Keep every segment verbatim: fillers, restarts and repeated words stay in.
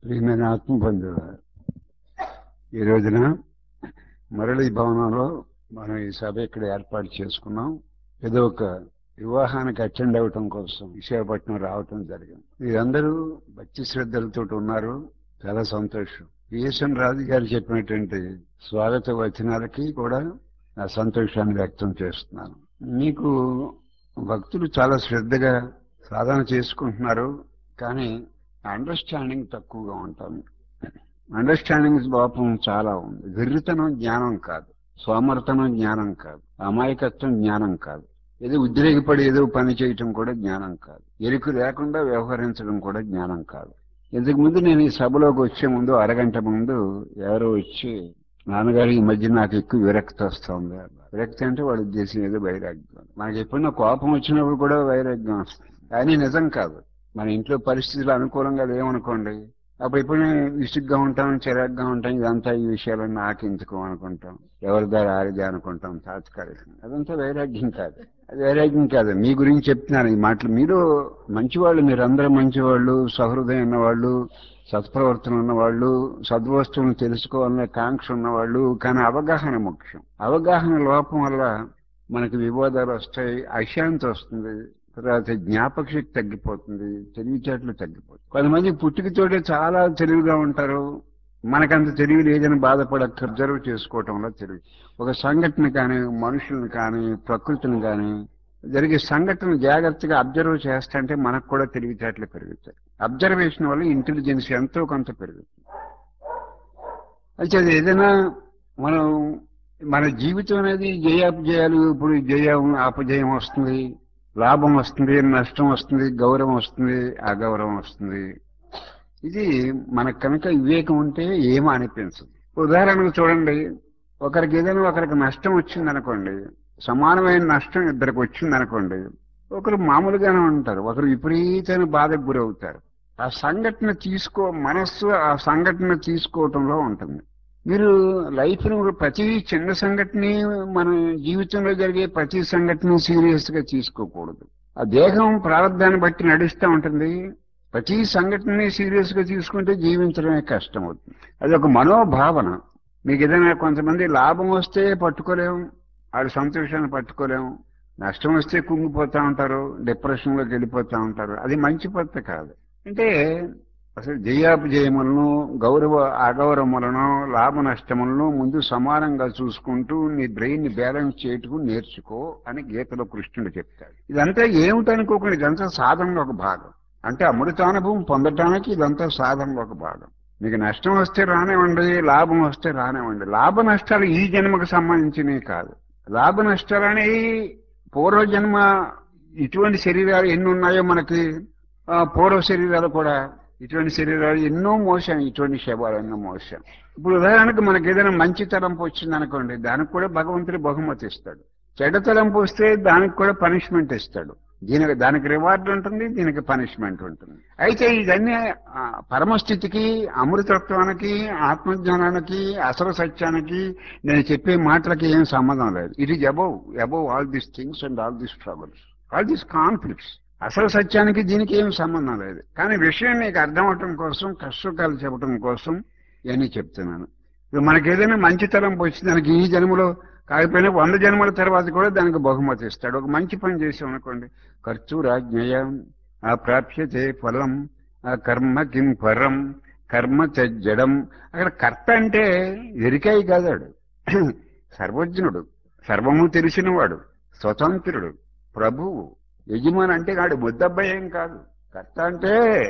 ప్రియమైన ఆత్మబంధువులారా, ఈ రోజున మురళీ భవనంలో మనం ఈ సభ ఇక్కడ ఏర్పాటు చేసుకున్నాం. ఏదో ఒక వివాహానికి అటెండ్ అవ్వటం కోసం విశాఖపట్నం రావటం జరిగింది. మీరందరూ భక్తి శ్రద్ధలతో ఉన్నారు, చాలా సంతోషం. పిఎస్ఎన్ రాజు గారు చెప్పినటువంటి స్వాగత వచనాలకి కూడా నా సంతోషాన్ని వ్యక్తం చేస్తున్నాను. మీకు భక్తులు చాలా శ్రద్ధగా సాధన చేసుకుంటున్నారు, కానీ అండర్స్టాండింగ్ తక్కువగా ఉంటాను. అండర్స్టాండింగ్ లోపం చాలా ఉంది. వెర్రితనం జ్ఞానం కాదు, సోమర్తనం జ్ఞానం కాదు, అమాయకత్వం జ్ఞానం కాదు, ఏదో ఉద్రేకపడి ఏదో పని చేయటం కూడా జ్ఞానం కాదు, ఎరుకు లేకుండా వ్యవహరించడం కూడా జ్ఞానం కాదు. ఇంతకు ముందు నేను ఈ సభలోకి వచ్చే ముందు అరగంట ముందు ఎవరో వచ్చి, నాన్నగారు ఈ మధ్య నాకు ఎక్కువ విరక్తి వస్తుంది. విరక్తి అంటే వాడి ఉద్దేశం ఏదో వైరాగ్యం. మనకి ఎప్పుడన్నా కోపం వచ్చినప్పుడు కూడా వైరాగ్యం వస్తుంది, కానీ నిజం కాదు. మన ఇంట్లో పరిస్థితులు అనుకూలంగా లేవనుకోండి, అప్పుడు ఎప్పుడు విసుగ్గా ఉంటాం, చిరాగ్గా ఉంటాం. ఇదంతా ఈ విషయాలన్నీ నాకెందుకు అనుకుంటాం, ఎవరి దారి ఆరిదే అనుకుంటాం తాత్కాలికంగా. అదంతా వైరాగ్యం కాదు, అది వైరాగ్యం కాదు. మీ గురించి చెప్తున్నాను ఈ మాటలు. మీరు మంచివాళ్ళు, మీరందరూ మంచివాళ్ళు, సహృదయం ఉన్నవాళ్ళు, సత్ప్రవర్తన ఉన్నవాళ్ళు, సద్వస్తువులను తెలుసుకోవాలనే కాంక్ష ఉన్నవాళ్ళు. కానీ అవగాహన ముఖ్యం. అవగాహన లోపం వల్ల మనకి వివాదాలు వస్తాయి, అశాంతి వస్తుంది, తర్వాత జ్ఞాపక శక్తి తగ్గిపోతుంది, తెలివితేటలు తగ్గిపోతుంది. కొంతమంది పుట్టుకతోటే చాలా తెలివిగా ఉంటారు, మనకంత తెలివి లేదని బాధపడక అబ్జర్వ్ చేసుకోవటంలో తెలివి. ఒక సంఘటన కానీ, మనుషులను కానీ, ప్రకృతిని కానీ, జరిగే సంఘటన జాగ్రత్తగా అబ్జర్వ్ చేస్తుంటే మనకు కూడా తెలివితేటలు పెరుగుతాయి. అబ్జర్వేషన్ వల్ల ఇంటెలిజెన్స్ ఎంతో కొంత పెరుగుతుంది. అయితే అది ఏదైనా మనం మన జీవితం అనేది జయాపజయాలు, ఇప్పుడు జయం అపజయం వస్తుంది, లాభం వస్తుంది, నష్టం వస్తుంది, గౌరవం వస్తుంది, అగౌరవం వస్తుంది. ఇది మనకు కనుక వివేకం ఉంటే ఏమో అనిపించదు. ఉదాహరణకు చూడండి, ఒకరికి ఏదైనా ఒకరికి నష్టం వచ్చిందనుకోండి, సమానమైన నష్టం ఇద్దరికి వచ్చిందనుకోండి, ఒకరు మామూలుగానే ఉంటారు, ఒకరు విపరీతమైన బాధకు గురవుతారు. ఆ సంఘటన తీసుకో మనస్సు ఆ సంఘటన తీసుకోవటంలో ఉంటుంది. మీరు లైఫ్ ను ప్రతి చిన్న సంఘటన, మన జీవితంలో జరిగే ప్రతి సంఘటన సీరియస్ గా తీసుకోకూడదు. ఆ దేహం ప్రారంధాన్ని బట్టి నడుస్తూ ఉంటుంది. ప్రతి సంఘటనని సీరియస్ గా తీసుకుంటే జీవించడమే కష్టం అవుతుంది. అది ఒక మనోభావన. మీకు ఏదైనా కొంతమంది లాభం వస్తే పట్టుకోలేము, వాడి సంతోషాన్ని పట్టుకోలేము. నష్టం వస్తే కుంగిపోతూ ఉంటారు, డిప్రెషన్లోకి వెళ్ళిపోతూ ఉంటారు. అది మంచి పద్ధతి కాదు. అంటే అసలు జయాపజయములను, గౌరవ అగౌరవములను, లాభ నష్టములను ముందు సమానంగా చూసుకుంటూ నీ బ్రెయిన్ ని బ్యాలెన్స్ చేయటకు నేర్చుకో అని గీతలో కృష్ణుడు చెప్తాడు. ఇదంతా ఏమిటనుకోకుండా ఇదంతా సాధనలో ఒక భాగం. అంటే అమృతానుభవం పొందటానికి ఇదంతా సాధనలో ఒక భాగం. మీకు నష్టం వస్తే రానివ్వండి, లాభం వస్తే రానివ్వండి. లాభ నష్టాలు ఈ జన్మకు సంబంధించినవి కాదు. లాభ నష్టాలు అనేవి పూర్వజన్మ, ఇటువంటి శరీరాలు ఎన్ని ఉన్నాయో మనకి, పూర్వ శరీరాలు కూడా ఇటువంటి శరీరాలు ఎన్నో మోసాం, ఇటువంటి శవాలు ఎన్నో మోసాం. ఇప్పుడు ఉదాహరణకు మనకి ఏదైనా మంచి తలంపు వచ్చింది అనుకోండి, దానికి కూడా భగవంతుడు బహుమతి ఇస్తాడు. చెడ్డ తలంపు వస్తే దానికి కూడా పనిష్మెంట్ ఇస్తాడు. దీనికి దానికి రివార్డ్ ఉంటుంది, దీనికి పనిష్మెంట్ ఉంటుంది. అయితే ఇదన్నీ పరమస్థితికి, అమృతత్వానికి, ఆత్మజ్ఞానానికి, అసలు సత్యానికి నేను చెప్పే మాటలకి ఏం సంబంధం లేదు. It is above above all these things and all these troubles, all these conflicts. అసలు సత్యానికి దీనికి ఏం సంబంధం లేదు. కానీ విషయం నీకు అర్థం అవటం కోసం, కష్టకాలు చెప్పడం కోసం ఇవన్నీ చెప్తున్నాను. ఇప్పుడు మనకి ఏదైనా మంచి తలంపు వచ్చింది, దానికి ఈ జన్మలో కాకపోయినా వంద జన్మల తర్వాత కూడా దానికి బహుమతి ఇస్తాడు. ఒక మంచి పని చేసాం అనుకోండి, ఖర్చు రాజ్ఞయం ఆ ప్రాప్యతే ఫలం, ఆ కర్మ కిం పరం కర్మ జడం. అక్కడ కర్త అంటే ఎరికాయి కాదాడు, సర్వజ్ఞుడు, సర్వము తెలిసినవాడు, స్వతంత్రుడు, ప్రభువు, యజమాని. అంటే నాడు ముద్దబ్బాయి ఏం కాదు. కర్త అంటే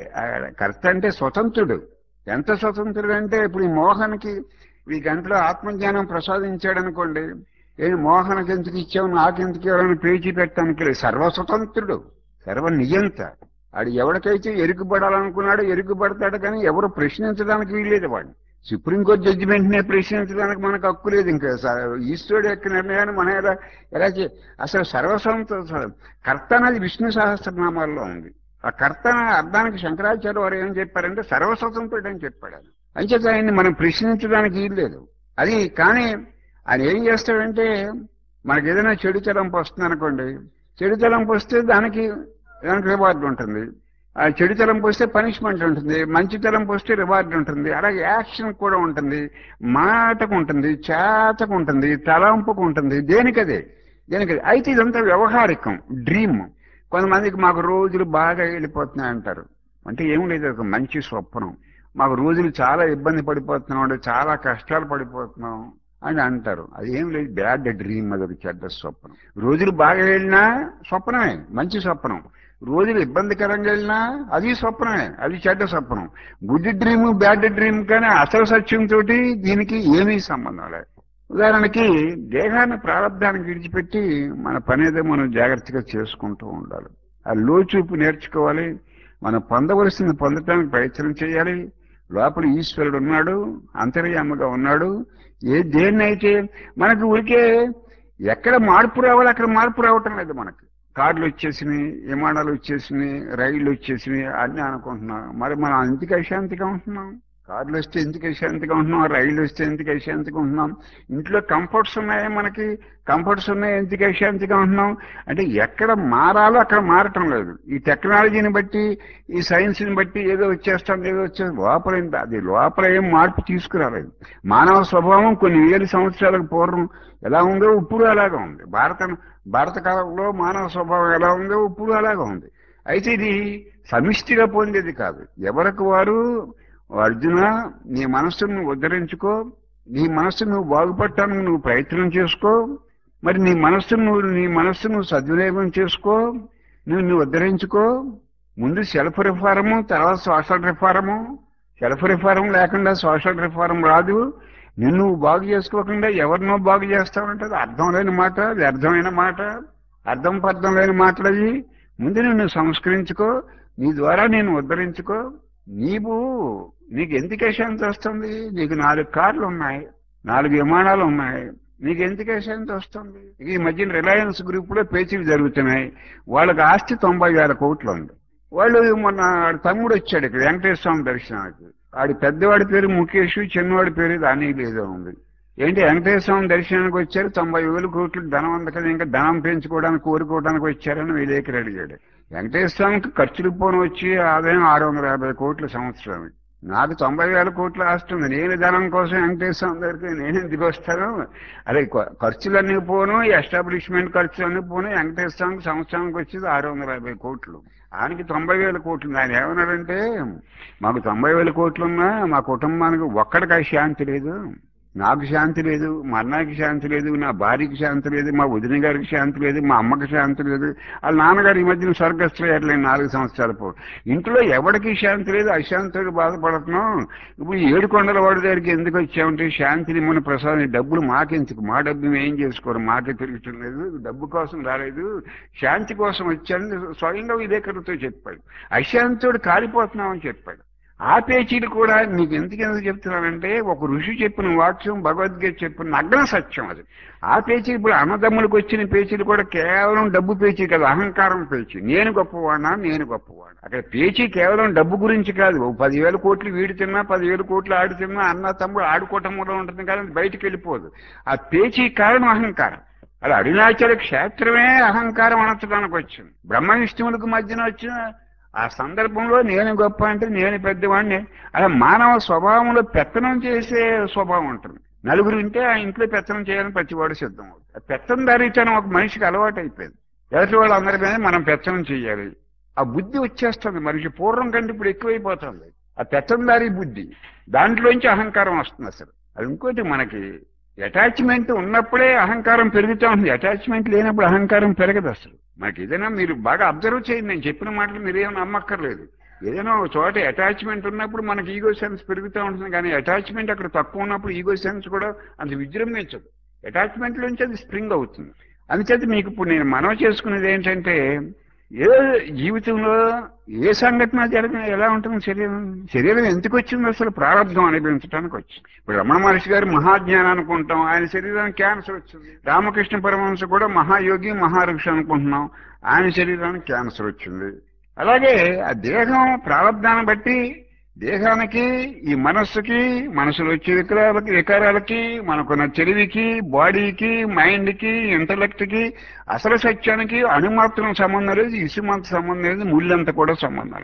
కర్త అంటే స్వతంత్రుడు. ఎంత స్వతంత్రుడు అంటే, ఇప్పుడు ఈ మోహన్కి ఈ గంటలో ఆత్మజ్ఞానం ప్రసాదించాడు అనుకోండి, ఏం మోహన్కి ఎందుకు ఇచ్చావు, నాకెందుకు ఎవరైనా పేచీ పెట్టడానికి లేదు. సర్వస్వతంత్రుడు, సర్వ నియంత. ఆడు ఎవరికైతే ఎరుగుపడాలనుకున్నాడో ఎరుగుపడతాడు, కానీ ఎవరు ప్రశ్నించడానికి వీల్లేదు వాడిని. సుప్రీంకోర్టు జడ్జిమెంట్ నే ప్రశ్నించడానికి మనకు హక్కు లేదు. ఇంకా ఈశ్వరుడు యొక్క నిర్ణయాన్ని మనం ఎలా ఎలా చే అసలు సర్వస్వంత కర్త అనేది విష్ణు సహస్రనామాల్లో ఉంది. ఆ కర్త అర్థానికి శంకరాచార్య వారు ఏం చెప్పారంటే సర్వస్వతంత్రుడు అని చెప్పాడు. అంచేత ఆయన్ని మనం ప్రశ్నించడానికి వీల్లేదు. అది కానీ ఆయన ఏం చేస్తాడంటే, మనకి ఏదైనా చెడు తలంపు వస్తుంది అనుకోండి, చెడు తలంపు వస్తే దానికి దానికి రివార్డు ఉంటుంది. ఆ చెడు తలంపు వస్తే పనిష్మెంట్ ఉంటుంది, మంచి తలంపు వస్తే రివార్డ్ ఉంటుంది. అలాగే యాక్షన్ కూడా ఉంటుంది, మాటకు ఉంటుంది, చేతకు ఉంటుంది, తలంపుకు ఉంటుంది, దేనికదే దేనికది. అయితే ఇదంతా వ్యవహారికం, డ్రీమ్. కొంతమందికి మాకు రోజులు బాగా వెళ్ళిపోతున్నాయి అంటారు. అంటే ఏం లేదు, ఒక మంచి స్వప్నం. మాకు రోజులు చాలా ఇబ్బంది పడిపోతున్నాం అంటే చాలా కష్టాలు పడిపోతున్నాం అని అంటారు. అది ఏం లేదు, బ్యాడ్ డ్రీమ్, అదొక చెడ్డ స్వప్నం. రోజులు బాగా వెళ్ళినా స్వప్నమే, మంచి స్వప్నం. రోజులు ఇబ్బందికరంగా వెళ్ళినా అది స్వప్నమే, అది చెడ్డ స్వప్నం. గుడ్ డ్రీమ్ బ్యాడ్ డ్రీమ్, కానీ అసలు సత్యంతో దీనికి ఏమీ సంబంధం లేదు. ఉదాహరణకి దేహాన్ని ప్రారంధానికి విడిచిపెట్టి మన పని ఏదో మనం జాగ్రత్తగా చేసుకుంటూ ఉండాలి. ఆ లోచూపు నేర్చుకోవాలి. మనం పొందవలసింది పొందటానికి ప్రయత్నం చేయాలి. లోపల ఈశ్వరుడు ఉన్నాడు, అంతర్యామగా ఉన్నాడు. ఏ దేన్నైతే మనకు ఊరికే ఎక్కడ మార్పు రావాలి అక్కడ మార్పు రావటం లేదు. మనకి కార్లు వచ్చేసినాయి, విమానాలు వచ్చేసినాయి, రైళ్లు వచ్చేసినాయి అన్నీ అనుకుంటున్నాం. మరి మనం ఎందుకు అశాంతిగా ఉంటున్నాం? కార్లు వస్తే ఎందుకు అశాంతిగా ఉంటున్నాం? రైళ్లు వస్తే ఎందుకు అశాంతిగా ఉంటున్నాం? ఇంట్లో కంఫర్ట్స్ ఉన్నాయి, మనకి కంఫర్ట్స్ ఉన్నాయి, ఎందుకు అశాంతిగా ఉంటున్నాం? అంటే ఎక్కడ మారాలో అక్కడ మారటం లేదు. ఈ టెక్నాలజీని బట్టి, ఈ సైన్స్ని బట్టి ఏదో వచ్చేస్తాం, ఏదో వచ్చేది లోపల ఏంటి? అది లోపల ఏం మార్పు తీసుకురాలేదు. మానవ స్వభావం కొన్ని వేల సంవత్సరాలకు పూర్వం ఎలా ఉందో ఇప్పుడు అలాగే ఉంది. భారత భారత కాలంలో మానవ స్వభావం ఎలా ఉందో ఇప్పుడు అలాగే ఉంది. అయితే ఇది సమిష్టిగా పొందేది కాదు, ఎవరికి వారు. అర్జున, నీ మనస్సును నువ్వు ఉద్ధరించుకో, నీ మనస్సును నువ్వు బాగుపడటానికి నువ్వు ప్రయత్నం చేసుకో. మరి నీ మనస్సును నువ్వు నీ మనస్సును నువ్వు సద్వినియోగం చేసుకో, నువ్వు నువ్వు ఉద్ధరించుకో. ముందు సెల్ఫ్ రిఫార్ము, తర్వాత సోషల్ రిఫార్ము. సెల్ఫ్ రిఫార్మ్ లేకుండా సోషల్ రిఫార్మ్ రాదు. నిన్ను నువ్వు బాగు చేసుకోకుండా ఎవరినో బాగు చేస్తావంటే అది అర్థం లేని మాట, అది అర్థమైన మాట, అర్థం పర్థం లేని మాటలు అవి. ముందు నిన్ను సంస్కరించుకో, నీ ద్వారా నేను ఉద్ధరించుకో. నీవు నీకు ఎందుకు అశాంతి వస్తుంది? నీకు నాలుగు కార్లు ఉన్నాయి, నాలుగు విమానాలు ఉన్నాయి, నీకు ఎందుకు అశాంతి వస్తుంది? ఈ మధ్యన రిలయన్స్ గ్రూప్ లో పేచీలు జరుగుతున్నాయి. వాళ్ళకి ఆస్తి తొంభై వేల కోట్లు ఉంది. వాళ్ళు మొన్న తమ్ముడు వచ్చాడు ఇక్కడ వెంకటేశ్వర స్వామి దర్శనానికి. ఆడి పెద్దవాడి పేరు ముఖేష్, చిన్నవాడి పేరు దాని ఏదో ఉంది. ఏంటి వెంకటేశ్వర స్వామి దర్శనానికి వచ్చారు, తొంభై వేల కోట్లు ధనం ఉంది కదా, ఇంకా ధనం పెంచుకోవడానికి కోరుకోవడానికి వచ్చారని విలేకరు అడిగాడు. వెంకటేశ్వర స్వామికి ఖర్చులు పోను వచ్చి ఆదాయం ఆరు వందల యాభై కోట్ల సంవత్సరానికి. నాకు తొంభై వేల కోట్లు ఆస్తుంది. నేను ధనం కోసం వెంకటేశ్వర స్వామి దగ్గరికి నేను ఎందుకు వస్తాను? అదే ఖర్చులన్నీ పోను, ఎస్టాబ్లిష్మెంట్ ఖర్చులన్నీ పోను, వెంకటేశ్వర స్వామికి సంవత్సరానికి వచ్చేది ఆరు వందల యాభై కోట్లు. ఆయనకి తొంభై వేల కోట్లు. ఆయన ఏమన్నాడంటే, మాకు తొంభై వేల కోట్లున్నా మా కుటుంబానికి ఒక్కడికి శాంతి లేదు. నాకు శాంతి లేదు, మా అన్నకి శాంతి లేదు, నా భార్యకి శాంతి లేదు, మా వదిన గారికి శాంతి లేదు, మా అమ్మకి శాంతి లేదు. వాళ్ళ నాన్నగారు ఈ మధ్యన స్వర్గస్థులు అయ్యారు నాలుగు సంవత్సరాల పో. ఇంట్లో ఎవరికి శాంతి లేదు, అశాంతిగా బాధపడుతున్నాం. ఇప్పుడు ఏడు కొండల వాడి దగ్గరికి ఎందుకు వచ్చామంటే శాంతిని మన ప్రసాదం, డబ్బులు మాకెందుకు, మా డబ్బు మేము ఏం చేసుకోరు, మాకే తిరుగుతుంది లేదు, డబ్బు కోసం రాలేదు, శాంతి కోసం వచ్చానని స్వయంగా విలేకరులతో చెప్పాడు. అశాంతితోడు కాలిపోతున్నామని చెప్పాడు. ఆ పేచీలు కూడా నీకు ఎందుకు ఎందుకు చెప్తున్నానంటే, ఒక ఋషి చెప్పిన వాక్యం, భగవద్గీత చెప్పిన నగ్న సత్యం అది. ఆ పేచీ ఇప్పుడు అన్నదమ్ములకు వచ్చిన పేచీలు కూడా కేవలం డబ్బు పేచీ కాదు, అహంకారం పేచీ. నేను గొప్పవాడినా, నేను గొప్పవాడు. అక్కడ పేచీ కేవలం డబ్బు గురించి కాదు. పదివేల కోట్లు వీడి తిన్నా, పదివేల కోట్లు ఆడి తిన్నా, అన్న తమ్ముడు ఆడుకోవటంలో ఉంటుంది కానీ బయటికి వెళ్ళిపోదు. ఆ పేచీ కారణం అహంకారం. అలా అరుణాచల క్షేత్రమే అహంకారం అనర్చడానికి వచ్చింది. బ్రహ్మ విష్ణువులకు మధ్యన వచ్చిన ఆ సందర్భంలో నేను గొప్ప అంటే నేను పెద్దవాడిని. అలా మానవ స్వభావంలో పెత్తనం చేసే స్వభావం ఉంటుంది. నలుగురు ఉంటే ఆ ఇంట్లో పెత్తనం చేయాలని ప్రతివాడు సిద్ధం అవుతుంది. పెత్తందారీతనం ఒక మనిషికి అలవాటు అయిపోయింది. ఎదుటి వాళ్ళు అందరి మీద మనం పెత్తనం చేయాలి, ఆ బుద్ధి వచ్చేస్తుంది మనిషి. పూర్వం కంటే ఇప్పుడు ఎక్కువైపోతుంది ఆ పెత్తందారీ బుద్ధి. దాంట్లోంచి అహంకారం వస్తుంది అసలు. అది ఇంకోటి, మనకి అటాచ్మెంట్ ఉన్నప్పుడే అహంకారం పెరుగుతూ ఉంటుంది, అటాచ్మెంట్ లేనప్పుడు అహంకారం పెరగదు అసలు. మనకి ఏదైనా మీరు బాగా అబ్జర్వ్ చేయండి, నేను చెప్పిన మాటలు మీరేమో నమ్మక్కర్లేదు. ఏదైనా ఒక చోట అటాచ్మెంట్ ఉన్నప్పుడు మనకి ఈగో సెన్స్ పెరుగుతూ ఉంటుంది, కానీ అటాచ్మెంట్ అక్కడ తక్కువ ఉన్నప్పుడు ఈగో సెన్స్ కూడా అంత విజృంభించదు. అటాచ్మెంట్ నుంచి అది స్ప్రింగ్ అవుతుంది. అందుచేత మీకు ఇప్పుడు నేను మనవి చేసుకునేది ఏంటంటే, ఏ జీవితంలో ఏ సంఘటన జరిగిన ఎలా ఉంటుంది శరీరం శరీరం ఎందుకు వచ్చింది అసలు? ప్రారంభం అనుభవించడానికి వచ్చింది. ఇప్పుడు రమణ మహర్షి గారు మహాజ్ఞానం అనుకుంటాం, ఆయన శరీరానికి క్యాన్సర్ వచ్చింది. రామకృష్ణ పరమహంస కూడా మహాయోగి మహారుషి అనుకుంటున్నాం, ఆయన శరీరానికి క్యాన్సర్ వచ్చింది. అలాగే ఆ దేహం ప్రారంధాన్ని బట్టి దేహానికి, ఈ మనస్సుకి, మనసులో వచ్చే వికారాలకి వికారాలకి మనకున్న తెలివికి, బాడీకి, మైండ్కి, ఇంటలెక్ట్కి, అసలు సత్యానికి అణుమాత్రం సంబంధం లేదు, ఇసుమంత సంబంధం లేదు, ముళ్ళంత కూడా సంబంధం లేదు.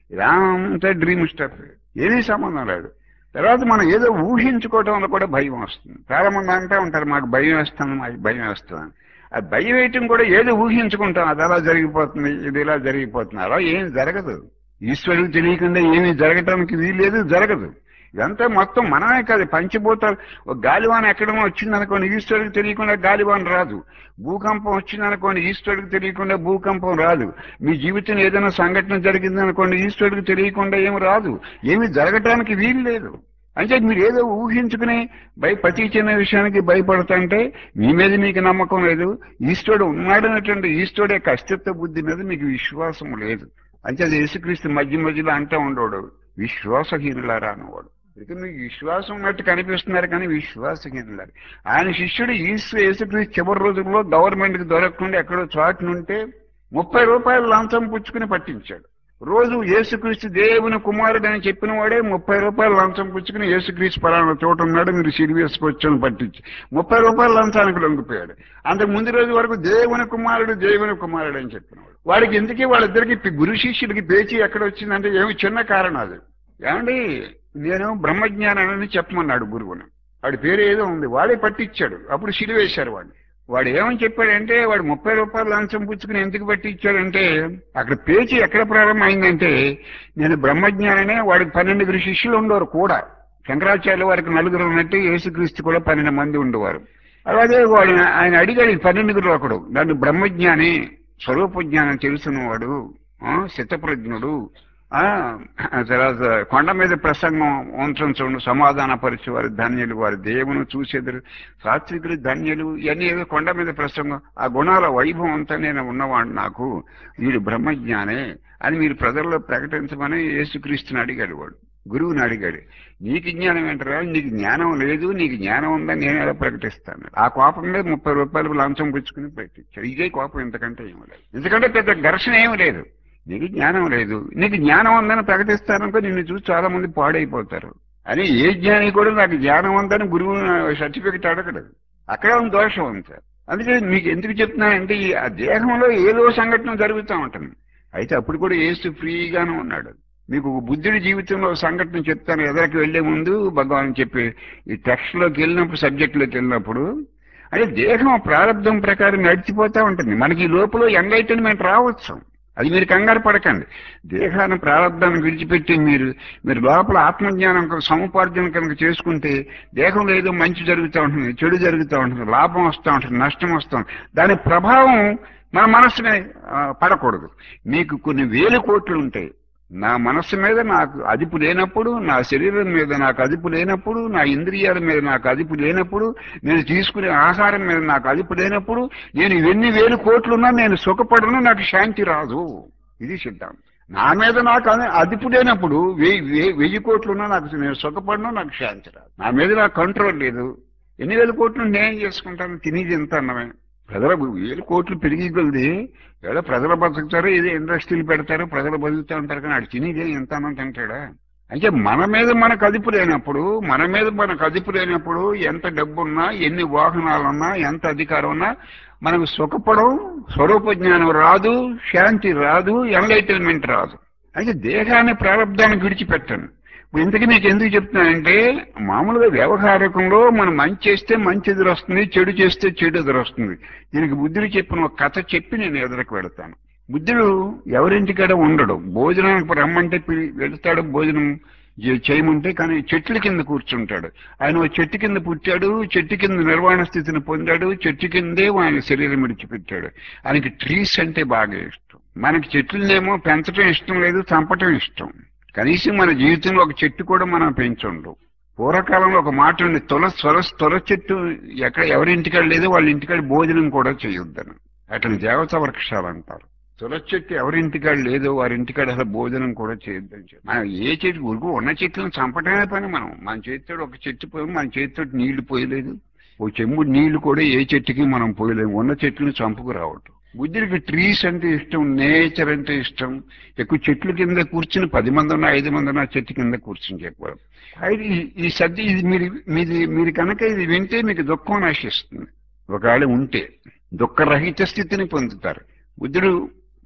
ఇదంతా డ్రీమ్ స్టఫ్, ఏమీ సంబంధం లేదు. తర్వాత మనం ఏదో ఊహించుకోవటం వల్ల కూడా భయం వస్తుంది. చాలా మంది అంటూ ఉంటారు మాకు భయం వేస్తుంది, మాకు భయం వేస్తుంది. ఆ భయం వేయటం కూడా ఏదో ఊహించుకుంటాం, అది అలా జరిగిపోతుంది, ఇది ఇలా జరిగిపోతుంది. అలా ఏం జరగదు. ఈశ్వరుడికి తెలియకుండా ఏమీ జరగటానికి వీల్లేదు, జరగదు. ఇదంతా మొత్తం మనమే కాదు, పంచభూతాలు. ఒక గాలివాన ఎక్కడమో వచ్చిందనుకోండి, ఈశ్వరుడికి తెలియకుండా గాలివాన రాదు. భూకంపం వచ్చిందనుకోండి, ఈశ్వరుడికి తెలియకుండా భూకంపం రాదు. మీ జీవితంలో ఏదైనా సంఘటన జరిగిందనుకోండి, ఈశ్వరుడికి తెలియకుండా ఏమి రాదు. ఏమి జరగటానికి వీలు లేదు. అంటే మీరు ఏదో ఊహించుకుని భయ ప్రతి చిన్న విషయానికి భయపడతాంటే మీ మీద మీకు నమ్మకం లేదు. ఈశ్వరుడు ఉన్నాడనేటువంటి ఈశ్వరుడు యొక్క అస్తిత్వ బుద్ధి మీద మీకు విశ్వాసం లేదు. అంటే అది యేసుక్రీస్తు మధ్య మధ్యలో అంటూ ఉండేవాడు, విశ్వాసహీనులారా అనేవాడు. ఇక మీకు విశ్వాసం ఉన్నట్టు కనిపిస్తున్నారు కానీ విశ్వాసహీనులారు. ఆయన శిష్యుడు ఈశ్వ యేసుక్రీస్తు చివరి రోజుల్లో గవర్నమెంట్కి దొరకకుండా ఎక్కడో చాటునుంటే ముప్పై రూపాయలు లంచం పుచ్చుకుని పట్టించాడు. రోజు యేసుక్రీస్తు దేవుని కుమారుడు అని చెప్పిన వాడే ముప్పై రూపాయలు లంచం పుచ్చుకుని యేసుక్రీస్తు పలానా చోట ఉన్నాడు, మీరు సిరివేసుకొచ్చని పట్టించి ముప్పై రూపాయల లంచానికి లొంగిపోయాడు. అంతకు ముందు రోజు వరకు దేవుని కుమారుడు దేవుని కుమారుడు అని చెప్పినవాడు. వాడికి ఎందుకే వాళ్ళిద్దరికి గురు శిష్యుడికి పేచి ఎక్కడ వచ్చిందంటే ఏమి చిన్న కారణం అది. ఏమండి నేను బ్రహ్మజ్ఞానాన్ని చెప్పమన్నాడు గురువుని, వాడి పేరు ఏదో ఉంది, వాడే పట్టించాడు. అప్పుడు సిరివేశారు వాడిని. వాడు ఏమని చెప్పాడంటే వాడు ముప్పై రూపాయలు లంచం పుచ్చుకుని ఎందుకు పట్టించాడంటే అక్కడ పేచి ఎక్కడ ప్రారంభం అయిందంటే నేను బ్రహ్మజ్ఞాననే వాడికి పన్నెండుగురు శిష్యులు ఉండేవారు కూడా. శంకరాచార్య వారికి నలుగురు ఉన్నట్టు యేసుక్రీస్తు కూడా పన్నెండు మంది ఉండేవారు. అలాగే వాడు ఆయన అడిగాడు పన్నెండుగురు ఒకడు, నన్ను బ్రహ్మజ్ఞాని, స్వరూప జ్ఞానం తెలుసున్నవాడు, శతప్రజ్ఞుడు, ఆ తర్వాత కొండ మీద ప్రసంగం ఉంచం చూడు సమాధాన పరిచే వారి ధన్యులు, వారి దేవుని చూసేద్దరు సాత్వికులు ధన్యులు, ఇవన్నీ ఏదో కొండ మీద ప్రసంగం. ఆ గుణాల వైభవం అంతా నేను ఉన్నవాడు, నాకు వీడు బ్రహ్మజ్ఞానే అని మీరు ప్రజల్లో ప్రకటించమని యేసుక్రీస్తుని అడిగాడు. వాడు గురువుని అడిగాడు, నీకు జ్ఞానం ఏంటరా, నీకు జ్ఞానం లేదు, నీకు జ్ఞానం ఉందని నేను ఎలా ప్రకటిస్తాను. ఆ కోపం మీద ముప్పై రూపాయలు లంచం పుచ్చుకుని ప్రకటించాడు. ఇదే కోపం, ఇంతకంటే ఏమి లేదు. ఎందుకంటే పెద్ద ఘర్షణ ఏమి లేదు. నీకు జ్ఞానం లేదు, నీకు జ్ఞానం ఉందని ప్రకటిస్తాననుకో నిన్ను చూసి చాలా మంది పాడైపోతారు అని. ఏ జ్ఞాని కూడా నాకు జ్ఞానం ఉందని గురువు సర్టిఫికెట్ అడగడు, అక్కడ ఉంది దోషం ఉంది సార్. అందుకే మీకు ఎందుకు చెప్తున్నానంటే ఆ దేహంలో ఏదో సంఘటన జరుగుతూ ఉంటుంది. అయితే అప్పుడు కూడా యేసు ఫ్రీగానే ఉన్నాడు. మీకు బుద్ధుడి జీవితంలో సంఘటన చెప్తాను ఎదరికి వెళ్లే ముందు భగవాన్ చెప్పి ఈ టెక్స్ట్లోకి వెళ్ళినప్పుడు, సబ్జెక్టులోకి వెళ్ళినప్పుడు అంటే దేహం ప్రారంభం ప్రకారం నడిచిపోతూ ఉంటుంది. మనకి ఈ లోపల ఎన్లైటన్మెంట్ రావచ్చు, అది మీరు కంగారు పడకండి. దేహాన్ని ప్రారంభాన్ని విడిచిపెట్టి మీరు మీరు లోపల ఆత్మజ్ఞానం సముపార్జన కనుక చేసుకుంటే దేహంలో ఏదో మంచి జరుగుతూ ఉంటుంది, చెడు జరుగుతూ ఉంటుంది, లాభం వస్తూ ఉంటుంది, నష్టం వస్తూ ఉంటుంది. దాని ప్రభావం మన మనస్సునే పడకూడదు. మీకు కొన్ని వేల కోట్లు ఉంటాయి, నా మనస్సు మీద నాకు అదుపు లేనప్పుడు, నా శరీరం మీద నాకు అదుపు లేనప్పుడు, నా ఇంద్రియాల మీద నాకు అదుపు లేనప్పుడు, నేను తీసుకునే ఆహారం మీద నాకు అదుపు లేనప్పుడు, నేను ఎన్ని వేలు కోట్లున్నా నేను సుఖపడను, నాకు శాంతి రాదు. ఇది సిద్ధాంతం. నా మీద నాకు అదుపు లేనప్పుడు వెయ్యి వెయ్యి కోట్లున్నా నాకు నేను సుఖపడను, నాకు శాంతి రాదు. నా మీద నాకు కంట్రోల్ లేదు. ఎన్ని వేల కోట్లు నేను చేసుకుంటాను, తినేది ఎంత అన్నమే. ప్రజల వేలు కోట్లు పెరిగి కొద్ది ఏదో ప్రజలు బతుకుతారు, ఏదో ఇండస్ట్రీలు పెడతారు, ప్రజలు బతుకుతూ ఉంటారు, కానీ అటు తినేది ఎంత అన్నం తింటాడా. అంటే మన మీద మనకు అదుపు లేనప్పుడు, మన మీద మనకు అదుపు లేనప్పుడు ఎంత డబ్బున్నా, ఎన్ని వాహనాలున్నా, ఎంత అధికారం ఉన్నా మనకు సుఖపడం, స్వరూప జ్ఞానం రాదు, శాంతి రాదు, ఎన్లైటన్మెంట్ రాదు. అయితే దేహాన్ని ప్రారంభానికి విడిచిపెట్టండి. ఇంతకీ నీకు ఎందుకు చెప్తున్నానంటే మామూలుగా వ్యవహారికంలో మనం మంచి చేస్తే మంచి ఎదురు వస్తుంది, చెడు చేస్తే చెడు ఎదురు వస్తుంది. దీనికి బుద్ధుడు చెప్పిన ఒక కథ చెప్పి నేను ఎదురుకు వెళతాను. బుద్ధుడు ఎవరింటికాడ ఉండడు, భోజనానికి రమ్మంటే వెళతాడు, భోజనం చేయమంటే, కానీ చెట్ల కింద కూర్చుంటాడు. ఆయన ఒక చెట్టు కింద పుట్టాడు, చెట్టు కింద నిర్వాణ స్థితిని పొందాడు, చెట్టు కిందే ఆయన శరీరం విడిచిపెట్టాడు. ఆయనకి ట్రీస్ అంటే బాగా ఇష్టం. మనకి చెట్లనేమో పెంచడం ఇష్టం లేదు, చంపటం ఇష్టం. కనీసం మన జీవితంలో ఒక చెట్టు కూడా మనం పెంచుండవు. పూర్వకాలంలో ఒక మాట ఉంది, తుల త్వర త్వర చెట్టు ఎక్కడ ఎవరింటికాడ లేదో వాళ్ళ ఇంటికాడ భోజనం కూడా చేయొద్దని. అట్లా దేవతా వృక్షాలు అంటారు. తులసి చెట్టు ఎవరింటికాడ లేదో వారింటికాడ అసలు భోజనం కూడా చేయొద్దని చెప్పి. మనం ఏ చెట్టు ఉరుకు ఉన్న చెట్లను చంపటమే పని. మనం మన చేతితో ఒక చెట్టు పోయి మన చేతితో నీళ్లు పోయలేదు, ఓ చెంబుడు నీళ్లు కూడా ఏ చెట్టుకి మనం పోయలేము. ఉన్న చెట్లను చంపుకు రావటం. బుద్ధుడికి ట్రీస్ అంటే ఇష్టం, నేచర్ అంటే ఇష్టం. ఎక్కువ చెట్ల కింద కూర్చుని పది మంది ఉన్నా ఐదు మంది ఉన్నా చెట్టు కింద కూర్చుని చెప్పారు. అయితే ఈ సద్ది ఇది మీరు మీది మీరు కనుక ఇది వింటే మీకు దుఃఖం నశిస్తుంది. ఒకవేళ ఉంటే దుఃఖరహిత స్థితిని పొందుతారు. బుద్ధుడు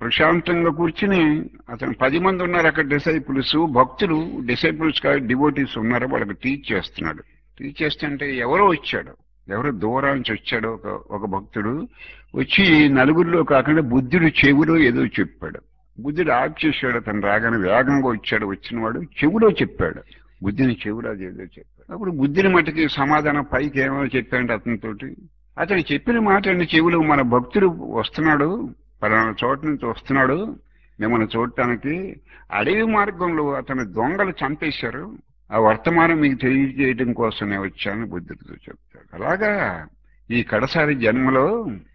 ప్రశాంతంగా కూర్చుని అతను పది మంది ఉన్నారు అక్కడ డిసైపుల్స్, భక్తులు, డిసైపుల్స్ కాదు డివోటీస్ ఉన్నారు, వాళ్ళకి టీచ్ చేస్తున్నాడు. టీచ్ చేస్తుంటే ఎవరో వచ్చాడు, ఎవరో దూరం నుంచి వచ్చాడు ఒక ఒక భక్తుడు వచ్చి నలుగురిలో కాకుండా బుద్ధుడు చెవిలో ఏదో చెప్పాడు. బుద్ధుడు ఆఫ్ చేశాడు, అతను రాగానే వేగంగా వచ్చాడు, వచ్చినవాడు చెవిలో చెప్పాడు, బుద్ధిని చెవిలో ఏదో చెప్పాడు. అప్పుడు బుద్ధిని మటుకి సమాధానం పైకి ఏమో చెప్పాడు అతనితోటి. అతను చెప్పిన మాట అండి చెవిలో, మన భక్తుడు వస్తున్నాడు, పలానా చోట నుంచి వస్తున్నాడు మిమ్మల్ని చూడటానికి, అడవి మార్గంలో అతను దొంగలు చంపేశారు, ఆ వర్తమానం మీకు తెలియజేయడం కోసమే వచ్చాను బుద్ధుడితో చెప్తాడు. అలాగా ఈ కడసారి జన్మలో,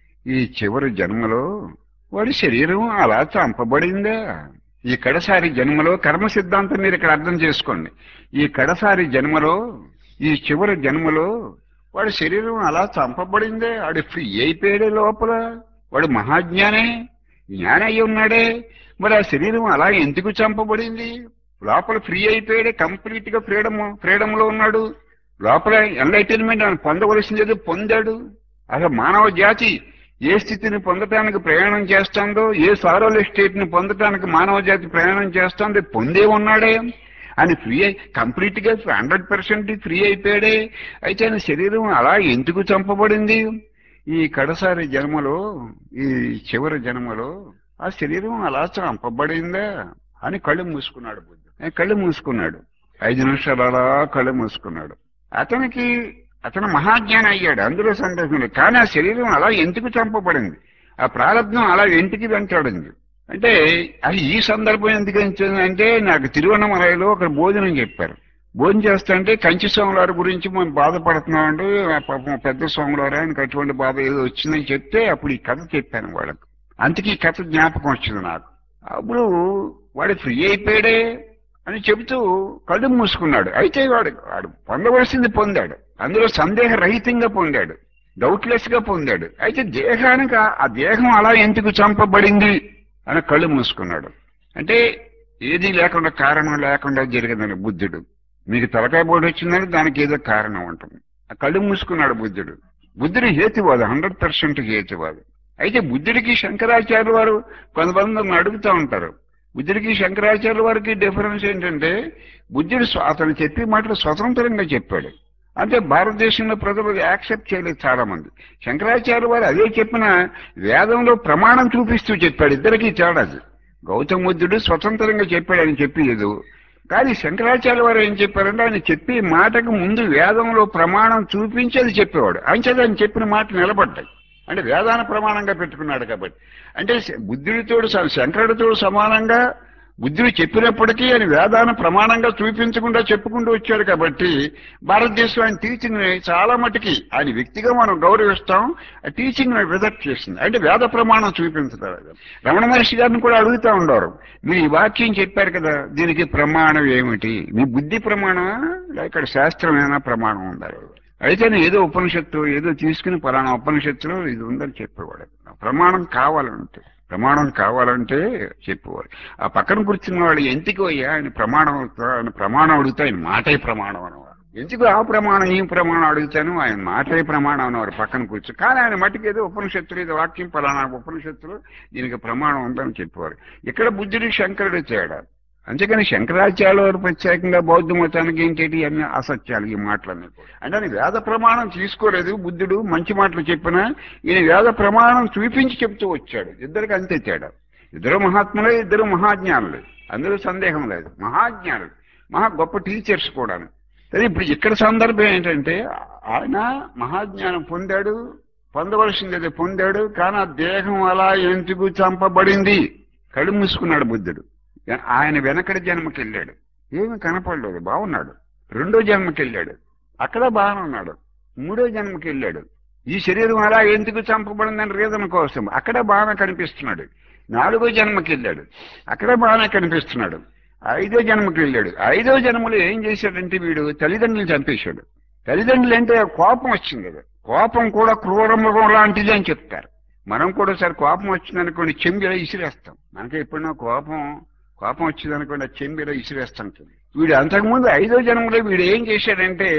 ఈ చివరి జన్మలో వాడి శరీరం అలా చంపబడిందా? ఈ కడసారి జన్మలో కర్మ సిద్ధాంతం మీరు ఇక్కడ అర్థం చేసుకోండి. ఈ కడసారి జన్మలో, ఈ చివరి జన్మలో వాడి శరీరం అలా చంపబడిందే. వాడు ఫ్రీ అయిపోయాడే లోపల, వాడు మహాజ్ఞానే, జ్ఞాని అయి ఉన్నాడే, మరి ఆ శరీరం అలా ఎందుకు చంపబడింది? లోపల ఫ్రీ అయిపోయాడే, కంప్లీట్ గా ఫ్రీడమ్ ఫ్రీడమ్ లో ఉన్నాడు, లోపల ఎన్లైటైన్మెంట్ ఆయన పొందవలసింది పొందాడు. అసలు మానవ జాతి ఏ స్థితిని పొందటానికి ప్రయాణం చేస్తుందో, ఏ సారోల్ స్టేట్ ని పొందటానికి మానవ జాతి ప్రయాణం చేస్తుందో పొందే ఉన్నాడే. ఆయన ఫ్రీ అయి కంప్లీట్ గా హండ్రెడ్ పర్సెంట్ ఫ్రీ అయిపోయాడే. అయితే ఆయన శరీరం అలా ఎందుకు చంపబడింది? ఈ కడసారి జన్మలో, ఈ చివరి జన్మలో ఆ శరీరం అలా చంపబడిందా అని కళ్ళు మూసుకున్నాడు బుద్ధుడు. కళ్ళు మూసుకున్నాడు, ఐదు నిమిషాలు అలా కళ్ళు మూసుకున్నాడు. అతనికి అతను మహాజ్ఞానం అయ్యాడు, అందులో సందేహం లేదు. కానీ ఆ శరీరం అలా ఎందుకు చంపబడింది, ఆ ప్రారంభం అలా ఎందుకు వెంటాడింది అంటే అది ఈ సందర్భం ఎందుకు అంటే, నాకు తిరువన్నమలైలో ఒక భోజనం చెప్పారు. భోజనం చేస్తుంటే కంచి స్వాములారి గురించి మనం బాధపడుతున్నామంటే, పాపం పెద్ద స్వాములారు ఆయనకు అటువంటి బాధ ఏదో వచ్చిందని చెప్తే అప్పుడు ఈ కథ చెప్పాను వాళ్ళకు. అందుకే ఈ కథ జ్ఞాపకం వచ్చింది నాకు. అప్పుడు వాడు ఫ్రీ అయిపోయాడే అని చెబుతూ కళ్ళు మూసుకున్నాడు. అయితే వాడు వాడు పొందవలసింది పొందాడు, అందులో సందేహ రహితంగా పొందాడు, డౌట్లెస్ గా పొందాడు. అయితే దేహానికి ఆ దేహం అలా ఎందుకు చంపబడింది అని కళ్ళు మూసుకున్నాడు. అంటే ఏది లేకుండా, కారణం లేకుండా జరిగిందని బుద్ధుడు. మీకు తలకాయ బోర్డు వచ్చిందని దానికి ఏదో కారణం ఉంటుంది. ఆ కళ్ళు మూసుకున్నాడు బుద్ధుడు. బుద్ధుడు హేతువాదు, హండ్రెడ్ పర్సెంట్ హేతువాదు. అయితే బుద్ధుడికి శంకరాచార్య వారు కొంతమంది అడుగుతూ ఉంటారు, బుద్ధుడికి శంకరాచార్య వారికి డిఫరెన్స్ ఏంటంటే, బుద్ధుడు అతను చెప్పే మాటలు స్వతంత్రంగా చెప్పాడు. అంటే భారతదేశంలో ప్రజలు యాక్సెప్ట్ చేయలేదు చాలా మంది. శంకరాచార్య వారు అదే చెప్పిన వేదంలో ప్రమాణం చూపిస్తూ చెప్పాడు. ఇద్దరికీ తేడాది. గౌతమ బుద్ధుడు స్వతంత్రంగా చెప్పాడు, ఆయన చెప్పలేదు. కానీ శంకరాచార్య వారు ఏం చెప్పారంటే, ఆయన చెప్పే మాటకు ముందు వేదంలో ప్రమాణం చూపించి అది చెప్పేవాడు. అంచేది ఆయన చెప్పిన మాట నిలబడ్డాయి. అంటే వేదాన ప్రమాణంగా పెట్టుకున్నాడు కాబట్టి. అంటే బుద్ధుడితోడు శంకరుడితో సమానంగా బుద్ధుడు చెప్పినప్పటికీ ఆయన వేదాన ప్రమాణంగా చూపించకుండా చెప్పుకుంటూ వచ్చాడు కాబట్టి భారతదేశం ఆయన టీచింగ్ చాలా మటుకి ఆయన వ్యక్తిగా మనం గౌరవిస్తాం, ఆ టీచింగ్ రిజెక్ట్ చేసింది. అంటే వేద ప్రమాణం చూపించలేదు. రమణ మహర్షి గారిని కూడా అడుగుతూ ఉండేవారు, మీరు ఈ వాక్యం చెప్పారు కదా, దీనికి ప్రమాణం ఏమిటి? మీ బుద్ధి ప్రమాణమా లేక శాస్త్రమైనా ప్రమాణం ఉండాలి? అయితే ఏదో ఉపనిషత్తు ఏదో తీసుకుని పలానా ఉపనిషత్తులో ఇది ఉందని చెప్పేవాడు. ప్రమాణం కావాలంటే ప్రమాణం కావాలంటే చెప్పేవాడు. ఆ పక్కన కూర్చున్న వాడు ఎందుకు అయ్యా ఆయన ప్రమాణం ఆయన ప్రమాణం అడుగుతా, ఆయన మాటే ప్రమాణం అనేవాడు. ఎందుకు ఆ ప్రమాణం ఈ ప్రమాణం అడుగుతాను, ఆయన మాటే ప్రమాణం అనేవారు పక్కన కూర్చు. కానీ ఆయన మటుకు ఏదో ఉపనిషత్తులు ఏదో వాక్యం పలానా ఉపనిషత్తులు దీనికి ప్రమాణం ఉందని చెప్పేవారు. ఇక్కడ బుద్ధుడి శంకరుడు తేడా. అంతేకాని శంకరాచార్య వారు ప్రత్యేకంగా బౌద్ధ మతానికి ఏంటి అన్ని అసత్యాలు ఈ మాటలన్నీ. అంటే ఆయన వేద ప్రమాణం తీసుకోలేదు బుద్ధుడు, మంచి మాటలు చెప్పినా ఈయన వేద ప్రమాణం చూపించి చెప్తూ వచ్చాడు. ఇద్దరికి అంతే తేడా. ఇద్దరు మహాత్ములే, ఇద్దరు మహాజ్ఞానులే, అందులో సందేహం లేదు. మహాజ్ఞానులు, మహా గొప్ప టీచర్స్ కూడా. కానీ ఇప్పుడు ఇక్కడ సందర్భం ఏంటంటే, ఆయన మహాజ్ఞానం పొందాడు, పొందవలసింది పొందాడు, కానీ ఆ దేహం అలా ఎందుకు చంపబడింది? కళ్ళు మూసుకున్నాడు బుద్ధుడు. ఆయన వెనకటి జన్మకి వెళ్ళాడు, ఏమి కనపడలేదు, బాగున్నాడు. రెండో జన్మకి వెళ్ళాడు, అక్కడ బాగానే ఉన్నాడు. మూడో జన్మకి వెళ్ళాడు, ఈ శరీరం అలా ఎందుకు చంపబడిందని రీజన్ కోసం అక్కడ బాగానే కనిపిస్తున్నాడు. నాలుగో జన్మకి వెళ్ళాడు, అక్కడ బాగానే కనిపిస్తున్నాడు. ఐదో జన్మకి వెళ్ళాడు, ఐదో జన్మలో ఏం చేశాడంటే వీడు తల్లిదండ్రులు చంపేశాడు. తల్లిదండ్రులు అంటే కోపం వచ్చింది కదా, కోపం కూడా క్రూరమృగం లాంటిది అని చెప్తారు. మనం కూడా సరే కోపం వచ్చిందనుకోండి చెంబిలో ఇసిరేస్తాం. మనకి ఎప్పుడైనా కోపం కోపం వచ్చిందనుకోండి ఆ చెంబిలో ఇసిరేస్తాం. వీడు అంతకుముందు ఐదో జన్మలో వీడు ఏం చేశాడంటే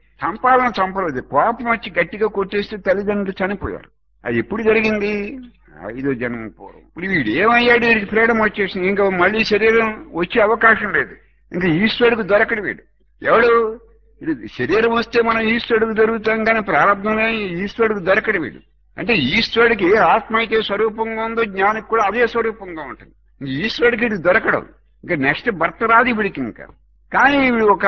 చంపాలని చంపలేదు, కోపం వచ్చి గట్టిగా కొట్టేస్తే తల్లిదండ్రులు చనిపోయారు. అది ఎప్పుడు జరిగింది? ఐదో జన్మ పూర్వం. ఇప్పుడు వీడు ఏమయ్యాడు? వీడికి ఫ్రీడమ్ వచ్చేసింది, ఇంకా మళ్ళీ శరీరం వచ్చే అవకాశం లేదు, ఇంకా ఈశ్వరుడికి దొరకడు వీడు. ఎవడు ఇది? శరీరం వస్తే మనం ఈశ్వరుడికి దొరుకుతాం, కానీ ప్రారంభంలో ఈశ్వరుడికి దొరకడు వీడు. అంటే ఈశ్వరుడికి ఆత్మ అయితే స్వరూపంగా ఉందో జ్ఞానికి కూడా అదే స్వరూపంగా ఉంటుంది. ఈశ్వరుడికి ఇది దొరకడం, ఇంకా నెక్స్ట్ భర్త రాదు వీడికి ఇంకా. కానీ వీడు ఒక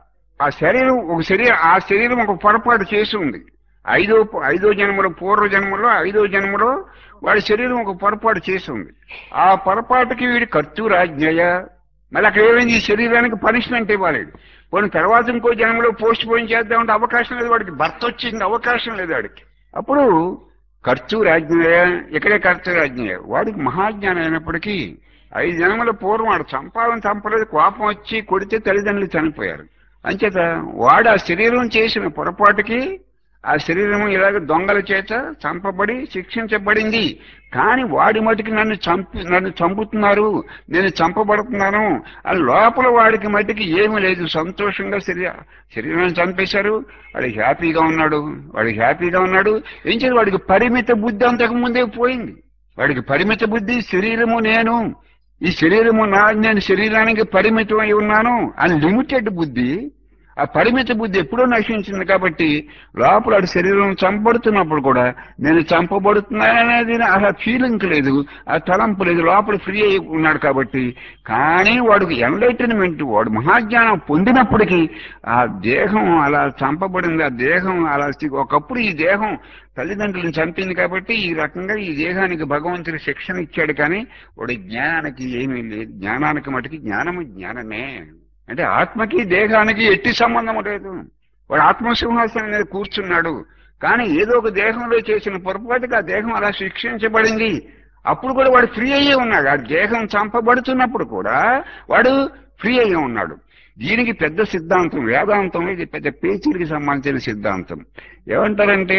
ఆ శరీరం ఒక శరీరం ఆ శరీరం ఒక పొరపాటు చేసి ఉంది. ఐదో ఐదో జన్మలో పూర్వ జన్మలో ఐదో జన్మలో వాడి శరీరం ఒక పొరపాటు చేసి ఉంది. ఆ పొరపాటుకి వీడి కర్తూరాజ్ఞయ. మళ్ళీ అక్కడ ఏమైంది? ఈ శరీరానికి పనిష్మెంట్ ఇవ్వలేడు. పోనీ తర్వాత ఇంకో జన్మలో పోస్ట్ పోయిన్ చేద్దామంటే అవకాశం లేదు వాడికి, భర్త వచ్చింది అవకాశం లేదు వాడికి. అప్పుడు కర్తూరాజ్ఞయ, ఇక్కడే కర్తూరాజ్ఞయ. వాడికి మహాజ్ఞానం అయినప్పటికీ ఐదు జన్మల పూర్వం వాడు చంపాలని చంపలేదు, కోపం వచ్చి కొడితే తల్లిదండ్రులు చనిపోయారు. అంచేత వాడు ఆ శరీరం చేసిన పొరపాటుకి ఆ శరీరం ఇలాగ దొంగల చేత చంపబడి శిక్షించబడింది. కానీ వాడి మటుకి నన్ను చంపి నన్ను చంపుతున్నారు, నేను చంపబడుతున్నాను అని లోపల వాడికి మటుకి ఏమీ లేదు. సంతోషంగా శరీర శరీరాన్ని చంపేశారు, వాడు హ్యాపీగా ఉన్నాడు, వాడు హ్యాపీగా ఉన్నాడు. ఏం చేయాలి? వాడికి పరిమిత బుద్ధి అంతకు ముందే పోయింది. వాడికి పరిమిత బుద్ధి, శరీరము నేను, ఈ శరీరము నా, నేను శరీరానికి పరిమితం అయి ఉన్నాను అని లిమిటెడ్ బుద్ధి. ఆ పరిమిత బుద్ధి ఎప్పుడో నశించింది కాబట్టి లోపల శరీరం చంపబడుతున్నప్పుడు కూడా నేను చంపబడుతున్నాననేది ఆ ఫీలింగ్ లేదు, ఆ తలంపు లేదు, లోపల ఫ్రీ అయి ఉన్నాడు కాబట్టి. కానీ వాడికి ఎన్లైటన్మెంట్, వాడు మహాజ్ఞానం పొందినప్పటికీ ఆ దేహం అలా చంపబడింది. ఆ దేహం అలా ఒకప్పుడు ఈ దేహం తల్లిదండ్రులను చంపింది కాబట్టి ఈ రకంగా ఈ దేహానికి భగవంతుడు శిక్షణ ఇచ్చాడు. కానీ వాడి జ్ఞానానికి ఏమీ లేదు. జ్ఞానానికి మటుకి జ్ఞానము జ్ఞానమే. అంటే ఆత్మకి దేహానికి ఎట్టి సంబంధం లేదు. వాడు ఆత్మసింహాసనం మీద కూర్చున్నాడు, కానీ ఏదో ఒక దేహంలో చేసిన పొరపాటుగా ఆ దేహం అలా శిక్షించబడింది. అప్పుడు కూడా వాడు ఫ్రీ అయ్యే ఉన్నాడు. ఆ దేహం చంపబడుతున్నప్పుడు కూడా వాడు ఫ్రీ అయ్యే ఉన్నాడు. దీనికి పెద్ద సిద్ధాంతం వేదాంతం, ఇది పెద్ద పేచీలకు సంబంధించిన సిద్ధాంతం. ఏమంటారంటే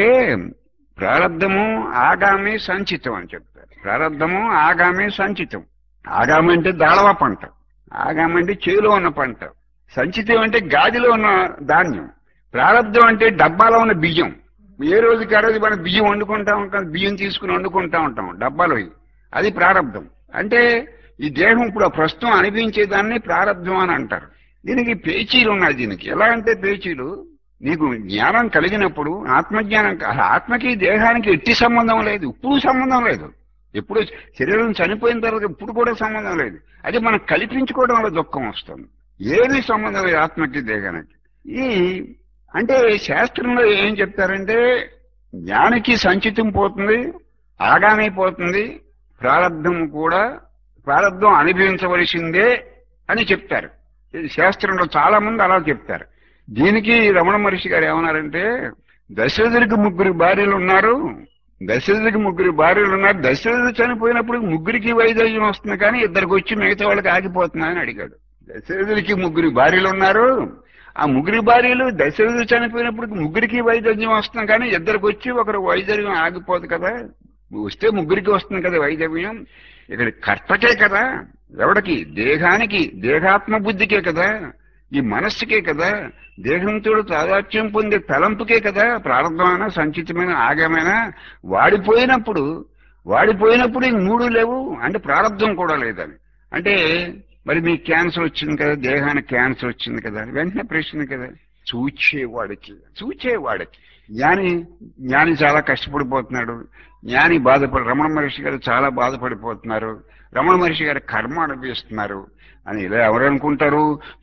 ప్రారబ్ధము ఆగామి సంచితం అని చెప్తారు. ప్రారబ్ధము ఆగామి సంచితం. ఆగామి అంటే దాళవా పంట, ఆగామి అంటే చేలో ఉన్న పంట, సంచితం అంటే గాదిలో ఉన్న ధాన్యం, ప్రారబ్ధం అంటే డబ్బాలో ఉన్న బియ్యం. ఏ రోజుకి ఆ రోజు మనం బియ్యం వండుకుంటా ఉంటాం, బియ్యం తీసుకుని వండుకుంటా ఉంటాం డబ్బాలో, అది ప్రారబ్ధం. అంటే ఈ దేహం ఇప్పుడు ప్రస్తుతం అనిపించేదాన్ని ప్రారబ్ధం అని అంటారు. దీనికి పేచీలు ఉన్నాయి. దీనికి ఎలా అంటే పేచీలు, నీకు జ్ఞానం కలిగినప్పుడు ఆత్మజ్ఞానం, ఆత్మకి దేహానికి ఎట్టి సంబంధం లేదు, ఇప్పుడు సంబంధం లేదు, ఎప్పుడు శరీరం చనిపోయిన తర్వాత ఇప్పుడు కూడా సంబంధం లేదు. అది మనం కల్పించుకోవడం వల్ల దుఃఖం వస్తుంది. ఏమీ సంబంధం లేదు ఆత్మకి దేహానికి. ఈ అంటే శాస్త్రంలో ఏం చెప్తారంటే జ్ఞానికి సంచితం పోతుంది, ఆగామి పోతుంది, ప్రారబ్ధం కూడా ప్రారబ్ధం అనుభవించవలసిందే అని చెప్తారు. ఇది శాస్త్రంలో చాలా మంది అలా చెప్తారు. దీనికి రమణ మహర్షి గారు ఏమన్నారంటే, దశరథుడికి ముగ్గురు భార్యలు ఉన్నారు, దశరథుడికి ముగ్గురు భార్యలు ఉన్నారు, దశరథుడు చనిపోయినప్పుడు ముగ్గురికి వైదవ్యం వస్తుంది కానీ ఇద్దరికి వచ్చి మిగతా వాళ్ళకి ఆగిపోతున్నాయని అడిగాడు. దశరథుడికి ముగ్గురు భార్యలు ఉన్నారు, ఆ ముగ్గురి భార్యలు దశరథుడు చనిపోయినప్పుడు ముగ్గురికి వైదవ్యం వస్తుంది కానీ ఇద్దరికి వచ్చి ఒకరు వైదవ్యం ఆగిపోదు కదా, వస్తే ముగ్గురికి వస్తుంది కదా వైదవ్యం. ఇక్కడ కర్తకే కదా, ఎవడికి? దేహానికి, దేహాత్మ బుద్ధికే కదా, ఈ మనస్సుకే కదా, దేహంతో తాదాత్మ్యం పొందే తలంపుకే కదా ప్రారంభమైన సంచితమైన ఆగమైన. వాడిపోయినప్పుడు వాడిపోయినప్పుడు ఇంక మూడు లేవు అంటే ప్రారంభం కూడా లేదని. అంటే మరి మీకు క్యాన్సర్ వచ్చింది కదా, దేహానికి క్యాన్సర్ వచ్చింది కదా, వెంటనే ప్రశ్న కదా, చూచేవాడికి చూచేవాడికి జ్ఞాని జ్ఞాని చాలా కష్టపడిపోతున్నాడు, జ్ఞాని బాధపడి, రమణ మహర్షి గారు చాలా బాధపడిపోతున్నారు, రమణ మహర్షి గారు కర్మ అనుభవిస్తున్నారు అని ఇలా ఎవరు అనుకుంటారు?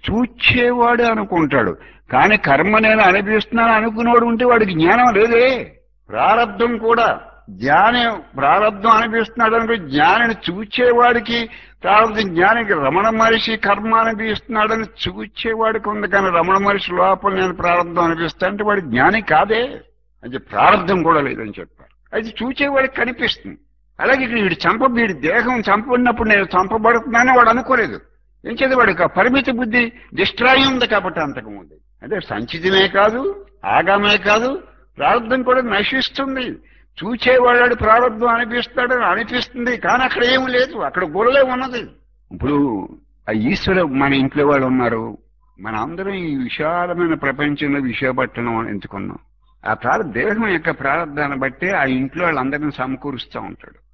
చూచేవాడు అనుకుంటాడు. కానీ కర్మ నేను అనుభవిస్తున్నాను అనుకునేవాడు ఉంటే వాడికి జ్ఞానం లేదే. ప్రారబ్ధం కూడా జ్ఞాని ప్రారబ్ధం అనుభవిస్తున్నాడు అనుకో, జ్ఞానిని చూచేవాడికి ప్రారబ్ధం, జ్ఞానికి రమణ మహర్షి కర్మ అనుభవిస్తున్నాడని చూచేవాడికి ఉంది, కానీ రమణ మహర్షి లోపల నేను ప్రారబ్ధం అనిపిస్తా అంటే వాడి జ్ఞాని కాదే. అంటే ప్రారబ్ధం కూడా లేదని చెప్పారు. అది చూచేవాడికి కనిపిస్తుంది. అలాగే ఇక్కడ వీడి చంప వీడి దేహం చంపబడినప్పుడు నేను చంపబడుతున్నానని వాడు అనుకోలేదు. ఏం చేద్దాం, వాడికి పరిమిత బుద్ధి డిస్ట్రాయ్ ఉంది కాబట్టి అంతకుముందు. అంటే సంచితమే కాదు, ఆగామే కాదు, ప్రారంభం కూడా నశిస్తుంది. చూచేవాడు ప్రారంభం అనిపిస్తాడని అనిపిస్తుంది, కానీ అక్కడ ఏమి లేదు, అక్కడ గొడవలే ఉన్నది. ఇప్పుడు ఆ ఈశ్వర మన ఇంట్లో వాళ్ళు ఉన్నారు, మన అందరం ఈ విశాలమైన ప్రపంచంలో విశాఖపట్నం ఎంచుకున్నాం. ఆ ప్రార దేహం యొక్క ప్రారంభాన్ని బట్టి ఆ ఇంట్లో వాళ్ళందరినీ సమకూరుస్తూ ఉంటాడు.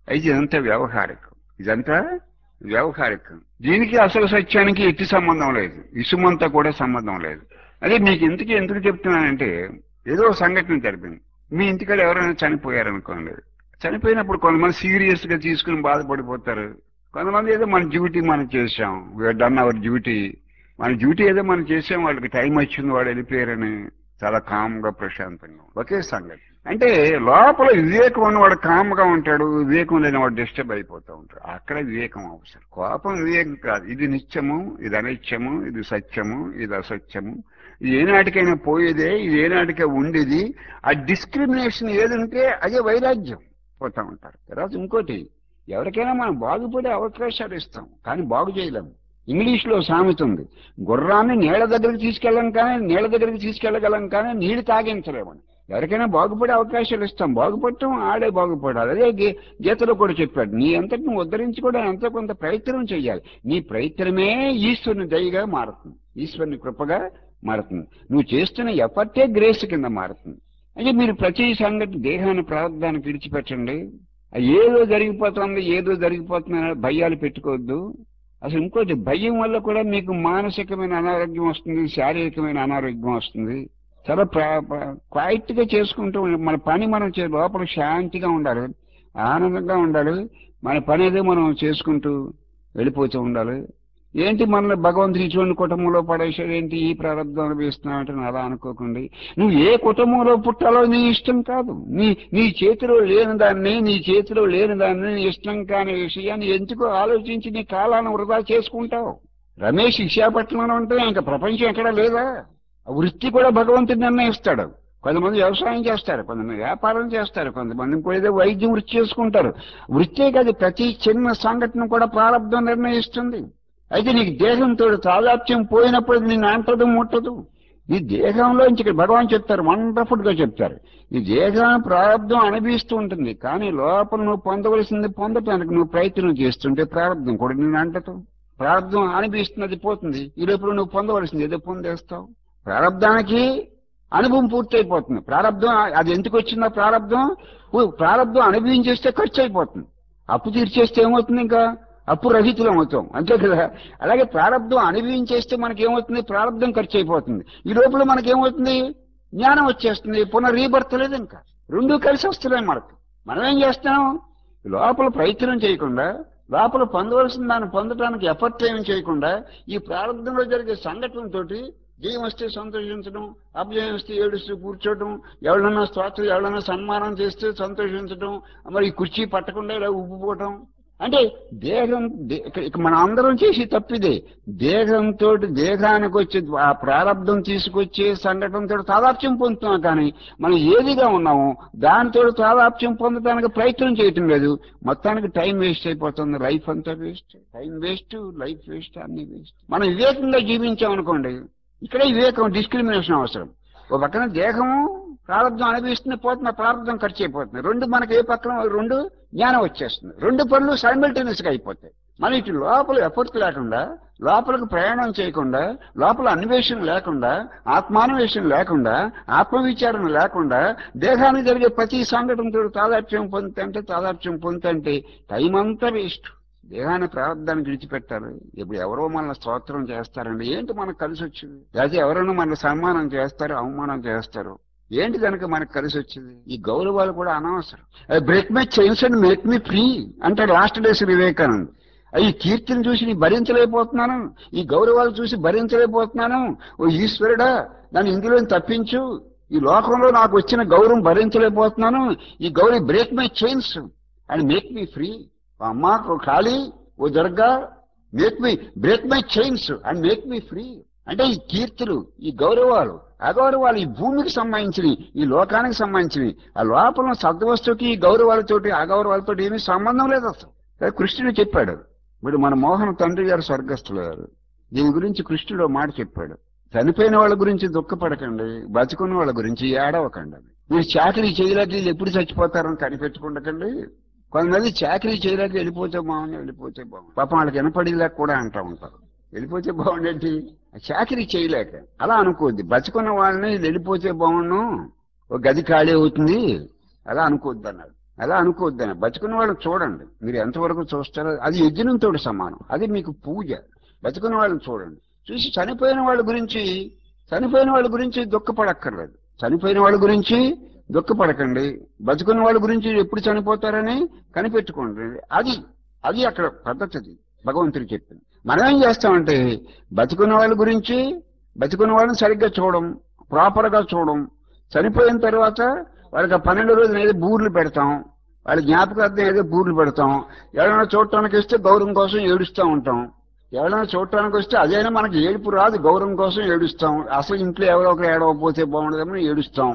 అయితే ఇదంతా వ్యవహారికం, ఇదంతా వ్యవహారికం. దీనికి అసలు సత్యానికి ఎట్టి సంబంధం లేదు, ఇసుమంతా కూడా సంబంధం లేదు. అదే మీకు ఇంతకీ ఎందుకు చెప్తున్నానంటే, ఏదో సంఘటన జరిపింది. మీ ఇంటికాడ ఎవరైనా చనిపోయారనుకోండి, చనిపోయినప్పుడు కొంతమంది సీరియస్ గా తీసుకుని బాధపడిపోతారు. కొంతమంది ఏదో మన డ్యూటీ మనం చేసాం, డన్ అవర్ డ్యూటీ, మన డ్యూటీ ఏదో మనం చేసాం, వాళ్ళకి టైం వచ్చింది, వాళ్ళు వెళ్ళిపోయారని చాలా కామ్ గా ప్రశాంతంగా ఒకే సంగతి. అంటే లోపల వివేకం ఉన్నవాడు కామ్ గా ఉంటాడు, వివేకం లేని వాడు డిస్టర్బ్ అయిపోతూ ఉంటాడు. అక్కడ వివేకం అవసరం. కోపం వివేకం కాదు. ఇది నిత్యము, ఇది అనిత్యము, ఇది సత్యము, ఇది అసత్యము, ఇది ఏనాటికైనా పోయేదే, ఇది ఏనాటికే ఉండేది. ఆ డిస్క్రిమినేషన్ ఏదంటే అదే వైరాగ్యం పోతా ఉంటారు. తర్వాత ఇంకోటి, ఎవరికైనా మనం బాగుపడే అవకాశాలు ఇస్తాం కానీ బాగు చేయలేము. ఇంగ్లీష్ లో సామెత ఉంది, గుర్రాన్ని నీళ్ల దగ్గరికి తీసుకెళ్ళం కానీ నీళ్ల దగ్గరికి తీసుకెళ్ళగలం కానీ నీళ్లు తాగించలేమని. ఎవరికైనా బాగుపడే అవకాశాలు ఇస్తాం, బాగుపడటం ఆడే బాగుపడాలి. అదే గీ గీతలో కూడా చెప్పాడు, నీ అంతటి నువ్వు ఉద్ధరించుకోవడం ఎంతో కొంత ప్రయత్నం చేయాలి. నీ ప్రయత్నమే ఈశ్వరుని దయగా మారుతుంది, ఈశ్వరుని కృపగా మారుతుంది. నువ్వు చేస్తున్న ఎఫర్టే గ్రేస్ కింద మారుతుంది. అంటే మీరు ప్రతి సంగతి దేహాన్ని ప్రారంధాన్ని విడిచిపెట్టండి. ఏదో జరిగిపోతుంది, ఏదో జరిగిపోతుంది భయాలు పెట్టుకోవద్దు. అసలు ఇంకోటి, భయం వల్ల కూడా మీకు మానసికమైన అనారోగ్యం వస్తుంది, శారీరకమైన అనారోగ్యం వస్తుంది. చాలా క్వైట్ గా చేసుకుంటూ మన పని మనం చే లోపల శాంతిగా ఉండాలి, ఆనందంగా ఉండాలి. మన పని ఏదో మనం చేసుకుంటూ వెళ్ళిపోతూ ఉండాలి. ఏంటి మనల్ని భగవంతుని ఇటువంటి కుటుంబంలో పడేసాడు ఏంటి, ఈ ప్రారంభం అనుభవిస్తున్నావు అంటే అలా అనుకోకండి. నువ్వు ఏ కుటుంబంలో పుట్టాలో నీ ఇష్టం కాదు. నీ నీ చేతిలో లేని దాన్ని నీ చేతిలో లేని దాన్ని నీ ఇష్టం కాని విషయాన్ని ఎందుకు ఆలోచించి నీ కాలాన్ని వృధా చేసుకుంటావు. రమేష్ విశాఖపట్నంలో ఉంటే ఇంకా ప్రపంచం ఎక్కడా లేదా? వృత్తి కూడా భగవంతుడు నిర్ణయిస్తాడు. కొంతమంది వ్యవసాయం చేస్తారు, కొంతమంది వ్యాపారం చేస్తారు, కొంతమంది ఇంకో ఏదో వైద్యం వృత్తి చేసుకుంటారు. వృత్తే కాదు, ప్రతి చిన్న సంఘటన కూడా ప్రారంభం నిర్ణయిస్తుంది. అయితే నీకు దేహంతో తాదాత్మ్యం పోయినప్పుడు నిన్ను అంటదు ముట్టదు. ఈ దేహంలో ఇక్కడ భగవాన్ చెప్తారు, వండర్ఫుల్ గా చెప్తారు, ఈ దేహం ప్రారంభం అనుభవిస్తూ ఉంటుంది కానీ లోపల నువ్వు పొందవలసింది పొందటానికి నువ్వు ప్రయత్నం చేస్తుంటే ప్రారంభం కూడా నిన్ను అంటదు. ప్రారంభం అనుభవిస్తున్నది పోతుంది, ఈ లోపల నువ్వు పొందవలసింది ఏదో పొందేస్తావు. ప్రారంధానికి అనుభవం పూర్తయిపోతుంది. ప్రారంధం అది ఎందుకు వచ్చిందో, ప్రారంధం ప్రారంధం అనుభవించేస్తే ఖర్చు అయిపోతుంది. అప్పు తీర్చేస్తే ఏమవుతుంది, ఇంకా అప్పు రహితులం అవుతాం, అంతే కదా. అలాగే ప్రారంధం అనుభవించేస్తే మనకేమవుతుంది, ప్రారంధం ఖర్చు అయిపోతుంది. ఈ లోపల మనకేమవుతుంది, జ్ఞానం వచ్చేస్తుంది, పునః రీబర్త్ లేదు. ఇంకా రెండూ కలిసి వస్తున్నాయి మనకు. మనం ఏం చేస్తాం, లోపల ప్రయత్నం చేయకుండా, లోపల పొందవలసిన దాన్ని పొందడానికి ఎఫర్ట్ ఏం చేయకుండా, ఈ ప్రారంధంలో జరిగే సంఘటనతోటి జయం వస్తే సంతోషించడం, అపజయం వస్తే ఏడుస్తూ కూర్చోవడం, ఎవరైనా స్తోత్రం ఎవరైనా సన్మానం చేస్తే సంతోషించడం, మరి కుర్చీ పట్టకుండా ఇలా ఉబ్బిపోవటం. అంటే దేహం మన అందరం చేసి తప్పిదే. దేహంతో దేహానికి వచ్చే ఆ ప్రారంధం తీసుకొచ్చే సంఘటనతో తాదాప్యం పొందుతున్నాం కానీ మనం ఏదిగా ఉన్నామో దానితో తాదాప్యం పొందడానికి ప్రయత్నం చేయటం లేదు. మొత్తానికి టైం వేస్ట్ అయిపోతుంది, లైఫ్ అంతా waste, time waste, life waste, అన్ని వేస్ట్. మనం వివేకంగా జీవించామనుకోండి, ఇక్కడే వివేకం, డిస్క్రిమినేషన్ అవసరం. ఒక పక్కన దేహము ప్రారంధం అనుభవిస్తుంది, పోతున్న ప్రారంధం ఖర్చు అయిపోతుంది. రెండు మనకి ఏ పక్కన రెండు జ్ఞానం వచ్చేస్తుంది, రెండు పనులు సైమల్టేనియస్ గా అయిపోతాయి. మన ఇటు లోపల ఎఫర్ట్ లేకుండా, లోపలికి ప్రయాణం చేయకుండా, లోపల అన్వేషణ లేకుండా, ఆత్మాన్వేషణ లేకుండా, ఆత్మవిచారణ లేకుండా, దేహానికి జరిగే ప్రతి సంఘటనతో తాదాత్మ్యం పొందుతంటే తాదాత్మ్యం పొందుతంటే టైం అంతా వేస్ట్. దేహాన్ని ప్రారంధాన్ని విడిచిపెట్టాలి. ఇప్పుడు ఎవరో మనల్ని స్తోత్రం చేస్తారండి, ఏంటి మనకు కలిసి వచ్చింది? లేకపోతే ఎవరైనా మనల్ని సన్మానం చేస్తారు, అవమానం చేస్తారు, ఏంటి కనుక మనకు కలిసి వచ్చింది? ఈ గౌరవాలు కూడా అనవసరం. Break my chains and make me free అంటే లాస్ట్ డేస్ వివేకానంద్. ఈ కీర్తిని చూసి నీ భరించలేకపోతున్నాను, ఈ గౌరవాలు చూసి భరించలేకపోతున్నాను, ఓ ఈశ్వరుడా నన్ను ఇందులో తప్పించు, ఈ లోకంలో నాకు వచ్చిన గౌరవం భరించలేకపోతున్నాను, ఈ గౌరవ break my chains and make me free. అమ్మా ఖాళీ, ఓ Durga make me break my chains and make me free. అంటే ఈ కీర్తులు, ఈ గౌరవాలు, అగౌరవాలు ఈ భూమికి సంబంధించినవి, ఈ లోకానికి సంబంధించినవి. ఆ లోపల సద్వస్తుకి ఈ గౌరవాలతోటి అగౌరవాలతో ఏమీ సంబంధం లేదు అసలు. కృష్ణుడు చెప్పాడు, ఇప్పుడు మన మోహన తండ్రి గారు స్వర్గస్థులు గారు, దీని గురించి కృష్ణుడు మాట చెప్పాడు, చనిపోయిన వాళ్ళ గురించి దుఃఖపడకండి, బతుకున్న వాళ్ళ గురించి ఏడవకండి. మీరు చాకరీ చేయలేక ఎప్పుడు చచ్చిపోతారని కనిపెట్టుకుండకండి. కొంతమంది చాకరీ చేయలేక వెళ్ళిపోతే బాగుంది, వెళ్ళిపోతే బాగుంది, పాపం వాళ్ళకి వినపడేలాగా కూడా అంటూ ఉంటారు. వెళ్ళిపోతే బాగుండేంటి, చాకరీ చేయలేక అలా అనుకోద్ది. బతుకున్న వాళ్ళని వెళ్ళిపోతే బాగుండు, ఒక గది ఖాళీ అవుతుంది అలా అనుకోద్ది అన్నాడు. అలా అనుకోవద్దని. బతుకున్న వాళ్ళని చూడండి, మీరు ఎంతవరకు చూస్తారో అది యజ్ఞంతో సమానం, అది మీకు పూజ. బతుకున్న వాళ్ళని చూడండి, చూసి చనిపోయిన వాళ్ళ గురించి చనిపోయిన వాళ్ళ గురించి దుఃఖపడక్కర్లేదు. చనిపోయిన వాళ్ళ గురించి దుఃఖపడకండి, బతుకున్న వాళ్ళ గురించి ఎప్పుడు చనిపోతారని కనిపెట్టుకోండి. అది అది అక్కడ పద్ధతి భగవంతుడు చెప్పింది. మనం ఏం చేస్తామంటే బతుకున్న వాళ్ళ గురించి బతుకున్న వాళ్ళని సరిగ్గా చూడం, ప్రాపర్గా చూడం. చనిపోయిన తర్వాత వాళ్ళకి ఆ పన్నెండు రోజులు ఏదో బూర్లు పెడతాం, వాళ్ళ జ్ఞాపకార్థం ఏదో బూర్లు పెడతాం. ఎవరైనా చూడటానికి వస్తే గౌరవం కోసం ఏడుస్తూ ఉంటాం. ఎవరైనా చూడటానికి వస్తే అదైనా మనకి ఏడుపు రాదు, గౌరవం కోసం ఏడుస్తాం. అసలు ఇంట్లో ఎవరో ఒకరు ఏడవకపోతే బాగుండదని ఏడుస్తాం.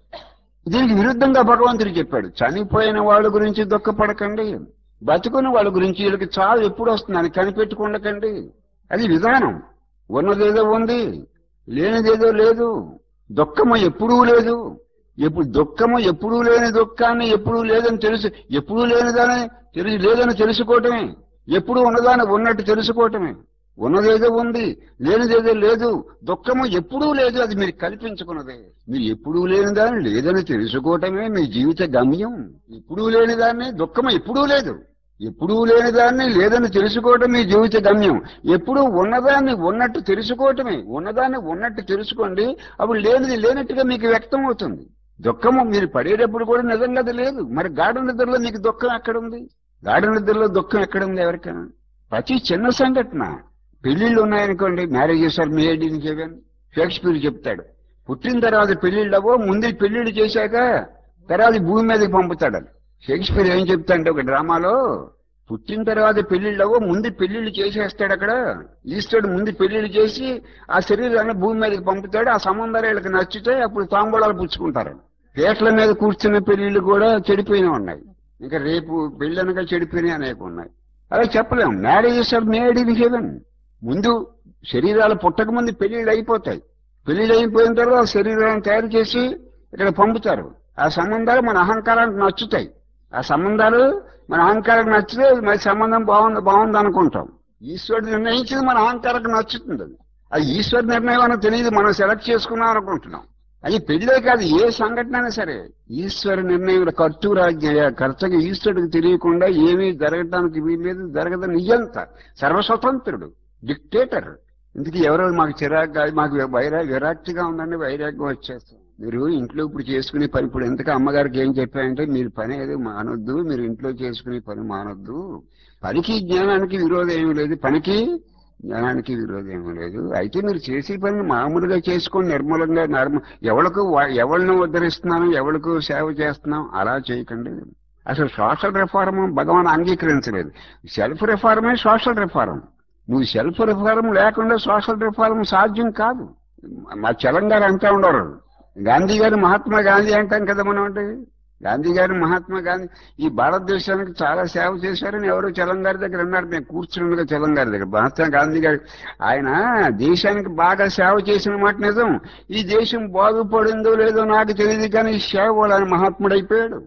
దీనికి విరుద్ధంగా భగవంతుడు చెప్పాడు, చనిపోయిన వాళ్ళ గురించి దుఃఖపడకండి, బతుకున్న వాళ్ళ గురించి వీళ్ళకి చావు ఎప్పుడు వస్తుందని కనిపెట్టుకుండకండి. అది విధానం. ఉన్నదేదో ఉంది, లేనిదేదో లేదు. దుఃఖము ఎప్పుడూ లేదు. ఎప్పుడు దుఃఖము ఎప్పుడూ లేని దుఃఖాన్ని ఎప్పుడూ లేదని తెలుసు, ఎప్పుడూ లేనిదాన్ని తెలిసి లేదని తెలుసుకోవటమే. ఎప్పుడు ఉన్నదాన్ని ఉన్నట్టు తెలుసుకోవటమే. ఉన్నదేదో ఉంది, లేనిదేదో లేదు. దుఃఖము ఎప్పుడూ లేదు, అది మీరు కల్పించుకున్నదే. మీరు ఎప్పుడూ లేనిదాన్ని లేదని తెలుసుకోవటమే మీ జీవిత గమ్యం. ఎప్పుడూ లేనిదాన్ని దుఃఖము ఎప్పుడూ లేదు, ఎప్పుడూ లేనిదాన్ని లేదని తెలుసుకోవటం మీ జీవిత గమ్యం. ఎప్పుడూ ఉన్నదాన్ని ఉన్నట్టు తెలుసుకోవటమే. ఉన్నదాన్ని ఉన్నట్టు తెలుసుకోండి, అప్పుడు లేనిది లేనట్టుగా మీకు వ్యక్తం అవుతుంది. దుఃఖము మీరు పడేటప్పుడు కూడా నిజంగా అది లేదు. మరి గాఢ నిద్రలో మీకు దుఃఖం ఎక్కడుంది? గాఢ నిద్రలో దుఃఖం ఎక్కడుంది ఎవరికైనా? ప్రతి చిన్న సంఘటన, పెళ్లిళ్ళు ఉన్నాయనుకోండి, marriages are made in heaven, Shakespeare చెప్తాడు. పుట్టిన తర్వాత పెళ్లిళ్ళవో, ముందు పెళ్లిళ్ళు చేశాక తర్వాత భూమి మీదకి పంపుతాడని. షేక్స్పియర్ ఏం చెప్తాడంటే ఒక డ్రామాలో, పుట్టిన తర్వాత పెళ్లిళ్ళవో, ముందు పెళ్లిళ్ళు చేసేస్తాడు. అక్కడ ఈశ్వరుడు ముందు పెళ్లిళ్ళు చేసి ఆ శరీరాన్ని భూమి మీదకి పంపుతాడు. ఆ సంబంధాలు వీళ్ళకి నచ్చితే అప్పుడు తాంబూలాలు పుచ్చుకుంటారు. పీటల మీద కూర్చున్న పెళ్లిళ్ళు కూడా చెడిపోయినా ఉన్నాయి, ఇంకా రేపు పెళ్లి అనగా చెడిపోయినాయి అనేక ఉన్నాయి. అలా చెప్పలేం. Marriages are made in heaven. ముందు శరీరాలు పుట్టక ముందు పెళ్లిళ్ళు అయిపోతాయి. పెళ్లిళ్ళు అయిపోయిన తర్వాత శరీరాలను తయారు చేసి ఇక్కడ పంపుతారు. ఆ సంబంధాలు మన అహంకారానికి నచ్చుతాయి. ఆ సంబంధాలు మన అహంకారానికి నచ్చితే మరి సంబంధం బాగుంది బాగుంది అనుకుంటాం. ఈశ్వరుడు నిర్ణయించింది మన అహంకారానికి నచ్చుతుంది. అది అది ఈశ్వరు నిర్ణయం అని తెలియదు, మనం సెలెక్ట్ చేసుకున్నాం అనుకుంటున్నాం. అది పెళ్ళే కాదు, ఏ సంఘటన అయినా సరే ఈశ్వర నిర్ణయం. కర్తూరాజ్ఞ, కర్తగా ఈశ్వరుడికి తెలియకుండా ఏమీ జరగటానికి వీల్లేదు, జరగదు. నిజంత సర్వస్వతంత్రుడు, డిక్టేటర్. ఇందుకు ఎవరో మాకు చిరాగ్గా, మాకు వైరా విరాక్తిగా ఉందండి, వైరాగ్యం వచ్చేస్తాం. మీరు ఇంట్లో ఇప్పుడు చేసుకునే పని, ఇప్పుడు ఎందుకు అమ్మగారికి ఏం చెప్పారంటే, మీరు పని ఏదో మానొద్దు, మీరు ఇంట్లో చేసుకునే పని మానొద్దు. పనికి జ్ఞానానికి విరోధం ఏమీ లేదు, పనికి జ్ఞానానికి విరోధం ఏమీ లేదు. అయితే మీరు చేసే పని మామూలుగా చేసుకొని నిర్మూలంగా నర్మ ఎవరికి ఎవరిని ఉద్ధరిస్తున్నాను, ఎవరికి సేవ చేస్తున్నాం అలా చేయకండి. అసలు సోషల్ రిఫార్మ్ భగవాన్ అంగీకరించలేదు. సెల్ఫ్ రిఫార్మే సోషల్ రిఫార్మ్. నువ్వు సెల్ఫ్ రిఫార్మ్ లేకుండా సోషల్ రిఫార్మ్ సాధ్యం కాదు. మా తెలంగాణ అంటూ ఉండరు, గాంధీ గారు మహాత్మా గాంధీ అంటాం కదా మనం. అంటే గాంధీ గారు మహాత్మా గాంధీ ఈ భారతదేశానికి చాలా సేవ చేశారని ఎవరో తెలంగాణ దగ్గర ఉన్నారు. నేను కూర్చున్నగా తెలంగాణ దగ్గర మహాత్మా గాంధీ గారు ఆయన దేశానికి బాగా సేవ చేసిన మాట నిజం. ఈ దేశం బాగుపడిందో లేదో నాకు తెలియదు, కానీ ఈ సేవ వల్ల ఆయన మహాత్ముడైపోయాడు.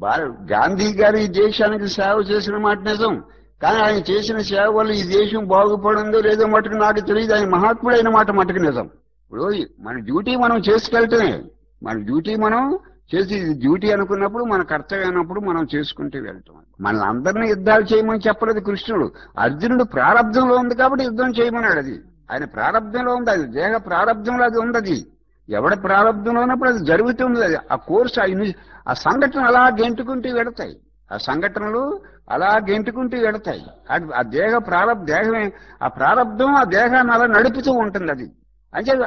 గాంధీ గారు ఈ దేశానికి సేవ చేసిన మాట నిజం, కానీ ఆయన చేసిన సేవ వల్ల ఈ దేశం బాగుపడిందో లేదో మటుకు నాకు తెలియదు, ఆయన మహాత్ముడైన మాట మటుకు నిజం. ఇప్పుడు మన డ్యూటీ మనం చేసుకెళ్తేనే, మన డ్యూటీ మనం చేసి డ్యూటీ అనుకున్నప్పుడు, మన కర్తవ్యం అయినప్పుడు మనం చేసుకుంటూ వెళ్తాం. మన అందరినీ యుద్ధాలు చేయమని చెప్పలేదు కృష్ణుడు. అర్జునుడు ప్రారంధంలో ఉంది కాబట్టి యుద్ధం చేయమన్నాడు. అది ఆయన ప్రారంధంలో ఉంది, అది దేహ ప్రారంధంలో అది ఉంది. అది ఎవడ ప్రారంధంలో ఉన్నప్పుడు అది జరుగుతుంది. అది ఆ కోర్సు, ఆ సంఘటన అలా గెంటుకుంటూ వెడతాయి. ఆ సంఘటనలు అలా గెంటుకుంటూ వెడతాయి. ఆ దేహ ప్రారంభ దేహమే ఆ ప్రారంధం ఆ దేహాన్ని అలా నడుపుతూ ఉంటుంది. అది అంచేత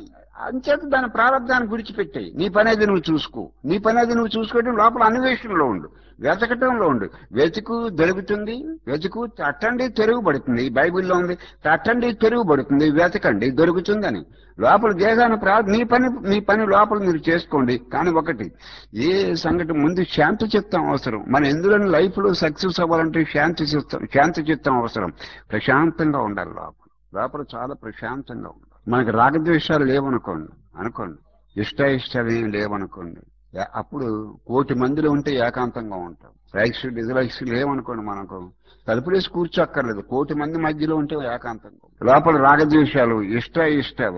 అంచేత దాని ప్రారంధాన్ని విడిచిపెట్టాయి. నీ పనేది నువ్వు చూసుకో, నీ పనేది నువ్వు చూసుకోవడం, లోపల అన్వేషణలో ఉండు, వెతకటంలో ఉండు. వెతుకు దొరుకుతుంది, వెతుకు తట్టండి తెరుగుబడుతుంది. బైబిల్లో ఉంది, తట్టండి తెరుగుబడుతుంది, వెతకండి దొరుకుతుందని. లోపల దేహాన్ని ప్రా నీ పని మీ పని లోపల మీరు చేసుకోండి. కానీ ఒకటి, ఏ సంఘటన ముందు శాంతి చిత్తం అవసరం. మన ఎందులో లైఫ్ లో సక్సెస్ అవ్వాలంటే శాంతి చిత్తం శాంతి చిత్తం అవసరం. ప్రశాంతంగా ఉండాలి, లోపల లోపల చాలా ప్రశాంతంగా ఉండాలి. మనకు రాగద్వేషాలు లేవనుకోండి, అనుకోండి ఇష్ట ఇష్టాలు ఏమి లేవనుకోండి, అప్పుడు కోటి మందిలో ఉంటే ఏకాంతంగా ఉంటాం. లైక్స్ డిజలైక్స్ లేవనుకోండి, మనకు తలుపులేసి కూర్చోక్కర్లేదు, కోటి మంది మధ్యలో ఉంటే ఏకాంతంగా. లోపల రాగద్వేషాలు ఇష్ట ఇష్టాలు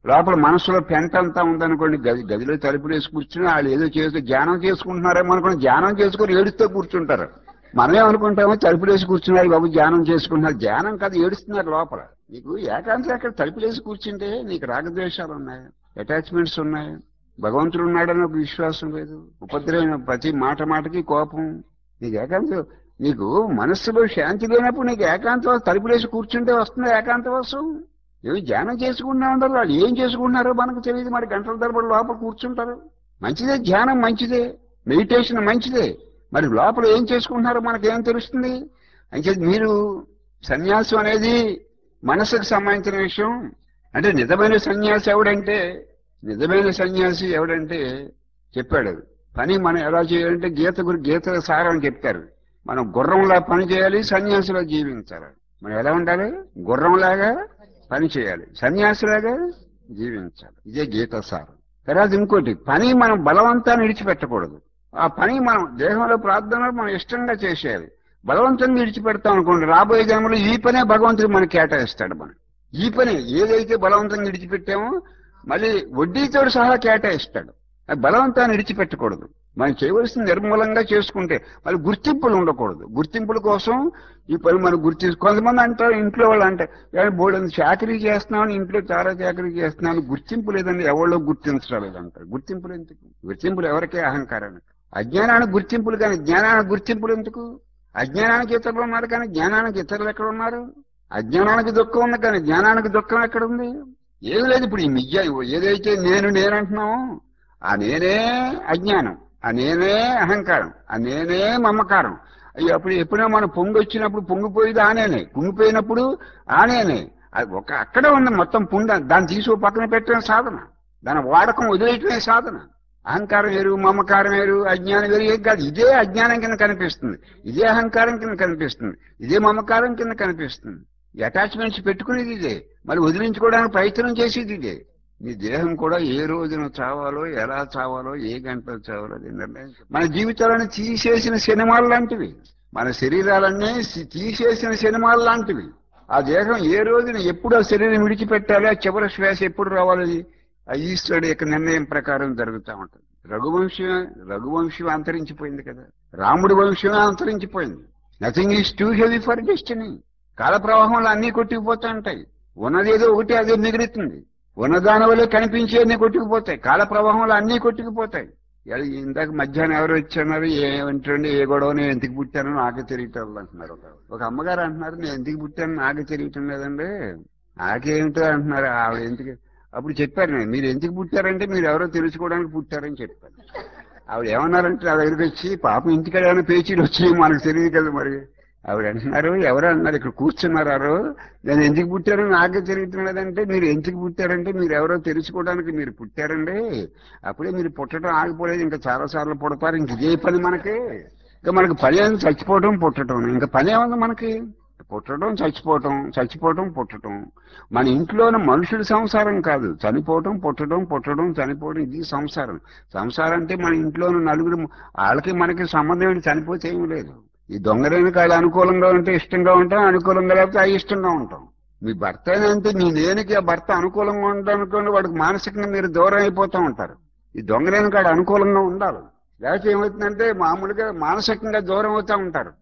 లోపల మనసులో పెంట అంతా ఉందనుకోండి, గది గదిలో తలుపులు వేసి కూర్చుని వాళ్ళు ఏదో చేస్తూ ధ్యానం చేసుకుంటున్నారేమో అనుకోండి, ధ్యానం చేసుకుని ఏడుస్తూ కూర్చుంటారు. మనమే అనుకుంటామో తలుపులు వేసి కూర్చున్నారు బాబు ధ్యానం చేసుకుంటున్నారు. ధ్యానం కాదు, ఏడుస్తున్నారు లోపల. నీకు ఏకాంతం అక్కడ తలుపులు వేసి కూర్చుంటే నీకు రాగద్వేషాలు ఉన్నాయి, అటాచ్మెంట్స్ ఉన్నాయి, భగవంతుడు ఉన్నాడని ఒక విశ్వాసం లేదు, ఉపద్రవం ప్రతి మాట మాటకి కోపం. నీకు ఏకాంతం, నీకు మనస్సులో శాంతి లేనప్పుడు నీకు ఏకాంతం తలుపులేసి కూర్చుంటే వస్తుంది ఏకాంతవాసం. ఏమి ధ్యానం చేసుకుంటా ఉంటారు, వాళ్ళు ఏం చేసుకుంటున్నారో మనకు తెలియదు. మరి గంటల తరబడి లోపల కూర్చుంటారు. మంచిదే, ధ్యానం మంచిదే, మెడిటేషన్ మంచిదే. మరి లోపల ఏం చేసుకుంటున్నారో మనకేం తెలుస్తుంది? అంటే మీరు సన్యాసం అనేది మనసుకు సంబంధించిన విషయం. అంటే నిజమైన సన్యాసి ఎవడంటే, నిజమైన సన్యాసి ఎవడంటే చెప్పాడు పని మనం ఎలా చేయాలంటే గీత గురి గీత సారం చెప్తారు. మనం గుర్రంలా పని చేయాలి, సన్యాసిలా జీవించాలి. మనం ఎలా ఉండాలి? గుర్రంలాగా పని చేయాలి, సన్యాసిలాగా జీవించాలి. ఇదే గీత సారం. తర్వాత ఇంకోటి, పని మనం బలవంతాన్ని విడిచిపెట్టకూడదు. ఆ పని మనం దేహంలో ప్రార్థనలో మనం ఇష్టంగా చేసేయాలి. బలవంతంగా విడిచిపెడతాం అనుకోండి, రాబోయే జన్మలో ఈ పనే భగవంతుడు మనకి కేటాయిస్తాడు. మనం ఈ పని ఏదైతే బలవంతంగా విడిచిపెట్టామో మళ్ళీ వడ్డీతో సహా కేటాయిస్తాడు. బలవంతాన్ని విడిచిపెట్టకూడదు. మనం చేయవలసిన నిర్మూలంగా చేసుకుంటే మళ్ళీ గుర్తింపులు ఉండకూడదు. గుర్తింపుల కోసం ఈ పని మనం గుర్తి కొంతమంది అంటారు, ఇంట్లో వాళ్ళు అంటే బోర్డు చాకరీ చేస్తున్నాను, ఇంట్లో చాలా చాకరీ చేస్తున్నాను, గుర్తింపు లేదని ఎవరో గుర్తించలేదు అంటారు. గుర్తింపులు ఎందుకు? గుర్తింపులు ఎవరికే అహంకారానికి. అజ్ఞానానికి గుర్తింపులు కానీ జ్ఞానానికి గుర్తింపులు ఎందుకు? అజ్ఞానానికి ఇతరులు ఉన్నారు కానీ జ్ఞానానికి ఇతరులు ఎక్కడ ఉన్నారు? అజ్ఞానానికి దుఃఖం ఉంది కానీ జ్ఞానానికి దుఃఖం ఎక్కడ ఉంది? ఏం లేదు. ఇప్పుడు ఈ మిథ్య ఏదైతే నేను నేనంటున్నామో ఆ నేనే అజ్ఞానం, ఆ నేనే అహంకారం, ఆ నేనే మమకారం. అయ్యి అప్పుడు ఎప్పుడైనా మనం పొంగి వచ్చినప్పుడు పొంగిపోయేది ఆనేనే, పొంగిపోయినప్పుడు ఆనేనే. అది ఒక అక్కడే ఉంది మొత్తం పుండ. దాన్ని తీసి పక్కన పెట్టడం సాధన, దాని వాడకం వదిలేయటమే సాధన. అహంకారం వేరు, మమకారం వేరు, అజ్ఞానం వేరు. ఏం కాదు, ఇదే అజ్ఞానం కింద కనిపిస్తుంది, ఇదే అహంకారం కింద కనిపిస్తుంది, ఇదే మమకారం కింద కనిపిస్తుంది. ఈ అటాచ్మెంట్స్ పెట్టుకునేది ఇదే, మరి వదిలించుకోవడానికి ప్రయత్నం చేసేది ఇదే. మీ దేహం కూడా ఏ రోజున చావాలో, ఎలా చావాలో, ఏ గంటలో చావాలో అది నిర్ణయం. మన జీవితాలను తీసేసిన సినిమాలు లాంటివి, మన శరీరాలన్నీ తీసేసిన సినిమాలు లాంటివి. ఆ దేహం ఏ రోజున ఎప్పుడు ఆ శరీరం విడిచిపెట్టాలి, ఆ చివరి శ్వాస ఎప్పుడు రావాలి, ఆ ఈశ్వరుడు యొక్క నిర్ణయం ప్రకారం జరుగుతూ ఉంటుంది. రఘువంశం రఘువంశం అంతరించిపోయింది కదా, రాముడి వంశం అంతరించిపోయింది. Nothing is too heavy for destiny. కాల ప్రవాహంలో అన్నీ కొట్టుకుపోతూ ఉంటాయి. ఉన్నదేదో ఒకటి అదే మిగులుతుంది. ఉన్నదాని వల్లే కనిపించేవన్నీ కొట్టుకుపోతాయి. కాల ప్రవాహంలో అన్నీ కొట్టుకుపోతాయి. ఇందాక మధ్యాహ్నం ఎవరు వచ్చన్నారు, ఏమంటండి ఏ గొడవ, నేను ఎందుకు పుట్టానో నాకు తెలియటం అంటున్నారు. ఒక అమ్మగారు అంటున్నారు, నేను ఎందుకు పుట్టాను నాకు తెలియటం లేదండి, నాకేమిటో అంటున్నారు ఆవిడ. ఎందుకు అప్పుడు చెప్పారు, నేను మీరు ఎందుకు పుట్టారంటే మీరు ఎవరో తెలుసుకోవడానికి పుట్టారని చెప్పాను. ఆవిడ ఏమన్నారంటే నా దగ్గరికి వచ్చి, పాపం ఇంటికాడ ఏమైనా పేచీలు వచ్చాయి మనకు తెలియదు కదా. మరి ఆవిడ అంటున్నారు, ఎవరు అన్నారు ఇక్కడ కూర్చున్నారు, నేను ఎందుకు పుట్టారో నాకే తెలియటం లేదంటే, మీరు ఎందుకు పుట్టారంటే మీరు ఎవరో తెలుసుకోవడానికి మీరు పుట్టారండి, అప్పుడే మీరు పుట్టడం ఆగిపోలేదు, ఇంకా చాలా సార్లు పుడతారు, ఇంక ఇదే పని మనకి. ఇంకా మనకి పని ఏమి చచ్చిపోవటం పుట్టడం, ఇంకా పని ఏముంది మనకి? పుట్టడం చచ్చిపోవటం, చచ్చిపోవటం పుట్టడం. మన ఇంట్లోని మనుషుల సంసారం కాదు, చనిపోవటం పుట్టడం, పుట్టడం చనిపోవడం, ఇది సంసారం. సంసారం అంటే మన ఇంట్లోని నలుగురు, వాళ్ళకి మనకి సంబంధం ఏంటి? చనిపోతే ఏమీ లేదు. ఈ దొంగలేని కాళ్ళు అనుకూలంగా ఉంటే ఇష్టంగా ఉంటాం, అనుకూలంగా లేకపోతే అయిష్టంగా ఉంటాం. మీ భర్త అంటే మీ నేనికి ఆ భర్త అనుకూలంగా ఉంటానుకోండి, వాడికి మానసికంగా మీరు దూరం అయిపోతూ ఉంటారు. ఈ దొంగలేని కాళ్ళు అనుకూలంగా ఉండాలి, లేకపోతే ఏమవుతుందంటే మామూలుగా మానసికంగా దూరం అవుతూ ఉంటారు.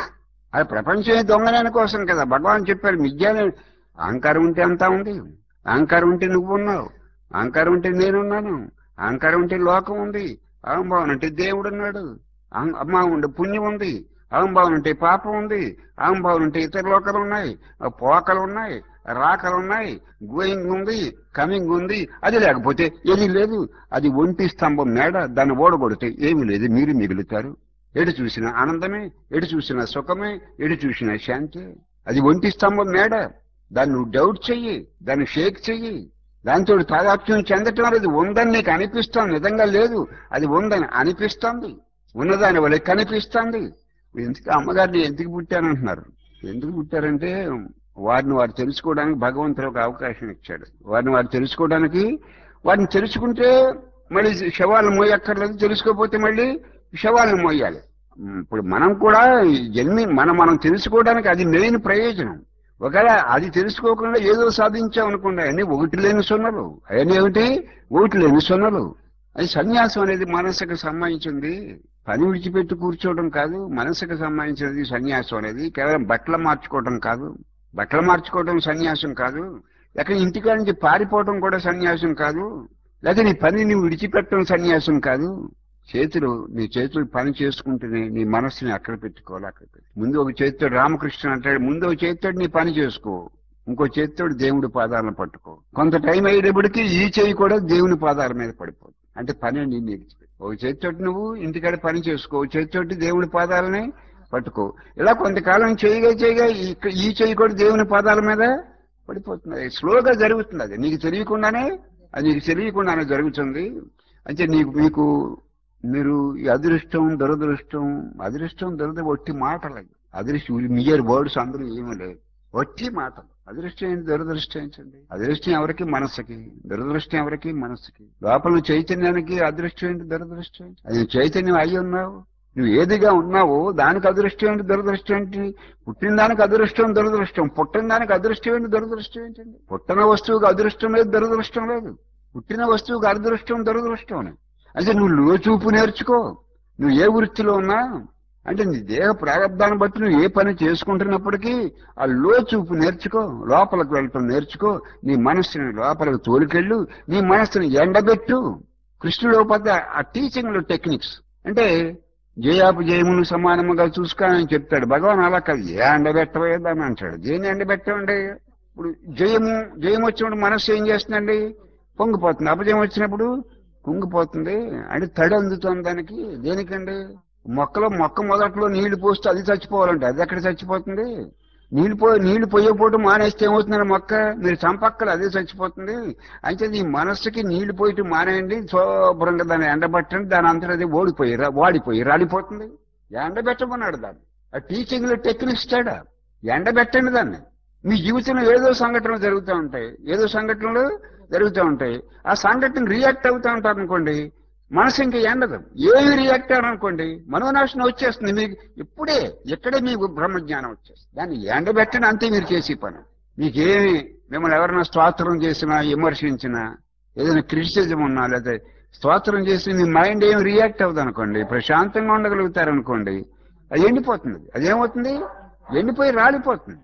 అది ప్రపంచమే దొంగలేని కోసం కదా భగవాన్ చెప్పారు. మిథ్యాన్ని అహంకారం ఉంటే అంతా ఉంది, అహంకారం ఉంటే నువ్వు ఉన్నావు, అహంకారం ఉంటే నేనున్నాను, అహంకారం ఉంటే లోకం ఉంది, అహంభావన అంటే దేవుడు ఉన్నాడు, అమ్మ ఉండే పుణ్యం ఉంది, అహంభావన ఉంటే పాపం ఉంది, అహంభావన ఉంటే ఇతర లోకాలు ఉన్నాయి, పోకలు ఉన్నాయి, రాకలు ఉన్నాయి, గోయింగ్ ఉంది, కమింగ్ ఉంది. అది లేకపోతే ఏది లేదు. అది ఒంటి స్తంభం మేడ, దాన్ని ఓడగొడితే ఏమీ లేదు, మీరు మిగులుతారు. ఎటు చూసినా ఆనందమే, ఎటు చూసినా సుఖమే, ఎటు చూసినా శాంతి. అది ఒంటి స్తంభం మేడ, దాన్ని నువ్వు డౌట్ చెయ్యి, దాన్ని షేక్ చెయ్యి, దాంతో తాదాత్మ్యం చెందటం అనేది ఉందని నీకు అనిపిస్తుంది, నిజంగా లేదు, అది ఉందని అనిపిస్తుంది, ఉన్నదాని వల్ల కనిపిస్తుంది. ఎందుకు అమ్మగారిని ఎందుకు పుట్టానంటున్నారు? ఎందుకు పుట్టారంటే వారిని వారు తెలుసుకోవడానికి భగవంతుడు ఒక అవకాశం ఇచ్చాడు. వారిని వారు తెలుసుకోవడానికి, వారిని తెలుసుకుంటే మళ్ళీ శవాలను మోయక్కర్లేదు, తెలుసుకోకపోతే మళ్ళీ శవాలను మోయాలి. ఇప్పుడు మనం కూడా జన్మి మనం మనం తెలుసుకోవడానికి అది మెయిన్ ప్రయోజనం. ఒకవేళ అది తెలుసుకోకుండా ఏదో సాధించాం అనుకోండి, అన్ని ఒకటి లేని సున్నలు. అవన్నీ ఏమిటి? ఒకటి లేని సున్నలు. అది సన్యాసం అనేది మనసుకు సంబంధించింది. పని విడిచిపెట్టి కూర్చోవడం కాదు, మనసుకు సంబంధించినది సన్యాసం అనేది. కేవలం బట్టలు మార్చుకోవడం కాదు, బట్టలు మార్చుకోవడం సన్యాసం కాదు. ఎక్కడ ఇంటికాడ నుంచి పారిపోవడం కూడా సన్యాసం కాదు. లేదా నీ పని నువ్వు విడిచిపెట్టడం సన్యాసం కాదు. చేతులు నీ చేతులు పని చేసుకుంటేనే నీ మనస్సుని అక్కడ పెట్టుకోవాలి. అక్కడ పెట్టు. ముందు ఒక చేతితో రామకృష్ణ అంటాడు, ముందు ఒక చేతితో నీ పని చేసుకో, ఇంకో చేతితో దేవుడి పాదాలను పట్టుకో. కొంత టైం అయ్యేటప్పటికి ఈ చేయి కూడా దేవుని పాదాల మీద పడిపోతుంది. అంటే పని నీ నేర్చిపెట్టు. ఒక చేతితోటి నువ్వు ఇంటికాడ పని చేసుకో, ఒక చేతితోటి దేవుడి పాదాలని పట్టుకో. ఇలా కొంతకాలం చేయగా చేయగా ఈ- ఈ చేయి కూడా దేవుని పాదాల మీద పడిపోతుంది. స్లోగా జరుగుతుంది. అది నీకు తెలియకుండానే అది నీకు తెలియకుండానే జరుగుతుంది. అంటే నీకు మీకు మీరు ఈ అదృష్టం దురదృష్టం, అదృష్టం దురద ఒట్టి మాటలు. అదృష్టం మియర్ వర్డ్స్ అందరూ ఏమీ లేదు, ఒట్టి మాటలు. అదృష్టం ఏంటి, దురదృష్టం ఏంటండి? అదృష్టం ఎవరికి? మనస్సుకి. దురదృష్టం ఎవరికి? మనస్సుకి. లోపల చైతన్యానికి అదృష్టం ఏంటి, దురదృష్టం ఏంటి? అది చైతన్యం అయి ఉన్నావు, నువ్వు ఏదిగా ఉన్నావో దానికి అదృష్టం ఏంటి, దురదృష్టం ఏంటి? పుట్టిన దానికి అదృష్టం దురదృష్టం, పుట్టిన దానికి అదృష్టం ఏంటి, దురదృష్టం ఏంటండి? పుట్టిన వస్తువుకి అదృష్టం లేదు, దురదృష్టం లేదు. పుట్టిన వస్తువుకి అదృష్టం దురదృష్టం. అంటే నువ్వు లోచూపు నేర్చుకో. నువ్వు ఏ వృత్తిలో ఉన్నా అంటే నీ దేహ ప్రారంభాన్ని బట్టి నువ్వు ఏ పని చేసుకుంటున్నప్పటికీ ఆ లోచూపు నేర్చుకో, లోపలికి వెళ్ళటం నేర్చుకో. నీ మనస్సుని లోపలికి తోలికెళ్ళు, నీ మనస్సుని ఎండబెట్టు. కృష్ణుడు పద్ద ఆ టీచింగ్ లో టెక్నిక్స్ అంటే జయాపు జయములు సమానముగా చూసుకోనని చెప్తాడు భగవాన్. అలా కాదు, ఏ ఎండబెట్టవేదని అంటాడు. దేన్ని ఎండబెట్టమండి? ఇప్పుడు జయము జయం వచ్చినప్పుడు మనస్సు ఏం చేస్తుందండి? పొంగిపోతుంది. అపజయం వచ్చినప్పుడు కుంగిపోతుంది. అంటే తడి అందుతుంది దానికి. దేనికండి? మొక్కలో మొక్క మొదట్లో నీళ్లు పోస్తే అది చచ్చిపోవాలంటే అది ఎక్కడ చచ్చిపోతుంది? నీళ్లు పో నీళ్లు పోయకపోవడం మానేస్తే ఏమవుతుందని మొక్క మీరు చంపక్కలు అదే చచ్చిపోతుంది. అయితే ఈ మనస్సుకి నీళ్లు పోయటం మానేయండి, శుభ్రంగా దాన్ని ఎండబట్టండి, దాని అంతా అది ఓడిపోయి వాడిపోయి రాలిపోతుంది. ఎండబెట్టమన్నాడు దాన్ని. ఆ టీచింగ్ లో టెక్నిక్స్ తేడా. ఎండబెట్టండి దాన్ని. మీ జీవితంలో ఏదో సంఘటనలు జరుగుతూ ఉంటాయి, ఏదో సంఘటనలు జరుగుతూ ఉంటాయి. ఆ సంఘటన రియాక్ట్ అవుతూ ఉంటారు అనుకోండి, మనసు ఇంకా ఎండదు. ఏమి రియాక్ట్ అవ్వనుకోండి మనోనాశనం వచ్చేస్తుంది. మీకు ఇప్పుడే ఇక్కడే మీకు బ్రహ్మజ్ఞానం వచ్చేస్తుంది. దాన్ని ఎండబెట్టని అంతే మీరు చేసే పని. మీకేమి మిమ్మల్ని ఎవరైనా స్తోత్రం చేసినా, విమర్శించినా, ఏదైనా క్రిటిసిజం ఉన్నా, లేదా స్తోత్రం చేసి మీ మైండ్ ఏమి రియాక్ట్ అవ్వదు అనుకోండి, ప్రశాంతంగా ఉండగలుగుతారనుకోండి, అది ఎండిపోతుంది. అదేమవుతుంది? ఎండిపోయి రాలిపోతుంది.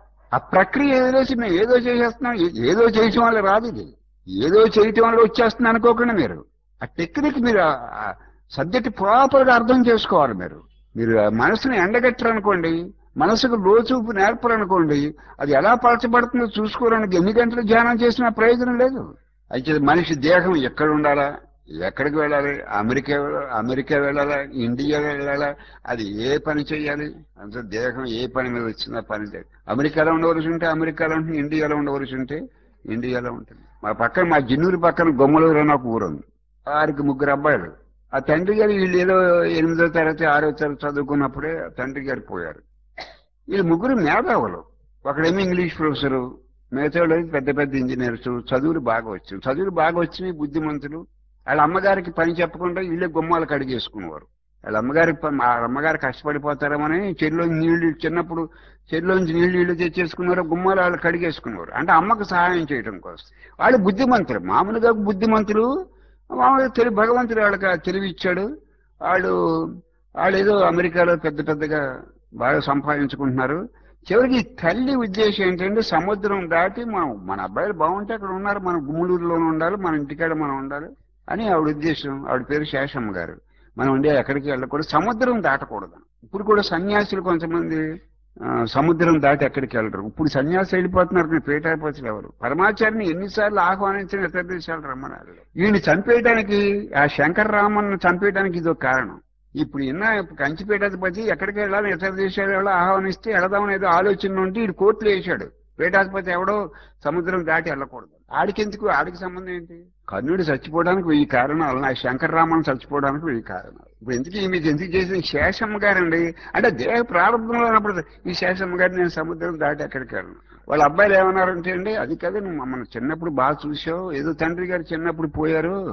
ఆ ప్రక్రియ వదిలేసి మేము ఏదో చేసేస్తున్నాం, ఏ- ఏదో చేయటం వల్ల రాదు ఇది. ఏదో చేయటం వల్ల వచ్చేస్తుంది అనుకోకుండా మీరు ఆ టెక్నిక్ మీరు సబ్జెక్ట్ ప్రాపర్ గా అర్థం చేసుకోవాలి. మీరు మీరు ఆ మనసుని ఎండగట్టరనుకోండి, మనసుకు లోచూపు నేర్పరనుకోండి, అది ఎలా పరచబడుతుందో చూసుకోవడానికి ఎన్ని గంటలు ధ్యానం చేసినా ప్రయోజనం లేదు. అయితే మనిషి దేహం ఎక్కడ ఉండాలా, ఎక్కడికి వెళ్ళాలి, అమెరికా వెళ్ళ- అమెరికా వెళ్ళాలా, ఇండియా వెళ్ళాలా, అది ఏ పని చేయాలి, అంటే దేహం ఏ పని మీద వచ్చినా పని చేయాలి. అమెరికాలో ఉండవలసి ఉంటే అమెరికాలో ఉంటుంది, ఇండియాలో ఉండవలసి ఉంటే ఇండియాలో ఉంటుంది. మా పక్కన మా జిన్నూరు పక్కన గొమ్మలూరు అని ఒక ఊరు ఉంది. వారికి ముగ్గురు అబ్బాయిలు. ఆ తండ్రి గారు వీళ్ళు ఏదో ఎనిమిదో తరగతి ఆరో తరగతి చదువుకున్నప్పుడే ఆ తండ్రి గారు పోయారు. వీళ్ళు ముగ్గురు మేధావులు. ఒకడేమో ఇంగ్లీష్ ప్రొఫెసరు, మిగతా వాళ్ళు పెద్ద పెద్ద ఇంజనీర్స్, చదువులు బాగా వచ్చు చదువులు బాగా వచ్చి బుద్ధిమంతులు. వాళ్ళ అమ్మగారికి పని చెప్పకుండా వీళ్ళే గుమ్మాలు కడిగేసుకునేవారు. వాళ్ళ అమ్మగారికి ప- మా అమ్మగారు కష్టపడిపోతారేమని చెరులో నీళ్లు చిన్నప్పుడు చెరులోంచి నీళ్లు నీళ్లు తెచ్చేసుకున్నారు, గుమ్మాలు వాళ్ళు కడిగేసుకునేవారు. అంటే అమ్మకు సహాయం చేయడం కోసం. వాళ్ళు బుద్ధిమంతులు, మామూలుగా బుద్ధిమంతులు. మామూలుగా తెలివి భగవంతుడు వాళ్ళకి ఆ తెలివి ఇచ్చాడు. వాళ్ళు వాళ్ళు ఏదో అమెరికాలో పెద్ద పెద్దగా బాగా సంపాదించుకుంటున్నారు. చివరికి ఈ తల్లి ఉద్దేశం ఏంటంటే సముద్రం దాటి మనం మన అబ్బాయిలు బాగుంటే అక్కడ ఉన్నారు, మన గుమ్మలూరులోనే ఉండాలి, మన ఇంటికాడ మనం ఉండాలి అని ఆవిడ ఉద్దేశం. ఆవిడ పేరు శేషమ్మ గారు. మనం ఉండే ఎక్కడికి వెళ్ళకూడదు, సముద్రం దాటకూడదు. ఇప్పుడు కూడా సన్యాసులు కొంతమంది ఆ, సముద్రం దాటి ఎక్కడికి వెళ్ళరు. ఇప్పుడు సన్యాసి వెళ్ళిపోతున్నారు కానీ పేటాయిపోతులు ఎవరు. పరమాచార్యని ఎన్నిసార్లు ఆహ్వానించిన ఇతర దేశాలు రమ్మన్నారు. వీడిని చంపేయడానికి, ఆ శంకర రామన్ చంపేయడానికి ఇది ఒక కారణం. ఇప్పుడు ఇన్న కంచిపేటాధిపతి ఎక్కడికి వెళ్ళాలి, ఇతర దేశాలు ఎవరో ఆహ్వానిస్తే వెళదామని ఏదో ఆలోచన ఉంటే ఇటు కోర్టులో వేశాడు. పీఠాధిపతి ఎవడో సముద్రం దాటి వెళ్ళకూడదు. ఆడికెందుకు, ఆడికి సంబంధం ఏంటి? కర్ణుడు చచ్చిపోవడానికి వెయ్యి కారణాలు, నా శంకరరామన్ చచ్చిపోవడానికి వెయ్యి కారణాలు. ఇప్పుడు ఎందుకు మీకు ఎందుకు చేసిన శేషమ్మ గారండి అంటే దేహ ప్రారంభంలో ఉన్నప్పుడు ఈ శేషమ్మ గారు నేను సముద్రం దాటి ఎక్కడికి వెళ్ళను. వాళ్ళ అబ్బాయిలు ఏమన్నారంటే అండి, అది కదా నువ్వు మమ్మల్ని చిన్నప్పుడు బాగా చూసావు, ఏదో తండ్రి గారు చిన్నప్పుడు పోయారు,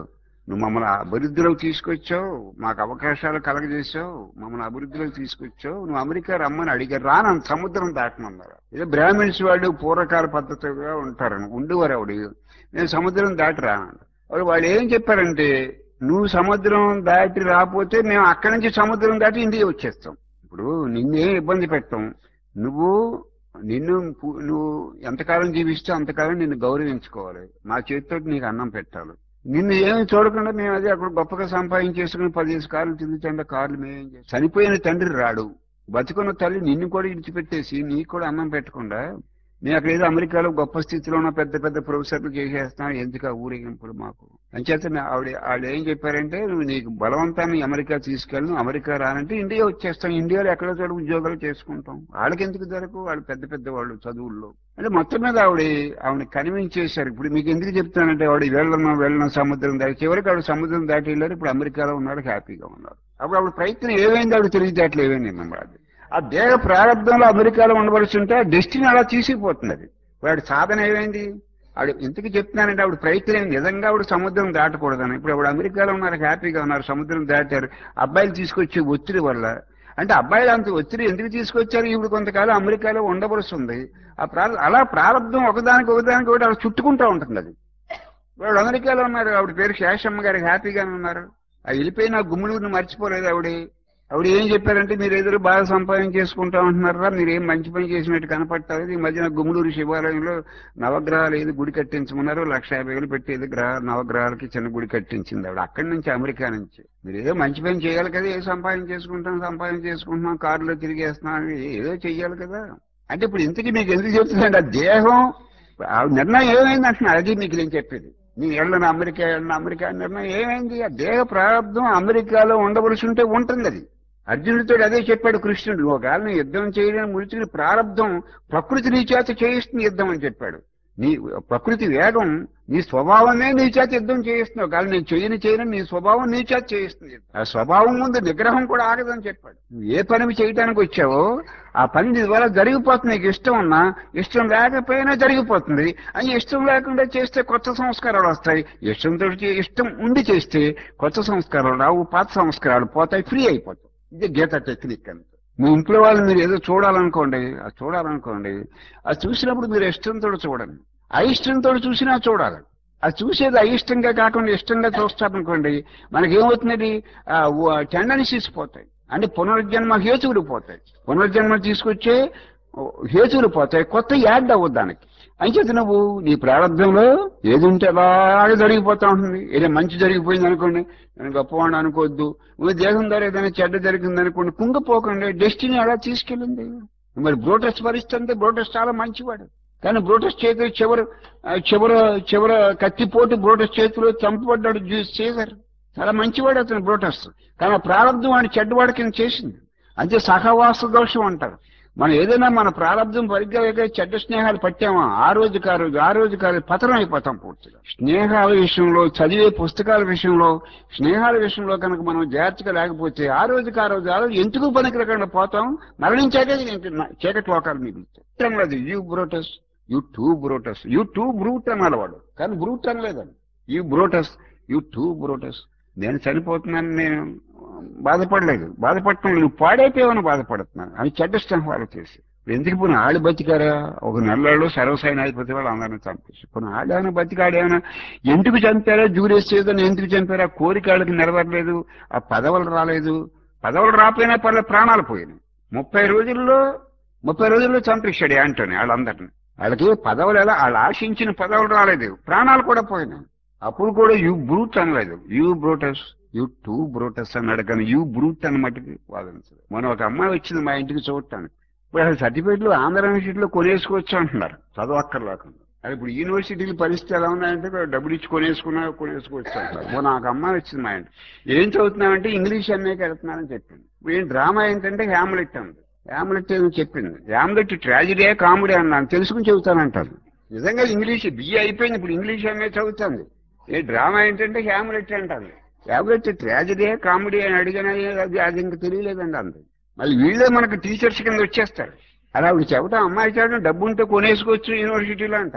నువ్వు మమ్మల్ని అభివృద్ధిలోకి తీసుకొచ్చావు, మాకు అవకాశాలు కలగజేసావు, మమ్మల్ని అభివృద్ధిలోకి తీసుకొచ్చావు, నువ్వు అమెరికా రమ్మని అడిగారు, రాను సముద్రం దాటమన్నారు. ఏదో బ్రాహ్మిన్స్ వాళ్ళు పూర్వకాల పద్ధతిగా ఉంటారు, ఉండేవారు ఆవిడ, నేను సముద్రం దాటి రాను. వాళ్ళు వాళ్ళు ఏం చెప్పారంటే, నువ్వు సముద్రం దాటి రాకపోతే మేము అక్కడి నుంచి సముద్రం దాటి ఇండియా వచ్చేస్తాం. ఇప్పుడు నిన్నేం ఇబ్బంది పెట్టాం, నువ్వు నిన్ను పు- నువ్వు ఎంతకాలం జీవిస్తే అంతకాలం నిన్ను గౌరవించుకోవాలి, మా చేతితో నీకు అన్నం పెట్టాలి. నిన్ను ఏమి చూడకుండా మేము అది అక్కడ గొప్పగా సంపాదించేసుకుని పదిహేను కార్లు తిరుగుతుండే కార్లు మేమేం చేస్తాం. చనిపోయిన తండ్రి రాడు, బతుకున్న తల్లి నిన్ను కూడా విడిచిపెట్టేసి నీకు కూడా అన్నం పెట్టకుండా నేను అక్కడ ఏదో అమెరికాలో గొప్ప స్థితిలో ఉన్న పెద్ద పెద్ద ప్రొఫెసర్లు చేసేస్తాను, ఎందుకు ఆ ఊరేగింపులు మాకు అంచేత నా- ఆవిడ వాళ్ళు ఏం చెప్పారంటే, నువ్వు నీకు బలవంతాన్ని అమెరికా తీసుకెళ్ళి నువ్వు అమెరికా రానంటే ఇండియా వచ్చేస్తాం, ఇండియాలో ఎక్కడో చోట ఉద్యోగాలు చేసుకుంటాం, వాళ్ళకి ఎందుకు దొరకు, వాళ్ళు పెద్ద పెద్ద వాళ్ళు చదువుల్లో అంటే మొత్తం మీద ఆవిడ ఆవిడ కన్విన్స్ చేశారు. ఇప్పుడు మీకు ఎందుకు చెప్తానంటే, ఆవిడ వెళ్ళను వెళ్ళను సముద్రం దాటి చివరికి ఆవిడ సముద్రం దాటి వెళ్ళారు, ఇప్పుడు అమెరికాలో ఉన్నాడు, హ్యాపీగా ఉన్నారు. అప్పుడు ఆవిడ ప్రయత్నం ఏమైంది, ఆవిడ తెలివితేటలు ఏమైంది నమ్మరాదు. ఆ దేహ ప్రారంభంలో అమెరికాలో ఉండవలసి ఉంటే ఆ డెస్టినీ అలా తీసుకుపోతున్నది. వాడి సాధన ఏమైంది, ఆవిడ ఇంతకు చెప్తున్నానంటే ఆవిడ ప్రయత్నం నిజంగా ఆవిడ సముద్రం దాటకూడదని. ఇప్పుడు ఆవిడ అమెరికాలో ఉన్నారు, హ్యాపీగా ఉన్నారు, సముద్రం దాటారు. అబ్బాయిలు తీసుకొచ్చే ఒత్తిడి వల్ల, అంటే అబ్బాయిలు అంత ఒత్తిడి ఎందుకు తీసుకొచ్చారు, ఇప్పుడు కొంతకాలం అమెరికాలో ఉండవలసి ఉంది. ఆ ప్రా అలా ప్రారంభం ఒకదానికి ఒకదానికి ఒకటి అలా చుట్టుకుంటూ ఉంటుంది. అది వాడు అమెరికాలో ఉన్నారు, ఆవిడ పేరు శేషమ్మ గారు, హ్యాపీగానే ఉన్నారు. ఆ వెళ్ళిపోయిన గుమ్ములూరిని మర్చిపోలేదు ఆవిడ. ఆవిడ ఏం చెప్పారంటే, మీరు ఎదురు బాగా సంపాదన చేసుకుంటా ఉంటున్నారా, మీరు ఏం మంచి పని చేసినట్టు కనపడతారు. ఈ మధ్యన గుమ్మలూరు శివాలయంలో నవగ్రహాలు ఏది గుడి కట్టించమన్నారు, లక్ష యాభై వేలు పెట్టేది గ్రహ నవగ్రహాలకి చిన్న గుడి కట్టించింది ఆవిడ, అక్కడి నుంచి అమెరికా నుంచి. మీరు ఏదో మంచి పని చేయాలి కదా, ఏ సంపాదన చేసుకుంటాం సంపాదన చేసుకుంటున్నాం, కారులో తిరిగేస్తున్నాం, ఏదో చెయ్యాలి కదా. అంటే ఇప్పుడు ఇంతకీ మీకు ఎందుకు చెప్తుందండి, ఆ దేహం ఆ నిర్ణయం ఏమైంది అంటున్నారు, అది మీకు నేను చెప్పేది. నేను వెళ్ళను అమెరికా వెళ్ళను అమెరికా నిర్ణయం ఏమైంది, ఆ దేహ ప్రారంభం అమెరికాలో ఉండవలసి ఉంటే ఉంటుంది. అది అర్జునుడితో అదే చెప్పాడు కృష్ణుడు, ఒకవేళ నీ యుద్ధం చేయడం ముడిచిన ప్రారంభం ప్రకృతి నీ చేత చేయిస్తుంది యుద్ధం అని చెప్పాడు. నీ ప్రకృతి వేగం నీ స్వభావమే నీ చేత యుద్ధం చేయిస్తున్నావు, కానీ నేను చేయని చేయను నీ స్వభావం నీ చేత చేయిస్తుంది. ఆ స్వభావం ముందు నిగ్రహం కూడా ఆగదని చెప్పాడు. నువ్వు ఏ పని చేయడానికి వచ్చావో ఆ పని నీ ద్వారా జరిగిపోతుంది, నీకు ఇష్టం ఉన్నా ఇష్టం లేకపోయినా జరిగిపోతుంది. అని ఇష్టం లేకుండా చేస్తే కొత్త సంస్కారాలు వస్తాయి, ఇష్టంతో చే- ఇష్టం ఉండి చేస్తే కొత్త సంస్కారాలు రావు, పాత సంస్కారాలు పోతాయి, ఫ్రీ అయిపోతాయి. ఇది గీత టెక్నిక్ అంత. మీ ఇంట్లో వాళ్ళు మీరు ఏదో చూడాలనుకోండి, అది చూడాలనుకోండి, అది చూసినప్పుడు మీరు ఇష్టంతో చూడండి, అయిష్టంతో చూసినా చూడాలి. అది చూసేది అయిష్టంగా కాకుండా ఇష్టంగా చూస్తారనుకోండి, మనకేమవుతున్నది, టెండెన్సీస్ పోతాయి, అంటే పునర్జన్మ హేతువులు పోతాయి, పునర్జన్మ తీసుకొచ్చే హేతువులు పోతాయి, కొత్త యాడ్ అవ్వదు దానికి. అంచేత నువ్వు నీ ప్రారంభంలో ఏది ఉంటే అలాగే జరిగిపోతా ఉంటుంది. ఏదో మంచి జరిగిపోయింది అనుకోండి, నేను గొప్పవాడిని అనుకోవద్దు. నువ్వు దేహం ద్వారా ఏదైనా చెడ్డ జరిగింది అనుకోండి, కుంగపోకండి, డెస్టినీ అలా తీసుకెళ్ళింది. మరి బ్రోటస్ పరిస్థితి, బ్రోటస్ చాలా మంచివాడు, కానీ బ్రోటస్ చేతిలో చివరి చివర చివర కత్తిపోటు బ్రోటస్ చేతిలో చంపబడ్డాడు సీజర్, చాలా మంచివాడు అతను బ్రోటస్, కానీ ఆ ప్రారంభం వాడిని చెడ్డవాడి కింద చేసింది. అంతే సహవాస దోషం అంటారు. మనం ఏదైనా మన ప్రారంభం పరిగ్గా చెడ్డ స్నేహాలు పట్టామా, ఆ రోజు కా రోజు ఆ రోజు కా రోజు పతనం అయిపోతాం పూర్తిగా. స్నేహాల విషయంలో, చదివే పుస్తకాల విషయంలో, స్నేహాల విషయంలో కనుక మనం జాగ్రత్తగా లేకపోతే ఆ రోజు కా రోజు ఆ రోజు ఎందుకు పనికిరకుండా పోతాం, మరణించాకే చీకటి లోకాలు మిగులుతాయి. You Brutus, you too Brutus, you too brute అన్నాడు వాడు, కానీ బ్రూట్ అనలేదండి. You Brutus, you too Brutus. నేను చనిపోతున్నాను, నేను బాధపడలేదు, బాధపడటం నువ్వు పాడైపోయావని బాధపడుతున్నాను అని చెడ్డ స్నేహాలు చేసి. ఎందుకు పోయిన ఆళ్ళు బతికారా, ఒక నెలలో సర్వసాయిని అయిపోతే వాళ్ళు అందరినీ చంపేసి పోయిన ఆడేమైనా బతికాడేమైనా, ఎందుకు చంపారా, జూరేసేదని ఎందుకు చంపారా, కోరిక వాళ్ళకి నెరవేరలేదు, ఆ పదవులు రాలేదు, పదవులు రాపోయినా పర్లేదు, ప్రాణాలు పోయినాయి. ముప్పై రోజుల్లో ముప్పై రోజుల్లో చంపేశాడు యాంటోని వాళ్ళందరినీ. వాళ్ళకి పదవులు ఎలా, వాళ్ళు ఆశించిన పదవులు రాలేదు, ప్రాణాలు కూడా పోయినాయి. అప్పుడు కూడా యూ బ్రూట్ అనలేదు, you Brutus, you too Brutus అన్నాడు, కానీ యూ బ్రూట్ అని మటుకు వాదించదు. మనం ఒక అమ్మాయి వచ్చింది మా ఇంటికి చూడటానికి, ఇప్పుడు అసలు సర్టిఫికెట్లు ఆంధ్ర యూనివర్సిటీలో కొనేసుకోవచ్చు అంటున్నారు, చదవక్కర్లేకుండా. అది ఇప్పుడు యూనివర్సిటీల పరిస్థితి ఎలా ఉన్నాయంటే డబ్బులు ఇచ్చి కొనేసుకున్నా కొనేసుకోవచ్చు అంటారు. మొన్న నాకు అమ్మాయి వచ్చింది మా ఇంటికి, ఏం చదువుతున్నామంటే ఇంగ్లీష్ ఎంఏకి వెళ్తున్నానని చెప్పింది. ఇప్పుడు ఏం డ్రామా ఏంటంటే హ్యామ్లెట్ అంది. హ్యామ్లెట్ ఏదో చెప్పింది, హ్యామ్లెట్ ట్రాజిడీ కామెడీ అన్నాను, తెలుసుకుని చెబుతానంటాను. నిజంగా ఇంగ్లీష్ బిఏ అయిపోయింది, ఇప్పుడు ఇంగ్లీష్ ఎంఏ చదువుతుంది. ఏ డ్రామా ఏంటంటే హ్యామ్లెట్ అంటారు. హ్యామ్లెట్ ట్రాజిడీ కామెడీ అని అడిగినా అది అది ఇంక తెలియలేదండి అంది. మళ్ళీ వీళ్ళే మనకు టీచర్స్ కింద వచ్చేస్తారు. అలా ఆవిడ చెబుతాం, అమ్మాయి చేయడం డబ్బు ఉంటే కొనేసుకోవచ్చు యూనివర్సిటీలో అంటారు.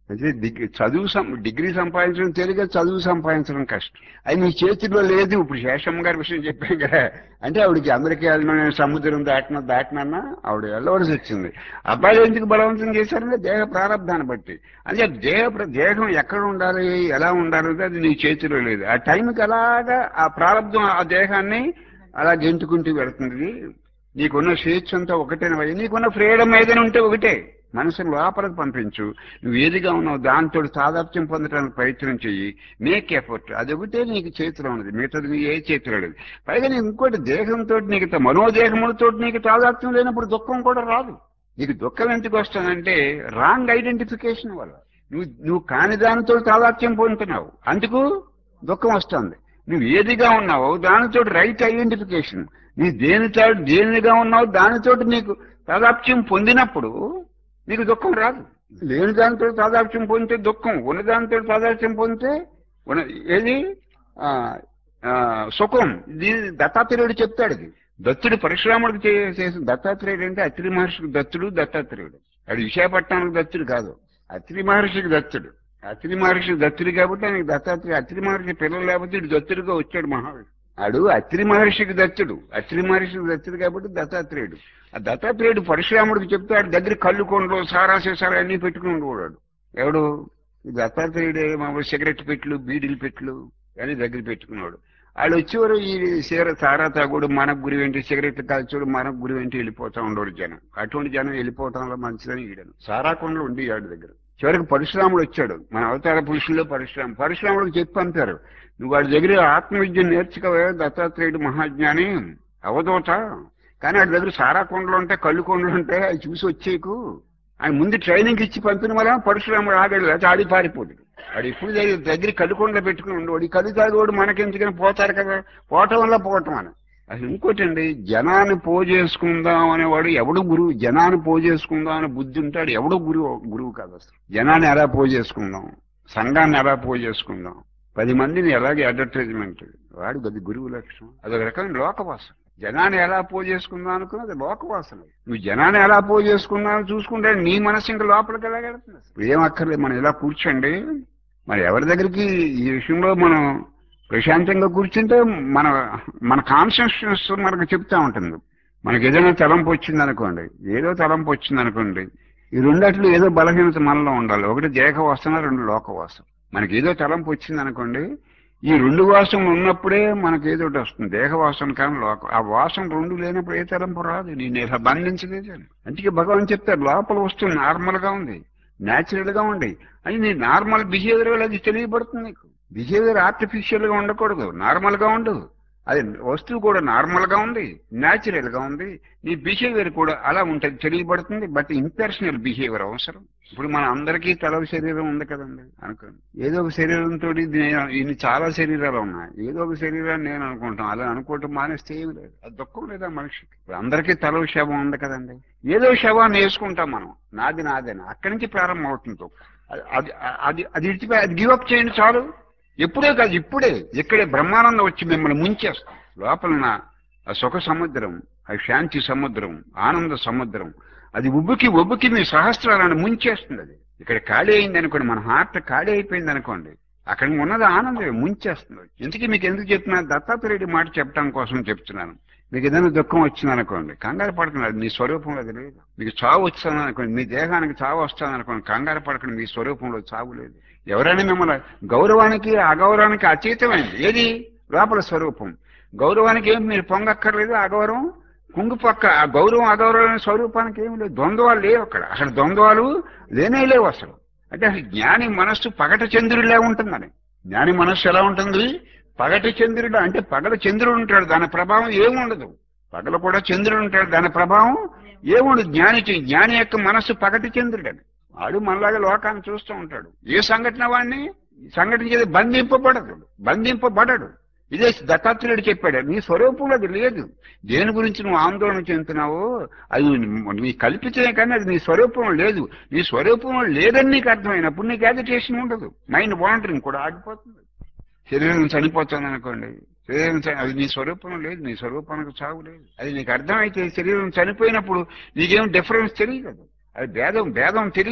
అయితే డిగ్రీ చదువు సం డిగ్రీ సంపాదించడం తేలిక, చదువు సంపాదించడం కష్టం. అది నీ చేతిలో లేదు. ఇప్పుడు శేషమ్మ గారి విషయం చెప్పాం కదా, అంటే ఆవిడకి అమెరికా వెళ్ళిన సముద్రం దాటిన దాటినన్నా ఆవిడ వెళ్ళవలసి వచ్చింది. అబ్బాయిలు ఎందుకు బలవంతం చేశారంటే దేహ ప్రారంధాన్ని బట్టి. అంటే దేహ ప్ర- దేహం ఎక్కడ ఉండాలి, ఎలా ఉండాలి అది నీ చేతిలో లేదు. ఆ టైంకి అలాగా ఆ ప్రారంధం ఆ దేహాన్ని అలా గెంటుకుంటూ వెళ్తుంది. నీకున్న స్వేచ్ఛ అంతా ఒకటేనా, నీకున్న ఫ్రీడమ్ ఏదైనా ఉంటే ఒకటే. మనసును లోపలికి పంపించు. నువ్వు ఏదిగా ఉన్నావు దాంతో తాదాప్యం పొందడానికి ప్రయత్నం చెయ్యి. Make effort. అది ఒకటే నీకు చేతిలో ఉన్నది, మిగతాది నీ ఏ చేతిలో లేదు. పైగా నీకు ఇంకోటి దేహంతో నీకు మనోదేహములతో నీకు తాదాప్యం లేనప్పుడు దుఃఖం కూడా రాదు. నీకు దుఃఖం ఎందుకు వస్తుందంటే రాంగ్ ఐడెంటిఫికేషన్ వల్ల. నువ్వు నువ్వు కాని దానితో తాదాప్యం పొందుతున్నావు, అందుకు దుఃఖం వస్తుంది. నువ్వు ఏదిగా ఉన్నావో దానితో రైట్ ఐడెంటిఫికేషన్. నీ దేనితో దేనిగా ఉన్నావో దానితో నీకు తాదాప్యం పొందినప్పుడు నీకు దుఃఖం రాదు. లేని దానితో తాదాప్యం పొందితే దుఃఖం, ఉన్న దానితో తాదాప్యం పొందితే ఉన్న ఏది ఆ ఆ, సుఖం. దీని దత్తాత్రేయుడు చెప్తాడు. ఇది దత్తుడు పరశురాముడికి చే- చేసిన దత్తాత్రేయుడు అంటే అత్రి మహర్షికి దత్తుడు దత్తాత్రేయుడు. అది విశాఖపట్నానికి దత్తుడు కాదు, అత్రి మహర్షికి దత్తుడు. అత్రి మహర్షి దత్తుడు కాబట్టి ఆయనకి దత్తాత్రేయ. అత్రి మహర్షి పిల్లలు లేకపోతే ఇటు దత్తుడిగా వచ్చాడు మహావిష్ణువు. ఆడు అత్రి మహర్షికి దత్తుడు, అత్రి మహర్షికి దత్తుడు కాబట్టి దత్తాత్రేయుడు. ఆ దత్తాత్రేయుడు పరశురాముడికి చెప్తాడు, దగ్గర కళ్ళు కొండలు సారా సీసాలు అన్ని పెట్టుకుని ఉండేవాడు. ఎవడు ఈ దత్తాత్రేయుడే మామూలు సిగరెట్ పెట్లు బీడీలు పెట్లు అని దగ్గర పెట్టుకున్నాడు. వాళ్ళు వచ్చేవారు ఈ సీర సారా తాగుడు మనకు గురి ఏంటి, సిగరెట్లు కాల్చోడు మనకు గురి ఏంటి వెళ్ళిపోతా ఉండేవాడు జనం. అటువంటి జనం వెళ్ళిపోవటంలో మంచిదని ఈడను సారా కొండలు ఉండి ఆడి దగ్గర. చివరికి పరశురాముడు వచ్చాడు, మన అవతార పురుషుల్లో పరశురాము. పరశురాముడికి చెప్పి పంపారు, నువ్వు వాడి దగ్గర ఆత్మవిద్య నేర్చుకోవే, దత్తాత్రేయుడు మహాజ్ఞాని అవధూత. కానీ వాడి దగ్గర సారా కొండలు ఉంటాయి, కళ్ళు కొండలు ఉంటాయి, అవి చూసి వచ్చేకు ఆయన ముందు ట్రైనింగ్ ఇచ్చి పంపిన వల్ల పరశురాముడు ఆగాడు, లేకపోతే ఆడి పారిపోదు. వాడు ఇప్పుడు దగ్గర దగ్గర కళ్ళుకొండలో పెట్టుకుని ఉండేవాడు. ఈ కళ్ళు తాగేవాడు మనకెందుకని పోతారు కదా, పోవటం వల్ల పోవటం అని. అసలు ఇంకోటండి, జనాన్ని పోజేసుకుందాం అనేవాడు ఎవడు గురువు? జనాన్ని పోజేసుకుందాం అనే బుద్ధి ఉంటాడు ఎవడు గురువు? గురువు కాదు అసలు. జనాన్ని ఎలా పోజేసుకుందాం, సంఘాన్ని ఎలా పోజేసుకుందాం, పది మందిని ఎలాగే అడ్వర్టైజ్మెంట్, వాడు అది గురువు లక్షణం. అదొక రకమైన లోకవాసన. జనాన్ని ఎలా పోజేసుకుందాం అనుకున్నా అది లోకవాసన. నువ్వు జనాన్ని ఎలా పోజేసుకుందాం చూసుకుంటే నీ మనసు ఇంకా లోపలికి ఎలాగెడుతుంది? ఏం అక్కర్లేదు, మనం ఇలా కూర్చోండి. మరి ఎవరి దగ్గరికి ఈ విషయంలో మనం ప్రశాంతంగా కూర్చుంటే మన మన కాన్షియస్నెస్ మనకు చెప్తా ఉంటుంది. మనకి ఏదైనా తలంపు వచ్చింది అనుకోండి, ఏదో తలంపు వచ్చింది అనుకోండి, ఈ రెండట్లు ఏదో బలహీనత మనలో ఉండాలి. ఒకటి దేహ వాసన, రెండు లోక వాసన. మనకి ఏదో తలంపు వచ్చింది అనుకోండి, ఈ రెండు వాసనలు ఉన్నప్పుడే మనకి ఏదో ఒకటి వస్తుంది, దేహ వాసన కానీ లోక. ఆ వాసన రెండు లేనప్పుడు ఏ తలంపు రాదు, నేను ఇలా బంధించలేదు అని. అందుకే భగవాన్ చెప్తారు, లోపల వస్తువు నార్మల్ గా ఉంది, న్యాచురల్ గా ఉంది అని. నీ నార్మల్ బిహేవియర్ అది తెలియబడుతుంది నీకు. బిహేవియర్ ఆర్టిఫిషియల్ గా ఉండకూడదు, నార్మల్ గా ఉండదు. అది వస్తువు కూడా నార్మల్ గా ఉంది, న్యాచురల్ గా ఉంది. నీ బిహేవియర్ కూడా అలా ఉంటుంది, తెలియబడుతుంది. బట్ ఇంపర్సనల్ బిహేవియర్ అవసరం. ఇప్పుడు మన అందరికీ తల శరీరం ఉంది కదండి అనుకోండి, ఏదో ఒక శరీరంతో ఇన్ని చాలా శరీరాలు ఉన్నాయి, ఏదో ఒక శరీరాన్ని నేను అనుకుంటాం. అలా అనుకోవటం మానేస్తే ఏమి లేదు, అది దుఃఖం లేదా మనిషికి? ఇప్పుడు అందరికీ తల శవం ఉంది కదండి, ఏదో శవాన్ని వేసుకుంటాం మనం, నాది నాదేనా, అక్కడి నుంచి ప్రారంభం అవుతుంది దుఃఖం. అది అది అది ఇచ్చిపోయి అది గివప్ చేయండి చాలు. ఎప్పుడే కాదు ఇప్పుడే, ఇక్కడే బ్రహ్మానందం వచ్చి మిమ్మల్ని ముంచేస్తాం. లోపల నా ఆ సుఖ సముద్రం, ఆ శాంతి సముద్రం, ఆనంద సముద్రం, అది ఉబ్బుకి ఉబ్బుకి మీ సహస్రాలను ముంచేస్తుంది. అది ఇక్కడ ఖాళీ అయింది అనుకోండి, మన హార్ట్ ఖాళీ అయిపోయింది అనుకోండి, అక్కడ ఉన్నది ఆనందం ముంచేస్తుంది. ఇంతకీ మీకు ఎందుకు చెప్తున్నాను? దత్తాత్రేయుడి మాట చెప్పడం కోసం చెప్తున్నాను. మీకు ఏదైనా దుఃఖం వచ్చింది అనుకోండి, కంగారు పడుతున్నారు, మీ స్వరూపంలో అది లేదు. మీకు చావు వచ్చింది అనుకోండి, మీ దేహానికి చావు వస్తుంది అనుకోండి, కంగారు పడకండి, మీ స్వరూపంలో చావు లేదు. ఎవరైనా మిమ్మల్ని గౌరవానికి అగౌరవానికి అతీతమైంది ఏది? లోపల స్వరూపం. గౌరవానికి ఏమి మీరు పొంగక్కర్లేదు, అగౌరవం కుంగిపక్క. ఆ గౌరవం అగౌరవం స్వరూపానికి ఏమి లేదు, ద్వంద్వాలు లేవు అక్కడ. అసలు ద్వంద్వాలు లేనే లేవు అసలు. అంటే అసలు జ్ఞాని మనస్సు పగట చంద్రుడిలా ఉంటుందని. జ్ఞాని మనస్సు ఎలా ఉంటుంది? పగటి చంద్రుడు. అంటే పగల చంద్రుడు ఉంటాడు, దాని ప్రభావం ఏముండదు. పగల కూడా చంద్రుడు ఉంటాడు, దాని ప్రభావం ఏముండదు. జ్ఞాని జ్ఞాని యొక్క మనస్సు పగటి చంద్రుడు అని. వాడు మనలాగా లోకాన్ని చూస్తూ ఉంటాడు. ఏ సంఘటన వాడిని సంఘటన చేసి బంధింపబడదు, బంధింపబడడు. ఇదే దత్తాత్రేయుడు చెప్పాడు, నీ స్వరూపంలో అది లేదు. దేని గురించి నువ్వు ఆందోళన చెందుతున్నావో అది నీ కల్పించే, కానీ అది నీ స్వరూపంలో లేదు. నీ స్వరూపంలో లేదని నీకు అర్థమైనప్పుడు నీకు యాజిటేషన్ ఉండదు, మైండ్ వాండరింగ్ కూడా ఆగిపోతుంది. శరీరం చనిపోతుంది అనుకోండి, శరీరం అది నీ స్వరూపంలో లేదు, నీ స్వరూపానికి చావు లేదు. అది నీకు అర్థమైతే శరీరం చనిపోయినప్పుడు నీకేం డిఫరెన్స్ తెలియదు, అది భేదం భేదం తెలియదు.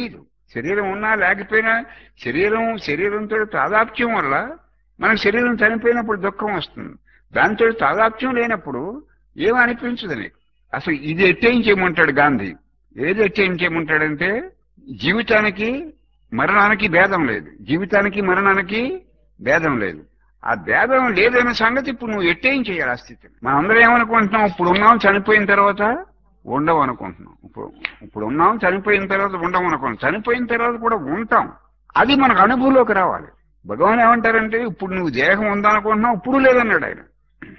శరీరం ఉన్నా లేకపోయినా శరీరం శరీరంతో తాదాప్యం వల్ల మనకు శరీరం చనిపోయినప్పుడు దుఃఖం వస్తుంది. దాంతో తాదాప్యం లేనప్పుడు ఏం అనిపించదు నీకు. అసలు ఇది ఎట్టేయించేయమంటాడు గాంధీ. ఏది ఎట్టేయించేయమంటాడంటే జీవితానికి మరణానికి భేదం లేదు, జీవితానికి మరణానికి భేదం లేదు. ఆ భేదం లేదనే సంగతి ఇప్పుడు నువ్వు ఎట్టేం చేయాలి ఆ స్థితిని. మనం అందరం ఏమనుకుంటున్నాం, ఇప్పుడు ఉన్నాం చనిపోయిన తర్వాత ఉండవు అనుకుంటున్నాం. ఇప్పుడు ఇప్పుడు ఉన్నాం చనిపోయిన తర్వాత ఉండవు అనుకుంటున్నాం. చనిపోయిన తర్వాత కూడా ఉంటాం. అది మనకు అనుభవంలోకి రావాలి. భగవాన్ ఏమంటారంటే ఇప్పుడు నువ్వు దేహం ఉందనుకుంటున్నావు, ఇప్పుడు లేదన్నాడు ఆయన.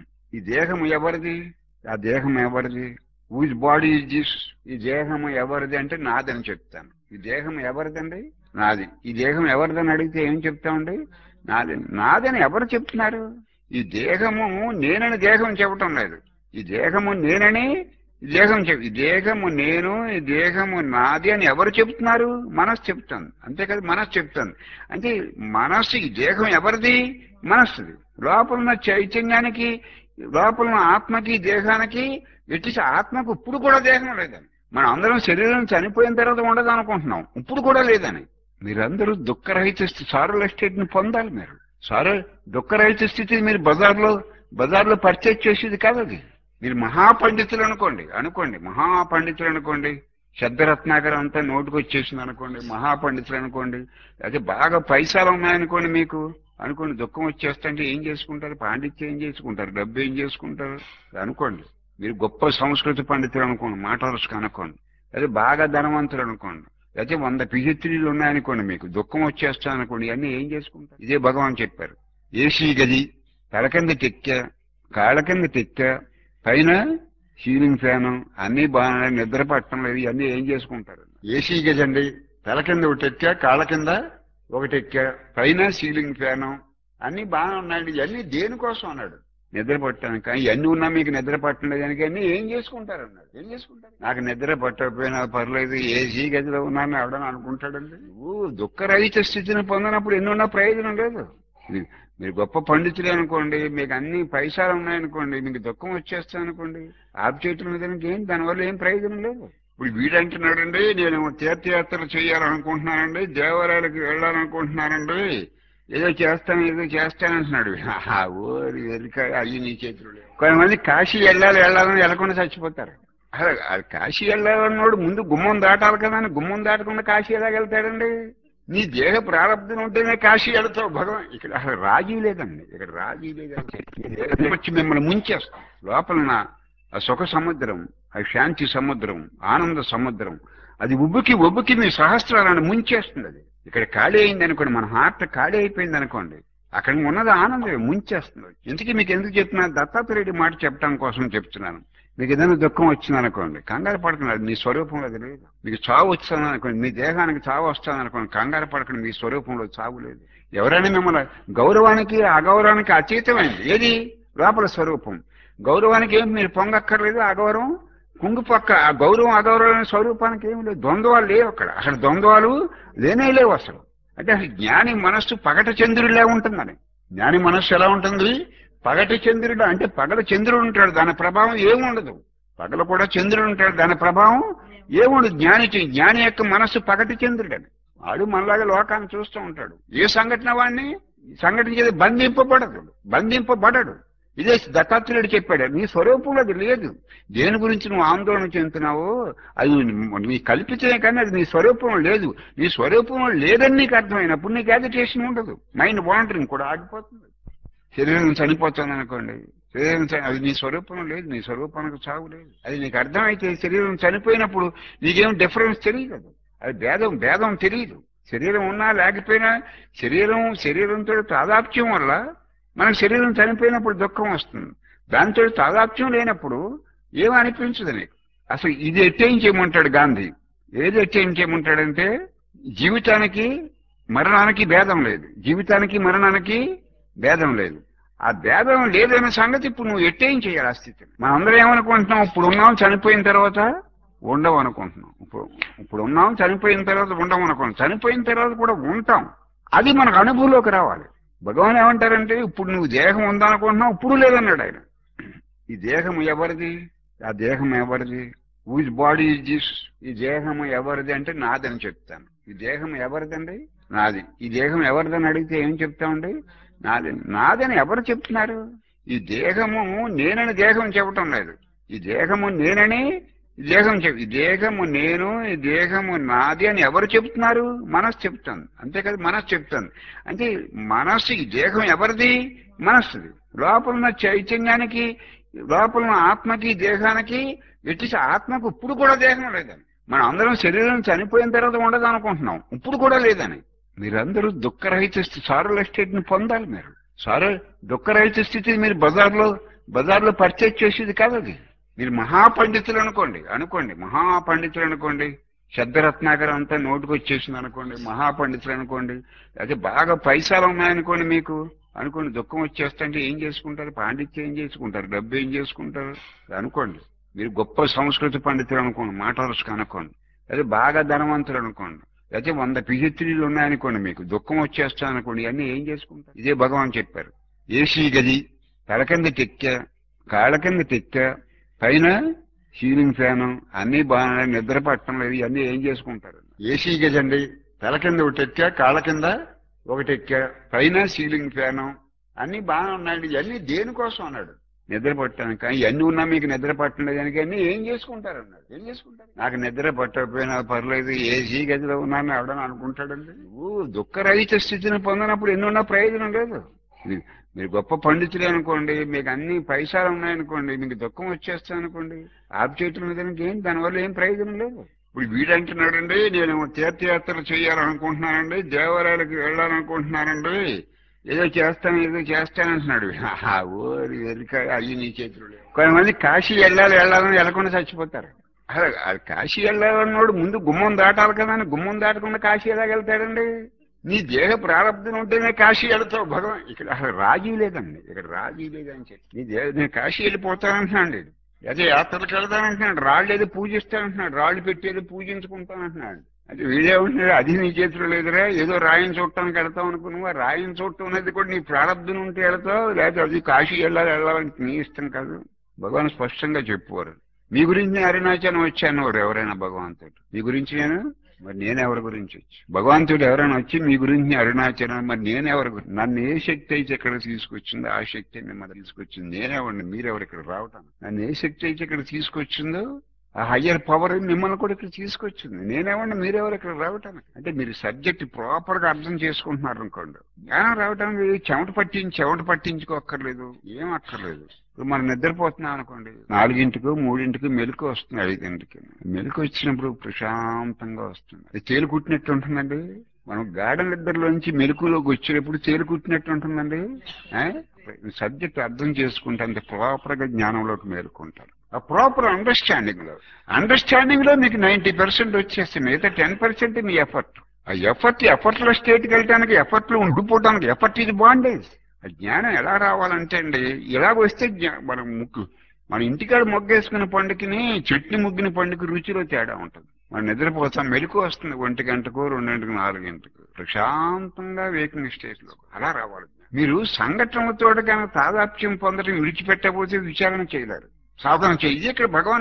ఈ దేహం ఎవరిది? ఆ దేహం ఎవరిది? Whose body is this? ఈ దేహం ఎవరిది అంటే నాదని చెప్తాను. ఈ దేహం ఎవరిదండి? నాది. ఈ దేహం ఎవరిదని అడిగితే ఏం చెప్తామండి? నాది. నాదని ఎవరు చెప్తున్నారు? ఈ దేహము నేనని దేహం చెప్పటం లేదు. ఈ దేహము నేనని ఈ దేహం చెప్ ఈ దేహము నేను, ఈ దేహము నాది అని ఎవరు చెప్తున్నారు? మనస్సు చెప్తాను. అంతే కదా, మనస్సు చెప్తాను. అంటే మనస్సు, ఈ దేహం ఎవరిది? మనస్సుది. లోపల ఉన్న చైతన్యానికి, లోపల ఉన్న ఆత్మకి, దేహానికి, ఎట్టి ఆత్మకు ఇప్పుడు కూడా దేహం లేదని. మనం అందరం శరీరం చనిపోయిన తర్వాత ఉండదు అనుకుంటున్నాం, ఇప్పుడు కూడా లేదని. మీరందరూ దుఃఖరహిత స్థితి, సారల్ ఎస్టేట్ ని పొందాలి. మీరు సార దుఃఖరహిత స్థితి మీరు బజార్లో బజార్లో పర్చేజ్ చేసేది కాదు. అది మీరు మహాపండితులు అనుకోండి అనుకోండి మహాపండితులు అనుకోండి, శబ్దరత్నాకరం అంతా నోటుకు వచ్చేసింది అనుకోండి, మహాపండితులు అనుకోండి, అయితే బాగా పైసలు ఉన్నాయనుకోండి మీకు అనుకోండి, దుఃఖం వచ్చేస్తుంటే ఏం చేసుకుంటారు? పాండిత్యం ఏం చేసుకుంటారు? డబ్బు ఏం చేసుకుంటారు అనుకోండి. మీరు గొప్ప సంస్కృతి పండితులు అనుకోండి, మాటలుసుకు అనుకోండి, అదే బాగా ధనవంతులు అనుకోండి, అయితే వంద పిహెచ్డీలు ఉన్నాయనుకోండి, మీకు దుఃఖం వచ్చేస్తా అనుకోండి, ఇవన్నీ ఏం చేసుకుంటారు? ఇదే భగవాన్ చెప్పారు. ఏసీ గది, తల కింద తెక్క, కాళ్ళ కింద తెక్క, పైన సీలింగ్ ఫ్యాను, అన్ని బాగా నిద్ర పట్టడం లేదు, ఇవన్నీ ఏం చేసుకుంటారు? ఏసీ గది అండి, తల కింద ఒకటి ఎక్క, కాళ్ళ కింద ఒకటి ఎక్క, పైన సీలింగ్ ఫ్యాను, అన్ని బాగా ఉన్నాయండి. ఇవన్నీ దేనికోసం అన్నాడు? నిద్ర పట్టాను. కానీ ఇవన్నీ ఉన్నా మీకు నిద్ర పట్టలేదు కనుక అన్నీ ఏం చేసుకుంటారు అన్నాడు. ఏం చేసుకుంటారు? నాకు నిద్ర పట్టకపోయినా పర్లేదు, ఏసీ గదిలో ఉన్నాను ఎవడని అనుకుంటాడండి. నువ్వు దుఃఖరహిత స్థితిని పొందినప్పుడు ఎన్ని ఉన్నా ప్రయోజనం లేదు. మీరు గొప్ప పండితులే అనుకోండి, మీకు అన్ని పైసలు ఉన్నాయనుకోండి, మీకు దుఃఖం వచ్చేస్తా అనుకోండి, ఆపు చేయటం లేదానికి ఏం, దానివల్ల ఏం ప్రయోజనం లేదు. ఇప్పుడు వీడంటున్నాడండి, నేను తీర్థయాత్రలు చేయాలనుకుంటున్నానండి, దేవాలయాలకు వెళ్ళాలనుకుంటున్నానండి, ఏదో చేస్తాను ఏదో చేస్తానంటున్నాడు. ఓరి వెరిక అయ్యి నీ చేతులు లేవు. కొంతమంది కాశీ వెళ్ళాలి వెళ్ళాలని వెళ్ళకుండా చచ్చిపోతారు. అసలు అది కాశీ వెళ్ళాలన్నాడు ముందు గుమ్మం దాటాలి కదా అని, గుమ్మం దాటకుండా కాశీ ఎలాగెళ్తాడండి? నీ దేహ ప్రారంభం ఉంటేనే కాశీ వెళ్తావు. భగవాన్ ఇక్కడ అసలు రాజీ లేదండి, ఇక్కడ రాజీ లేదండి. వచ్చి మిమ్మల్ని ముంచేస్తాం. లోపల ఆ సుఖ సముద్రం, ఆ శాంతి సముద్రం, ఆనంద సముద్రం, అది ఉబ్బుకి ఉబ్బుకి మీ సహస్రాలను ముంచేస్తుంది. అది ఇక్కడ ఖాళీ అయింది అనుకోండి, మన హార్ట్ ఖాళీ అయిపోయింది అనుకోండి, అక్కడ ఉన్నది ఆనందం ముంచేస్తుంది. ఇంతకీ మీకు ఎందుకు చెప్తున్నాను? దత్తాత్రేయుడి మాట చెప్పడం కోసం చెప్తున్నాను. మీకు ఏదైనా దుఃఖం వచ్చిందనుకోండి, కంగారు పడకండి, మీ స్వరూపంలో అది లేదు. మీకు చావు వచ్చిందనుకోండి, మీ దేహానికి చావు వస్తుందనుకోండి, కంగారు పడకండి, మీ స్వరూపంలో చావు లేదు. ఎవరైనా మిమ్మల్ని గౌరవానికి అగౌరవానికి అతీతమైంది ఏది? లోపల స్వరూపం. గౌరవానికి ఏమి మీరు పొంగక్కర్లేదు, అగౌరవం కుంగిపక్క. ఆ గౌరవం అగౌరవం స్వరూపానికి ఏమి లేదు, ద్వంద్వాలు లేవు అక్కడ. అసలు ద్వంద్వాలు లేనే లేవు అసలు. అంటే అసలు జ్ఞాని మనస్సు పగట చంద్రుడిలా ఉంటుందని. జ్ఞాని మనస్సు ఎలా ఉంటుంది? పగటి చంద్రుడు. అంటే పగల చంద్రుడు ఉంటాడు, దాని ప్రభావం ఏముండదు. పగల కూడా చంద్రుడు ఉంటాడు, దాని ప్రభావం ఏముండదు. జ్ఞాని జ్ఞాని యొక్క మనస్సు పగటి చంద్రుడని. వాడు మనలాగా లోకాన్ని చూస్తూ ఉంటాడు. ఏ సంఘటన వాడిని సంఘటన చేసి బంధింపబడదు, బంధింపబడడు. ఇదే దత్తాత్రేయుడు చెప్పాడు, నీ స్వరూపంలో అది లేదు. దేని గురించి నువ్వు ఆందోళన చెందుతున్నావో అది నీ కల్పితమే, కానీ అది నీ స్వరూపంలో లేదు. నీ స్వరూపంలో లేదని నీకు అర్థమైనప్పుడు నీకు యాజిటేషన్ ఉండదు, మైండ్ వాండరింగ్ కూడా ఆగిపోతుంది. శరీరం చనిపోతుంది అనుకోండి, శరీరం అది నీ స్వరూపం లేదు, నీ స్వరూపానికి చావు లేదు. అది నీకు అర్థమైతే శరీరం చనిపోయినప్పుడు నీకేం డిఫరెన్స్ తెలియదు, అది భేదం భేదం తెలియదు. శరీరం ఉన్నా లేకపోయినా శరీరం శరీరంతో తాదాప్యం వల్ల మనకు శరీరం చనిపోయినప్పుడు దుఃఖం వస్తుంది. దాంతో తాదాప్యం లేనప్పుడు ఏం అనిపించదు నీకు. అసలు ఇది ఎట్టేయించేయమంటాడు గాంధీ. ఏది ఎట్టేయించేయమంటాడంటే జీవితానికి మరణానికి భేదం లేదు, జీవితానికి మరణానికి భేదం లేదు. ఆ భేదం లేదనే సంగతి ఇప్పుడు నువ్వు ఎట్టేం చేయాలి ఆ స్థితిని. మనం అందరం ఏమనుకుంటున్నాం, ఇప్పుడు ఉన్నాం చనిపోయిన తర్వాత ఉండవు అనుకుంటున్నాం. ఇప్పుడు ఇప్పుడు ఉన్నాం చనిపోయిన తర్వాత ఉండవు అనుకుంటున్నాం. చనిపోయిన తర్వాత కూడా ఉంటాం. అది మనకు అనుభవంలోకి రావాలి. భగవాన్ ఏమంటారంటే ఇప్పుడు నువ్వు దేహం ఉందనుకుంటున్నావు, ఇప్పుడు లేదన్నాడు ఆయన. ఈ దేహం ఎవరిది? ఆ దేహం ఎవరిది? హూజ్ బాడీ ఈజ్ దిస్, ఈ దేహం ఎవరిది అంటే నాదని చెప్తాను. ఈ దేహం ఎవరిదండి? నాది. ఈ దేహం ఎవరిదని అడిగితే ఏం చెప్తామండి? నాది. నాదని ఎవరు చెప్తున్నారు? ఈ దేహము నేనని దేహం చెప్పటం లేదు. ఈ దేహము నేనని ఈ దేహం చెప్ ఈ దేహము నేను, ఈ దేహము నాది అని ఎవరు చెప్తున్నారు? మనస్సు చెప్తాను. అంతే కదా, మనస్సు చెప్తాను. అంటే మనస్సు, ఈ దేహం ఎవరిది? మనస్సుది. లోపల ఉన్న చైతన్యానికి, లోపల ఉన్న ఆత్మకి, దేహానికి, ఎట్టి ఆత్మకు ఇప్పుడు కూడా దేహం లేదని. మనం అందరం శరీరం చనిపోయిన తర్వాత ఉండదు అనుకుంటున్నాం, ఇప్పుడు కూడా లేదని. మీరందరూ దుఃఖరహిత స్థితి, సారల్ ఎస్టేట్ ని పొందాలి. మీరు సారల్ దుఃఖరహిత స్థితి మీరు బజార్లో బజార్లో పర్చేజ్ చేసేది కాదు అది. మీరు మహాపండితులు అనుకోండి అనుకోండి మహాపండితులు అనుకోండి, శబ్దరత్నాకరం అంతా నోటుకు వచ్చేసింది అనుకోండి, మహాపండితులు అనుకోండి, అదే బాగా పైసలు ఉన్నాయనుకోండి మీకు అనుకోండి, దుఃఖం వచ్చేస్తుంటే ఏం చేసుకుంటారు? పాండిత్యం ఏం చేసుకుంటారు? డబ్బు ఏం చేసుకుంటారు అనుకోండి. మీరు గొప్ప సంస్కృత పండితులు అనుకోండి, మాటవరుసకు అనుకోండి, అదే బాగా ధనవంతులు అనుకోండి, అయితే వంద పిహెచ్డీలు ఉన్నాయనుకోండి, మీకు దుఃఖం వచ్చేస్తా అనుకోండి, ఇవన్నీ ఏం చేసుకుంటారు? ఇదే భగవాన్ చెప్పారు. ఏసీ గది, తల కింద తెక్క, కాళ్ళ కింద తెక్క, పైన సీలింగ్ ఫ్యాను, అన్ని బాగా నిద్ర పట్టడం లేదు, ఇవన్నీ ఏం చేసుకుంటారు? ఏసీ గది అండి, తల కింద ఒకటి ఎక్క, కాళ్ళ కింద ఒకటి ఎక్క, పైన సీలింగ్ ఫ్యాను, అన్ని బాగా ఉన్నాయండి. ఇవన్నీ దేనికోసం అన్నాడు? నిద్ర పట్టాను. కానీ ఇవన్నీ ఉన్నా మీకు నిద్ర పట్టలేదు కనుక అన్నీ ఏం చేసుకుంటారు అన్నాడు. ఏం చేసుకుంటారు? నాకు నిద్ర పట్టకపోయినా పర్లేదు, ఏసీ గదిలో ఉన్నాను ఎవడని అనుకుంటాడండి. నువ్వు దుఃఖరహిత స్థితిని పొందినప్పుడు ఎన్ని ఉన్నా ప్రయోజనం లేదు. మీ- మీరు గొప్ప పండితులే అనుకోండి, మీకు అన్ని పైసలు ఉన్నాయనుకోండి, మీకు దుఃఖం వచ్చేస్తా అనుకోండి, ఆప్ చేయటం మీద ఏం దానివల్ల ఏం ప్రయోజనం లేదు. ఇప్పుడు వీడంటున్నాడండి, నేను తీర్థయాత్రలు చేయాలనుకుంటున్నానండి, దేవాలయాలకు వెళ్ళాలనుకుంటున్నానండి, ఏదో చేస్తాను ఏదో చేస్తానంటున్నాడు. ఆహా, ఓరి వెరిక, అయ్యి నీ చేతులు లేవు. కొంతమంది కాశీ వెళ్ళాలి వెళ్ళాలని వెళ్ళకుండా చచ్చిపోతారు. అసలు అది కాశీ వెళ్ళాలన్నాడు ముందు గుమ్మం దాటాలి కదా అని, గుమ్మం దాటకుండా కాశీ ఎలా వెళ్తాడండి? నీ దేహ ప్రారంభం ఉంటేనే కాశీ వెళ్తావు. భగవాన్ ఇక్కడ అసలు రాజీ లేదండి, ఇక్కడ రాజీ లేదని చెప్పి నీ దేహ నేను కాశీ వెళ్ళిపోతానంటున్నాడు. అదే యాత్రలకు వెళ్తానంటున్నాడు, రాళ్ళు ఏదో పూజిస్తానంటున్నాడు, రాళ్ళు పెట్టేది పూజించుకుంటానంటున్నాడు. అంటే వీడేమంటున్నాడు, అది నీ చేతిలో లేదురా, ఏదో రాయిని చూడటానికి వెళ్తావు అనుకున్నావా? రాయిని చూడటం అనేది కూడా నీ ప్రారంభం ఉంటే వెళ్తావు, లేకపోతే అది కాశీ వెళ్ళాలి వెళ్ళాలని నీ ఇష్టం కాదు. భగవాన్ స్పష్టంగా చెప్పుకోరు. మీ గురించి నేను అరుణాచలం వచ్చాను వారు ఎవరైనా భగవంతుడు, మీ గురించి నేను, మరి నేను ఎవరి గురించి వచ్చి భగవంతుడు ఎవరైనా వచ్చి మీ గురించి అరుణాచలం, మరి నేను ఎవరి గురించి, నన్ను ఏ శక్తి అయితే ఇక్కడ తీసుకొచ్చిందో ఆ శక్తి మిమ్మల్ని తీసుకొచ్చింది. నేనెవరిని, మీరెవరు ఇక్కడ రావటం? నన్ను ఏ శక్తి అయితే ఇక్కడ తీసుకొచ్చిందో ఆ హయ్యర్ పవర్ మిమ్మల్ని కూడా ఇక్కడ తీసుకొచ్చింది. నేనేమన్నా మీరెవరు ఇక్కడ రావటానికి? అంటే మీరు సబ్జెక్ట్ ప్రాపర్ గా అర్థం చేసుకుంటున్నారు అనుకోండి, జ్ఞానం రావటానికి చెమట పట్టించి చెమట పట్టించుకోక్కర్లేదు, ఏం అక్కర్లేదు. ఇప్పుడు మనం నిద్రపోతున్నాం అనుకోండి, నాలుగింటికి మూడింటికి మెలకు వస్తుంది, ఐదింటికి మెలకు వచ్చినప్పుడు ప్రశాంతంగా వస్తుంది. అది తేలు కుట్టినట్టు ఉంటుందండి. మనం గాఢ నిద్రలోంచి మెలకులోకి వచ్చేటప్పుడు తేలు కుట్టినట్టు ఉంటుందండి. సబ్జెక్ట్ అర్థం చేసుకుంటే అంత ప్రాపర్ గా జ్ఞానంలోకి మేలుకుంటారు. ఆ ప్రాపర్ అండర్స్టాండింగ్ లో అండర్స్టాండింగ్ లో మీకు నైన్టీ పర్సెంట్ వచ్చేస్తుంది, మిగతా టెన్ పర్సెంట్ మీ ఎఫర్ట్. ఆ ఎఫర్ట్ ఎఫర్ట్ లో స్టేట్కి వెళ్ళడానికి, ఎఫర్ట్ లో ఉండిపోవడానికి, ఎఫర్ట్ ఇది బాండేజ్. ఆ జ్ఞానం ఎలా రావాలంటే అండి, ఇలాగ వస్తే జ్ఞా- మనం ముగ్గు మన ఇంటికాడ మొగ్గేసుకున్న పండుగని చెట్ని ముగ్గిన పండుగ రుచిలో తేడా ఉంటుంది. మనం నిద్రపోతాం, మెలకు వస్తుంది ఒంటి గంటకు, రెండింటికి, నాలుగింటికి, ప్రశాంతంగా వేకింగ్ స్టేట్ లో అలా రావాలి. మీరు సంఘటనలతో కనుక తాదాప్యం పొందడం విడిచిపెట్టకపోతే విచారణ చేయలేరు, సాధన చేయి. ఇది ఇక్కడ భగవాన్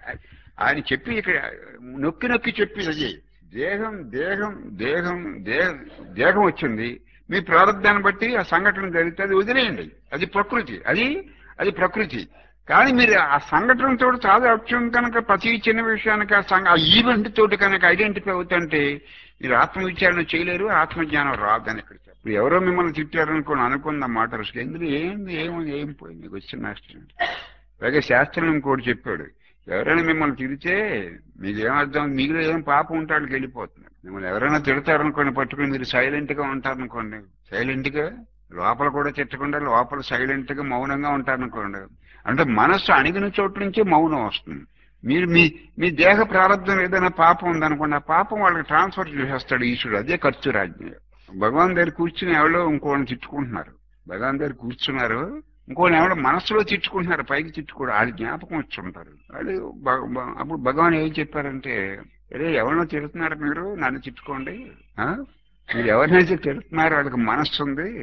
ఆయన చెప్పి ఇక్కడ నొక్కి నొక్కి చెప్పేది అదే. దేహం దేహం దేహం దేహం దేహం వచ్చింది, మీ ప్రారంభాన్ని బట్టి ఆ సంఘటన జరిగితే అది వదిలేయండి, అది ప్రకృతి, అది అది ప్రకృతి. కానీ మీరు ఆ సంఘటనతో తాదాప్యం కనుక ప్రతి చిన్న విషయానికి ఆ సంఘ ఆ ఈవెంట్ తోటి కనుక ఐడెంటిఫై అవుతుంటే మీరు ఆత్మవిచారణ చేయలేరు, ఆత్మజ్ఞానం రాదని ఇక్కడ చెప్పారు. ఇప్పుడు ఎవరో మిమ్మల్ని తిట్టారనుకోండి, అనుకున్న మాట అసలు ఎందుకు ఏంది ఏముంది ఏం పోయింది మీకు వచ్చిన నష్టం. పైగా శాస్త్రం ఇంకోటి చెప్పాడు, ఎవరైనా మిమ్మల్ని తిడితే మీకు ఏమర్థం, మీలో ఏం పాపం ఉంటే వాళ్ళకి వెళ్ళిపోతున్నారు. మిమ్మల్ని ఎవరైనా తిడతారనుకోండి, పట్టుకుని మీరు సైలెంట్ గా ఉంటారనుకోండి, సైలెంట్ గా లోపల కూడా తిట్టకుండా లోపల సైలెంట్ గా మౌనంగా ఉంటారనుకోండి, అంటే మనస్సు అణిగిన చోటు నుంచే మౌనం వస్తుంది. మీరు మీ మీ దేహ ప్రారంభం ఏదైనా పాపం ఉందనుకోండి, ఆ పాపం వాళ్ళకి ట్రాన్స్ఫర్ చేసేస్తాడు ఈశ్వరుడు. అదే ఖర్చు రాజ్యం. భగవాన్ దగ్గర కూర్చుని ఎవరో ఇంకోని తిట్టుకుంటున్నారు, భగవాన్ దగ్గర కూర్చున్నారు, ఇంకోని ఎవరో మనస్సులో తిట్టుకుంటున్నారు, పైకి తిట్టుకోడు, వాళ్ళు జ్ఞాపకం వచ్చి ఉంటారు. వాళ్ళు భగ- భగ- అప్పుడు భగవాన్ ఏం చెప్పారంటే, అరే ఎవరినో తిడుతున్నారు మీరు, నన్ను తిట్టుకోండి. ఆ? మీరు ఎవరినైతే తిడుతున్నారు వాళ్ళకి మనస్సు ఉంది,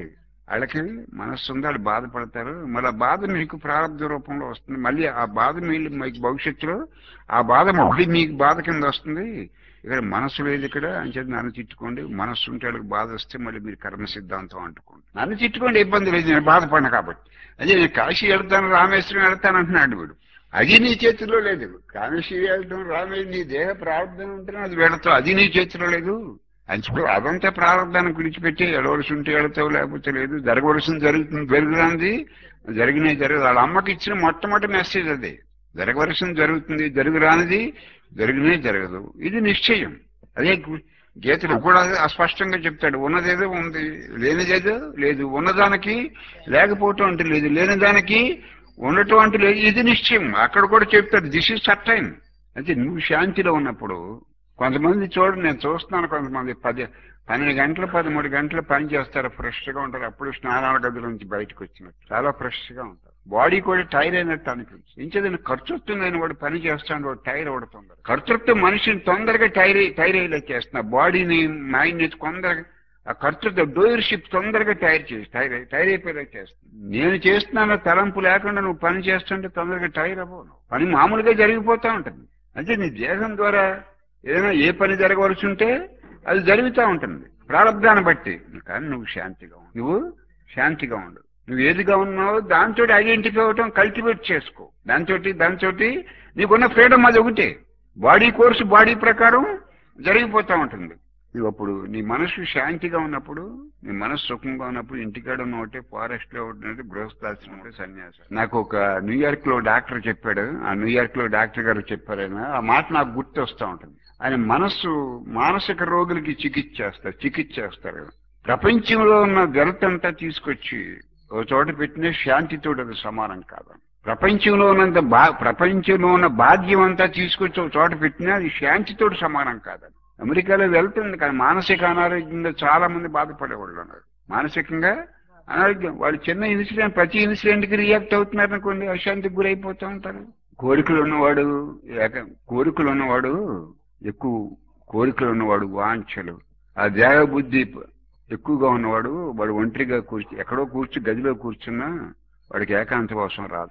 వాళ్ళకి మనస్సు ఉంది, వాళ్ళు బాధపడతారు. మళ్ళీ ఆ బాధ మీకు ప్రారంభ రూపంలో వస్తుంది. మళ్ళీ ఆ బాధ మీరు మీకు భవిష్యత్తులో ఆ బాధ మళ్ళీ మీకు బాధ కింద వస్తుంది. ఇక్కడ మనసు లేదు ఇక్కడ అని చెప్పి నన్ను తిట్టుకోండి. మనస్సు ఉంటే వాళ్ళకి బాధ వస్తే మళ్ళీ మీరు కర్మ సిద్ధాంతం అంటుకోండి. నన్ను తిట్టుకోండి, ఇబ్బంది లేదు, నేను బాధపడిన కాబట్టి. అదే నేను కాశీ వెళ్తాను, రామేశ్వరం వెళ్తాను అంటున్నాడు వీడు. అది నీ చేతిలో లేదు. కాశీ వెళ్ళటం, రామేశ్వరం నీ దేహ ప్రారంభం ఉంటేనే అది వెళతావు, అది నీ చేతిలో లేదు. అంచుకో అదంతా ప్రారంభానికి విడిచిపెట్టి ఎడవలసి ఉంటే వెళతావు, లేకపోతే లేదు. జరగవలసింది జరుగుతుంది, జరుగుతుంది, జరిగినవి జరగదు. వాళ్ళ అమ్మకి ఇచ్చిన మొట్టమొదటి మెసేజ్ అదే, జరగవలసింది జరుగుతుంది, జరుగురానిది జరిగినే జరగదు. ఇది నిశ్చయం. అదే గీతలు కూడా అస్పష్టంగా చెప్తాడు. ఉన్నదేదో ఉంది, లేనిదేదో లేదు. ఉన్నదానికి లేకపోవటం అంటే లేదు, లేని దానికి ఉండటం అంటే లేదు. ఇది నిశ్చయం. అక్కడ కూడా చెప్తాడు దిస్ ఇస్ సర్టైన్. అంటే నువ్వు శాంతిలో ఉన్నప్పుడు కొంతమంది చూడు, నేను చూస్తున్నాను, కొంతమంది పది పన్నెండు గంటలు పదమూడు గంటలు పని చేస్తారు, ఫ్రెష్గా ఉంటారు. అప్పుడు స్నానాల గదుల నుంచి బయటకు వచ్చినట్టు చాలా ఫ్రెష్గా ఉంటారు. బాడీ కూడా టైర్ అయినట్టు అనిపించింది. ఇంకేదైనా కర్తృత్వం వాడు పని చేస్తాడు, వాడు టైర్ అవుతుంది. కర్తృత్వం మనిషిని తొందరగా టైర్ టైర్ అయ్యేలా చేస్తున్నా, బాడీని మైండ్ని తొందరగా ఆ కర్తృత్వ డోయర్షిప్ తొందరగా టైర్ చేసి టైర్ టైర్ అయిపోయేలా చేస్తుంది. నేను చేస్తున్నాను తలంపు లేకుండా నువ్వు పని చేస్తుంటే తొందరగా టైర్ అవ్వవు. పని మామూలుగా జరిగిపోతూ ఉంటుంది. అంటే నీ దేహం ద్వారా ఏదైనా ఏ పని జరగవలసి ఉంటే అది జరుగుతూ ఉంటుంది ప్రారంభాన్ని బట్టి. కానీ నువ్వు శాంతిగా ఉండు, నువ్వు శాంతిగా ఉండు. నువ్వు ఏదిగా ఉన్నావో దాంతో ఐడెంటిఫై అవటం కల్టివేట్ చేసుకో. దాంతో దాంతో నీకున్న ఫ్రీడమ్ అది ఒకటే. బాడీ కోర్సు బాడీ ప్రకారం జరిగిపోతూ ఉంటుంది. అప్పుడు నీ మనసు శాంతిగా ఉన్నప్పుడు, నీ మనసు సుఖంగా ఉన్నప్పుడు ఇంటికాడ ఉన్న ఒకటి, ఫారెస్ట్ లో ఒకటి, గృహస్థాశ్రమం ఒకటి, సన్యాసం. నాకు ఒక న్యూయార్క్ లో డాక్టర్ చెప్పాడు. ఆ న్యూయార్క్ లో డాక్టర్ గారు చెప్పారు. ఆయన ఆ మాట నాకు గుర్తు వస్తూ ఉంటుంది. ఆయన మనస్సు మానసిక రోగులకి చికిత్స చేస్తారు చికిత్స చేస్తారు ప్రపంచంలో ఉన్న వెల్త్ అంతా తీసుకొచ్చి ఒక చోట పెట్టిన శాంతితో అది సమానం కాదు. ప్రపంచంలో ఉన్నంత బా ప్రపంచంలో ఉన్న భాగ్యం అంతా తీసుకొచ్చి ఒక చోట పెట్టినా అది శాంతితో సమానం కాదు. అమెరికాలో వెళ్తుంది, కానీ మానసిక అనారోగ్యంగా చాలా మంది బాధపడేవాళ్ళు ఉన్నారు. మానసికంగా అనారోగ్యం, వాళ్ళు చిన్న ఇన్సిడెంట్, ప్రతి ఇన్సిడెంట్ కి రియాక్ట్ అవుతున్నారు అనుకోండి, అశాంతికి గురైపోతూ ఉంటారు. కోరికలు ఉన్నవాడు కోరికలు ఉన్నవాడు ఎక్కువ కోరికలు ఉన్నవాడు వాంఛలు, ఆ దేహ బుద్ధి ఎక్కువగా ఉన్నవాడు వాడు ఒంటరిగా కూర్చు ఎక్కడో కూర్చు గదిలో కూర్చున్నా వాడికి ఏకాంత కోసం రాదు.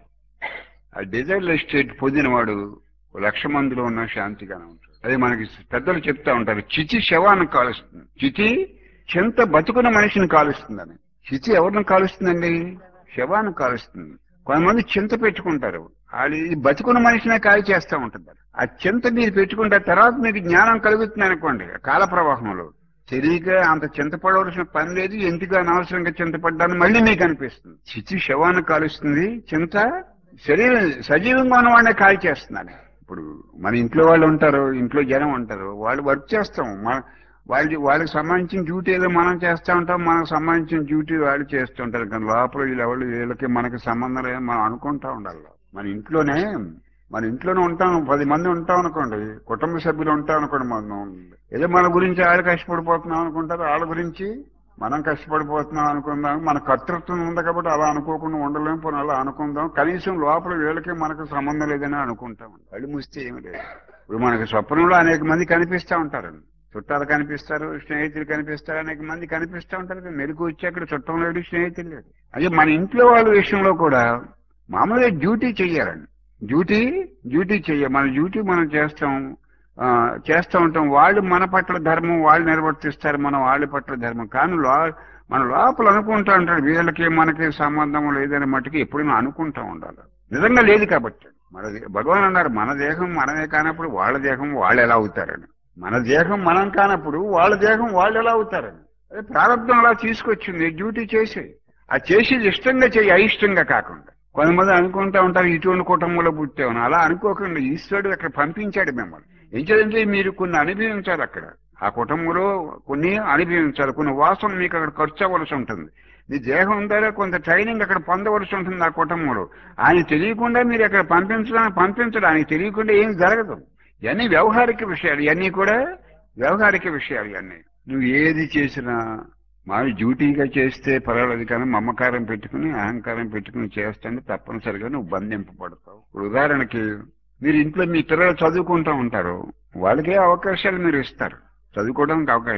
ఆ డిజైర్లెస్ స్టేట్ పొందినవాడు లక్ష మందిలో ఉన్న శాంతిగానే ఉంటాడు. అదే మనకి పెద్దలు చెప్తా ఉంటారు, చితి శవాన్ని కాలుస్తుంది, చితి చింత బతుకున్న మనిషిని కాలుస్తుందని. చితి ఎవరిని కాలుస్తుందండి? శవాన్ని కాలుస్తుంది. కొంతమంది చింత పెట్టుకుంటారు, అది బతుకున్న మనిషినే కాల్ చేస్తూ ఉంటుంది. ఆ చింత మీరు పెట్టుకుంటే తర్వాత మీకు జ్ఞానం కలుగుతుంది అనుకోండి. కాల ప్రవాహంలో తెలియక అంత చింతపడవలసిన పని లేదు, ఎందుకు అనవసరంగా చింతపడ్డాను మళ్ళీ మీకు అనిపిస్తుంది. చితి శవాన్ని కాలుస్తుంది, చింత శరీరం సజీవంగా ఉన్నవాడినే కాల్ చేస్తున్నాను. ఇప్పుడు మన ఇంట్లో వాళ్ళు ఉంటారు, ఇంట్లో జనం ఉంటారు, వాళ్ళు వర్క్ చేస్తాం, మన వాళ్ళకి వాళ్ళకి సంబంధించిన డ్యూటీ ఏదో మనం చేస్తూ ఉంటాం, మనకు సంబంధించిన డ్యూటీ వాళ్ళు చేస్తూ ఉంటారు. కానీ లోపల వీళ్ళు ఎవరు వీళ్ళకి మనకి సంబంధం లేదని మనం అనుకుంటా ఉండాలి. మన ఇంట్లోనే మన ఇంట్లోనే ఉంటాం, పది మంది ఉంటాం అనుకోండి, కుటుంబ సభ్యులు ఉంటాం అనుకోండి, మనం ఏదో మన గురించి వాళ్ళు కష్టపడిపోతున్నాం అనుకుంటారు, వాళ్ళ గురించి మనం కష్టపడిపోతున్నాం అనుకుందాం. మన కర్తృత్వం ఉంది కాబట్టి అలా అనుకోకుండా ఉండలేము, పోనీ అలా అనుకుందాం. కనీసం లోపల వీళ్ళకి మనకు సంబంధం లేదని అనుకుంటాం. కళ్ళు మూస్తే ఏమి లేదు. ఇప్పుడు మనకి స్వప్నంలో అనేక మంది కనిపిస్తూ ఉంటారండి, చుట్టాలు కనిపిస్తారు, స్నేహితులు కనిపిస్తారు, అనేక మంది కనిపిస్తూ ఉంటారు. మెరుగు వచ్చి అక్కడ చుట్టం లేడు, స్నేహితులు లేడు. అదే మన ఇంట్లో వాళ్ళ విషయంలో కూడా మామూలుగా డ్యూటీ చెయ్యాలండి. డ్యూటీ డ్యూటీ చెయ్య మన డ్యూటీ మనం చేస్తాం, ఆ చేస్తూ ఉంటాం. వాళ్ళు మన పట్ల ధర్మం వాళ్ళు నిర్వర్తిస్తారు, మనం వాళ్ళ పట్ల ధర్మం. కానీ లో మన లోపల అనుకుంటా ఉంటాడు వీళ్ళకి మనకి సంబంధం లేదని మట్టుకు ఎప్పుడైనా అనుకుంటా ఉండాలి. నిజంగా లేదు కాబట్టి మన భగవాన్ అన్నారు, మన దేహం మనమే కానప్పుడు వాళ్ళ దేహం వాళ్ళు ఎలా అవుతారని. మన దేహం మనం కానప్పుడు వాళ్ళ దేహం వాళ్ళు ఎలా అవుతారని. అదే ప్రారంభం అలా తీసుకొచ్చింది. డ్యూటీ చేసి ఆ చేసేది ఇష్టంగా చేయి, అయిష్టంగా కాకుండా. కొంతమంది అనుకుంటా ఉంటారు ఇటువంటి కుటుంబంలో పుట్టామని. అలా అనుకోకుండా ఈశ్వరుడు అక్కడ పంపించాడు మిమ్మల్ని. ఏంటంటే మీరు కొన్ని అనుభవించాలి అక్కడ, ఆ కుటుంబంలో కొన్ని అనుభవించాలి. కొన్ని వాసనలు మీకు అక్కడ ఖర్చు అవ్వలసి ఉంటుంది. మీ దేహం ద్వారా కొంత ట్రైనింగ్ అక్కడ పొందవలసి ఉంటుంది ఆ కుటుంబంలో. ఆయన తెలియకుండా మీరు అక్కడ పంపించడానికి పంపించడం ఆయనకి తెలియకుండా ఏం జరగదు. ఇవన్నీ వ్యవహారిక విషయాలు, ఇవన్నీ కూడా వ్యవహారిక విషయాలు. ఇవన్నీ నువ్వు ఏది చేసినా మా డ్యూటీగా చేస్తే పర్వాలేదు, కానీ మమకారం పెట్టుకుని అహంకారం పెట్టుకుని చేస్తే తప్పనిసరిగా నువ్వు బంధింపబడతావు. ఇప్పుడు ఉదాహరణకి మీరు ఇంట్లో మీ పిల్లలు చదువుకుంటూ ఉంటారు, వాళ్ళకే అవకాశాలు మీరు ఇస్తారు చదువుకోవడానికి అవకాశం.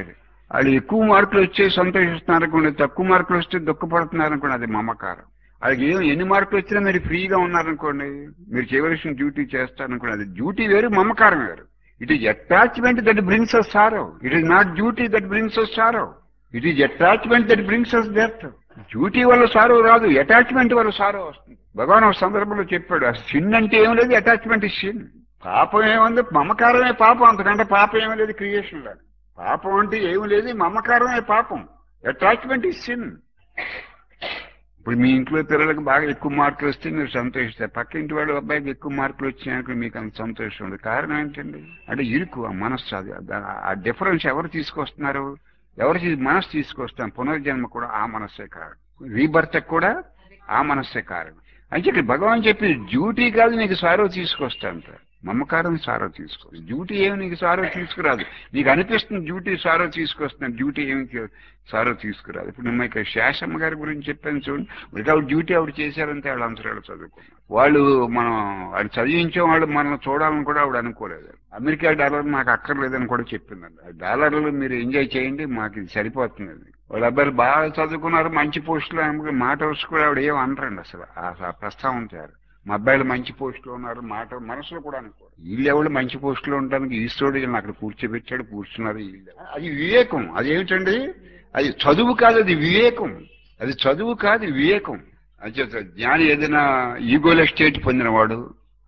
వాళ్ళు ఎక్కువ మార్కులు వచ్చే సంతోషిస్తున్నారు అనుకోండి, తక్కువ మార్కులు వస్తే దుఃఖపడుతున్నారు అనుకోండి, అది మమకారం. వాళ్ళకి ఏం ఎన్ని మార్కులు వచ్చినా మీరు ఫ్రీగా ఉన్నారనుకోండి, మీరు చేయవలసిన డ్యూటీ చేస్తారనుకోండి, అది డ్యూటీ వేరు, మమకారం వేరు. It is attachment that brings us sorrow, it is not duty that brings us sorrow. It is attachment that brings us death. Duty వల్ల సారో రాదు, అటాచ్మెంట్ వల్ల సారో వస్తుంది. భగవాన్ ఒక సందర్భంలో చెప్పాడు, ఆ సిన్ అంటే ఏం లేదు, అటాచ్మెంట్ ఇస్ సిన్. పాపం ఏముంది, మమకారమే పాపం, అంతకంటే పాపం ఏమీ లేదు క్రియేషన్ లో. పాపం అంటే ఏమి లేదు, మమకారమే పాపం. Attachment is sin. ఇప్పుడు మీ ఇంట్లో పిల్లలకు బాగా ఎక్కువ మార్కులు వస్తే మీరు సంతోషిస్తారు, పక్క ఇంటి వాళ్ళ అబ్బాయికి ఎక్కువ మార్కులు వచ్చినాక మీకు అంత సంతోషం ఉంది. కారణం ఏంటండి? అంటే ఇరుకు ఆ మనస్సు, అది ఆ డిఫరెన్స్ ఎవరు తీసుకొస్తున్నారు? ఎవరు మనస్సు తీసుకొస్తాను. పునర్జన్మ కూడా ఆ మనస్సే కారణం, రీబర్త్ కూడా ఆ మనస్సే కారణం. అంటే ఇక్కడ భగవాన్ చెప్పి డ్యూటీ కాదు నీకు సారో తీసుకొస్తాను, మమకారం సారో తీసుకో. డ్యూటీ ఏమి నీకు సారో తీసుకురాదు. నీకు అనిపిస్తుంది డ్యూటీ సారో తీసుకొస్తున్నాను, డ్యూటీ ఏమి సారో తీసుకురాదు. ఇప్పుడు నేను ఇక్కడ శేషమ్మ గారి గురించి చెప్పాను చూడండి, వితౌట్ డ్యూటీ ఆవిడ చేశారంటే వాళ్ళ అంతరాలు చదువుకున్నారు. వాళ్ళు మనం అది చదివించే వాళ్ళు మనల్ని చూడాలని కూడా ఆవిడ అనుకోలేదు. అమెరికా డాలర్ నాకు అక్కర్లేదని కూడా చెప్పిందండి. ఆ డాలర్లు మీరు ఎంజాయ్ చేయండి, మాకు ఇది సరిపోతుంది. వాళ్ళ అబ్బాయిలు బాగా చదువుకున్నారు, మంచి పోస్టులు, మాట వచ్చి కూడా ఆవిడ ఏం అనరండి అసలు. ఆ ప్రస్తావన చేయాలి, మా అబ్బాయిలు మంచి పోస్టులో ఉన్నారు, మాట మనసులో కూడా అనుకోరు. వీళ్ళు ఎవరు మంచి పోస్టులో ఉండడానికి ఈశ్వరుడు వీళ్ళని అక్కడ కూర్చోబెట్టాడు, కూర్చున్నారు. వీళ్ళు అది వివేకం. అది ఏమిటండి? అది చదువు కాదు, అది వివేకం. అది చదువు కాదు, వివేకం. అది జ్ఞాని ఏదైనా ఈగోల స్టేట్ పొందినవాడు,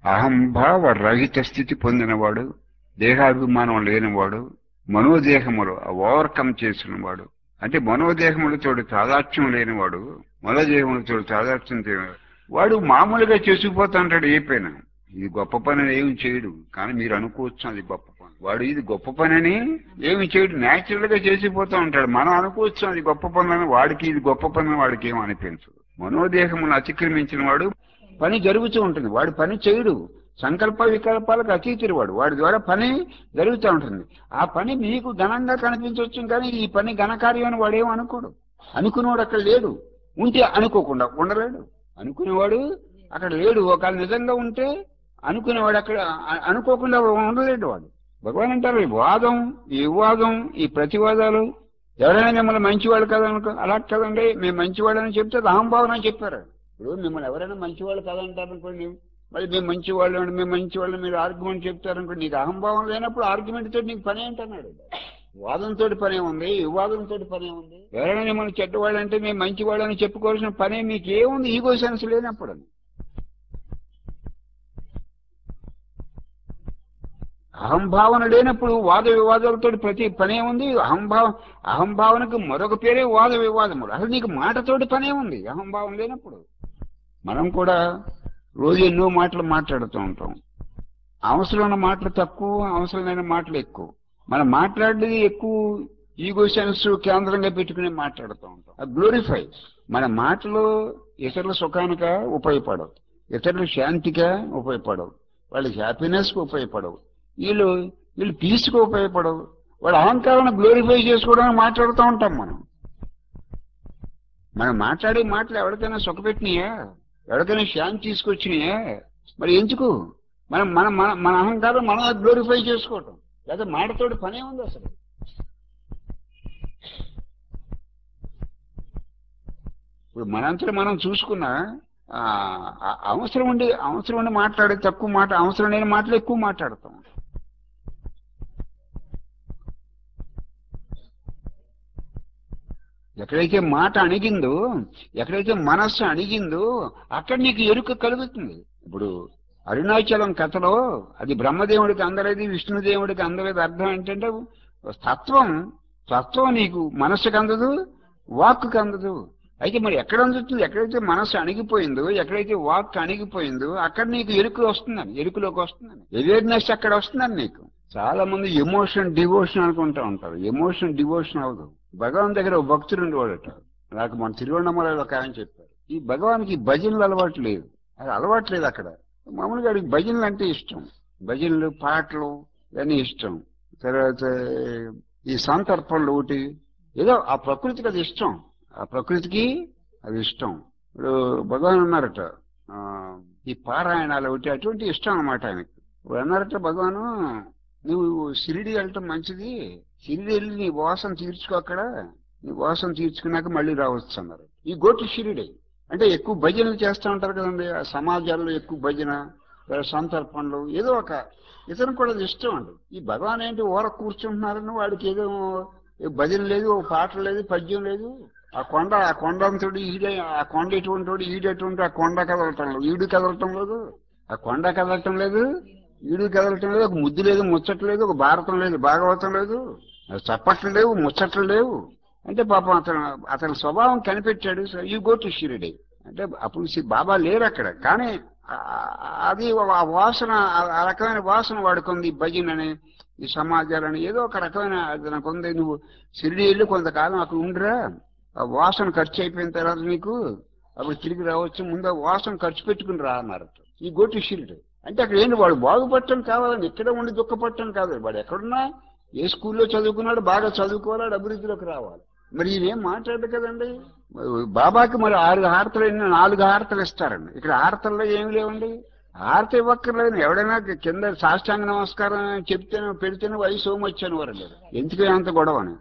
అహంభావ రహిత స్థితి పొందినవాడు, దేహాభిమానం లేనివాడు, మనోదేహములు ఓవర్కమ్ చేసిన వాడు, అంటే మనోదేహములతో తాదాత్మ్యం లేనివాడు, మనోదేహములతో తాదాత్మ్యం లేనివాడు, వాడు మామూలుగా చేసుకుపోతుంటాడు. ఏ పైన ఇది గొప్ప పని అని ఏమి చేయడు, కానీ మీరు అనుకోవచ్చు అది గొప్ప పని. వాడు ఇది గొప్ప పని అని ఏమి చేయడు, న్యాచురల్ గా చేసిపోతూ ఉంటాడు. మనం అనుకోవచ్చు అది గొప్ప పని అని, వాడికి ఇది గొప్ప పని అని వాడికి ఏమి అనిపించదు. మనోదేహమును అతిక్రమించిన వాడు పని జరుగుతూ ఉంటుంది, వాడు పని చేయడు. సంకల్ప వికల్పాలకు అతీతుడు వాడు, వాడి ద్వారా పని జరుగుతూ ఉంటుంది. ఆ పని మీకు ఘనంగా కనిపించవచ్చు, కానీ ఈ పని ఘనకార్యం అని వాడేం అనుకోడు. అనుకునేవాడు అక్కడ లేడు, ఉంటే అనుకోకుండా ఉండలేడు. అనుకునేవాడు అక్కడ లేడు. ఒకవేళ నిజంగా ఉంటే అనుకునేవాడు అక్కడ అనుకోకుండా ఉండలేడు వాడు. భగవాన్ అంటారు, వాదం, ఈ వివాదం, ఈ ప్రతివాదాలు, ఎవరైనా మిమ్మల్ని మంచివాళ్ళు కదనుకో, అలా కదండి మేము మంచివాళ్ళని చెప్తే అహంభావన అని చెప్పారు. ఇప్పుడు మిమ్మల్ని ఎవరైనా మంచివాళ్ళు కదంటారు అనుకోండి, మరి మేము మంచివాళ్ళు అండి, మేము మంచివాళ్ళు మీరు ఆర్గ్యుమెంట్ చెప్తారనుకోండి, నీకు అహంభావం లేనప్పుడు ఆర్గ్యుమెంట్ తోటి నీకు పని ఏంటన్నాడు. వాదంతో పనే ఉంది, వివాదంతో పనే ఉంది. ఎవరైనా మిమ్మల్ని చెడ్డవాళ్ళు అంటే మేము మంచివాళ్ళు అని చెప్పుకోవాల్సిన పనే మీకు ఏముంది, ఈగో సెన్స్ లేనప్పుడు. అహంభావన లేనప్పుడు వాద వివాదాలతో ప్రతి పనే ఉంది. అహంభావం అహంభావనకు మరొక పేరే వాద వివాదములు. అసలు నీకు మాటతోటి పనే ఉంది అహంభావం లేనప్పుడు. మనం కూడా రోజు ఎన్నో మాటలు మాట్లాడుతూ ఉంటాం. అవసరమైన మాటలు తక్కువ, అవసరమైన మాటలు ఎక్కువ. మనం మాట్లాడేది ఎక్కువ ఈగో సెన్స్ కేంద్రంగా పెట్టుకుని మాట్లాడుతూ ఉంటాం. అది గ్లోరిఫై. మన మాటలు ఇతరుల సుఖానిక ఉపయోగపడవు, ఇతరుల శాంతిగా ఉపయోగపడవు, వాళ్ళ హ్యాపీనెస్కి ఉపయోగపడవు, వీళ్ళు వీళ్ళు పీస్కి ఉపయోగపడవు. వాళ్ళ అహంకారాన్ని గ్లోరిఫై చేసుకోవడానికి మాట్లాడుతూ ఉంటాం. మనం మనం మాట్లాడే మాటలు ఎవరికైనా సుఖపెట్టినాయా, ఎవరికైనా శాంతి తీసుకొచ్చినాయా? మరి ఎందుకు మనం మన మన మన అహంకారం మనం గ్లోరిఫై చేసుకోవటం? లేదా మాటతోటి పనే ఉంది అసలు. ఇప్పుడు మనంతా మనం చూసుకున్నా అవసరం ఉండి అవసరం ఉండి మాట్లాడే తక్కువ మాట, అవసరం లేని మాటలు ఎక్కువ మాట్లాడతాం. ఎక్కడైతే మాట అణిగిందో, ఎక్కడైతే మనస్సు అణిగిందో అక్కడ నీకు ఎరుక కలుగుతుంది. ఇప్పుడు అరుణాచలం కథలో అది బ్రహ్మదేవుడికి అందలేదు, విష్ణుదేవుడికి అందలేదు. అర్థం ఏంటంటే తత్వం తత్వం నీకు మనస్సుకు అందదు, వాక్కు అందదు. అయితే మరి ఎక్కడ అందుతుంది? ఎక్కడైతే మనస్సు అణిగిపోయిందో, ఎక్కడైతే వాక్ అణిగిపోయిందో అక్కడ నీకు ఎరుక వస్తుందని, ఎరుకలోకి వస్తుందని, అవేర్నెస్ అక్కడ వస్తుందని. నీకు చాలా మంది ఎమోషన్ డివోషన్ అనుకుంటూ ఉంటారు. ఎమోషన్ డివోషన్ అవదు. భగవాన్ దగ్గర ఒక భక్తుడు ఉండేవాడట. నాకు మన తిరువണ്ണామలలో ఒక ఆయన చెప్పారు, ఈ భగవానికి భజనలు అలవాటు లేదు, అది అలవాటు లేదు అక్కడ. మామూలుగా అడిగి భజనలు అంటే ఇష్టం, భజనలు పాటలు ఇవన్నీ ఇష్టం. తర్వాత ఈ సంతర్పణలు ఒకటి ఏదో ఆ ప్రకృతికి అది ఇష్టం, ఆ ప్రకృతికి అది ఇష్టం. ఇప్పుడు భగవాన్ అన్నారట ఈ పారాయణాలు ఒకటి అటువంటి ఇష్టం అన్నమాట ఆయనకి. ఇప్పుడు అన్నారట భగవాను, నువ్వు షిరిడి వెళ్ళటం మంచిది, షిరిడి వెళ్ళి నీ వాసన తీర్చుకో అక్కడ, నీ వాసన తీర్చుకున్నాక మళ్ళీ రావచ్చు అన్నారు. ఈ గోటు షిరిడి అంటే ఎక్కువ భజనలు చేస్తూ ఉంటారు కదండి, ఆ సమాజాల్లో ఎక్కువ భజన, లేదా సంతర్పణలు, ఏదో ఒక ఇతను కూడా అది ఇష్టం అండి. ఈ భగవాన్ ఏంటి ఊర కూర్చుంటున్నారని వాడికి ఏదో ఏ భజన లేదు, ఓ పాట లేదు, పద్యం లేదు. ఆ కొండ ఆ కొండంతుడు ఈడే, ఆ కొండ ఎటువంటి వాడు ఈడెటువంటి, ఆ కొండ కదలటం లేదు, ఈడు కదలటం లేదు, ఆ కొండ కదలటం లేదు, ఈడు కదలటం లేదు, ఒక ముద్దు లేదు, ముచ్చట్లు లేదు, ఒక భారతం లేదు, భాగవతం లేదు, చప్పట్లు లేవు, ముచ్చట్లు లేవు. అంటే పాపం అతను అతని స్వభావం కనిపెట్టాడు. ఈ గో టు షిరిడి అంటే అప్పుడు సి- బాబా లేరు అక్కడ, కానీ ఆ- అది ఆ వాసన, ఆ- ఆ రకమైన వాసన వాడుకుంది ఈ భజన అని, ఈ సమాజాలని, ఏదో ఒక రకమైన అది నాకు ఉంది. నువ్వు షిరిడి వెళ్ళి కొంతకాలం అక్కడ ఉండిరా, ఆ వాసన ఖర్చు అయిపోయిన తర్వాత నీకు అప్పుడు తిరిగి రావచ్చు, ముందు ఆ వాసన ఖర్చు పెట్టుకుని రా అన్నారు. ఈ గో టు షిరిడి అంటే అక్కడ ఏంటి, వాడు బాగుపడటం కావాలని, ఇక్కడే ఉండి దుఃఖపడటం కాదు, వాడు ఎక్కడున్నా ఏ స్కూల్లో చదువుకున్నాడు, బాగా చదువుకోవాలి, అభివృద్ధిలోకి రావాలి. మరి ఇవేం మాట్లాడు కదండి. బాబాకి మరి ఆరు హారతలు ఎన్ని, నాలుగు హారతలు ఇస్తారండి, ఇక్కడ హారతల్లో ఏమి లేవండి. హారత ఇవ్వక్కర్లేదు, ఎవడైనా కింద సాష్టాంగ నమస్కారం చెప్తేనే పెడితేనే వయసు వచ్చాను వారు లేరు, ఎందుకు అంత గొడవని.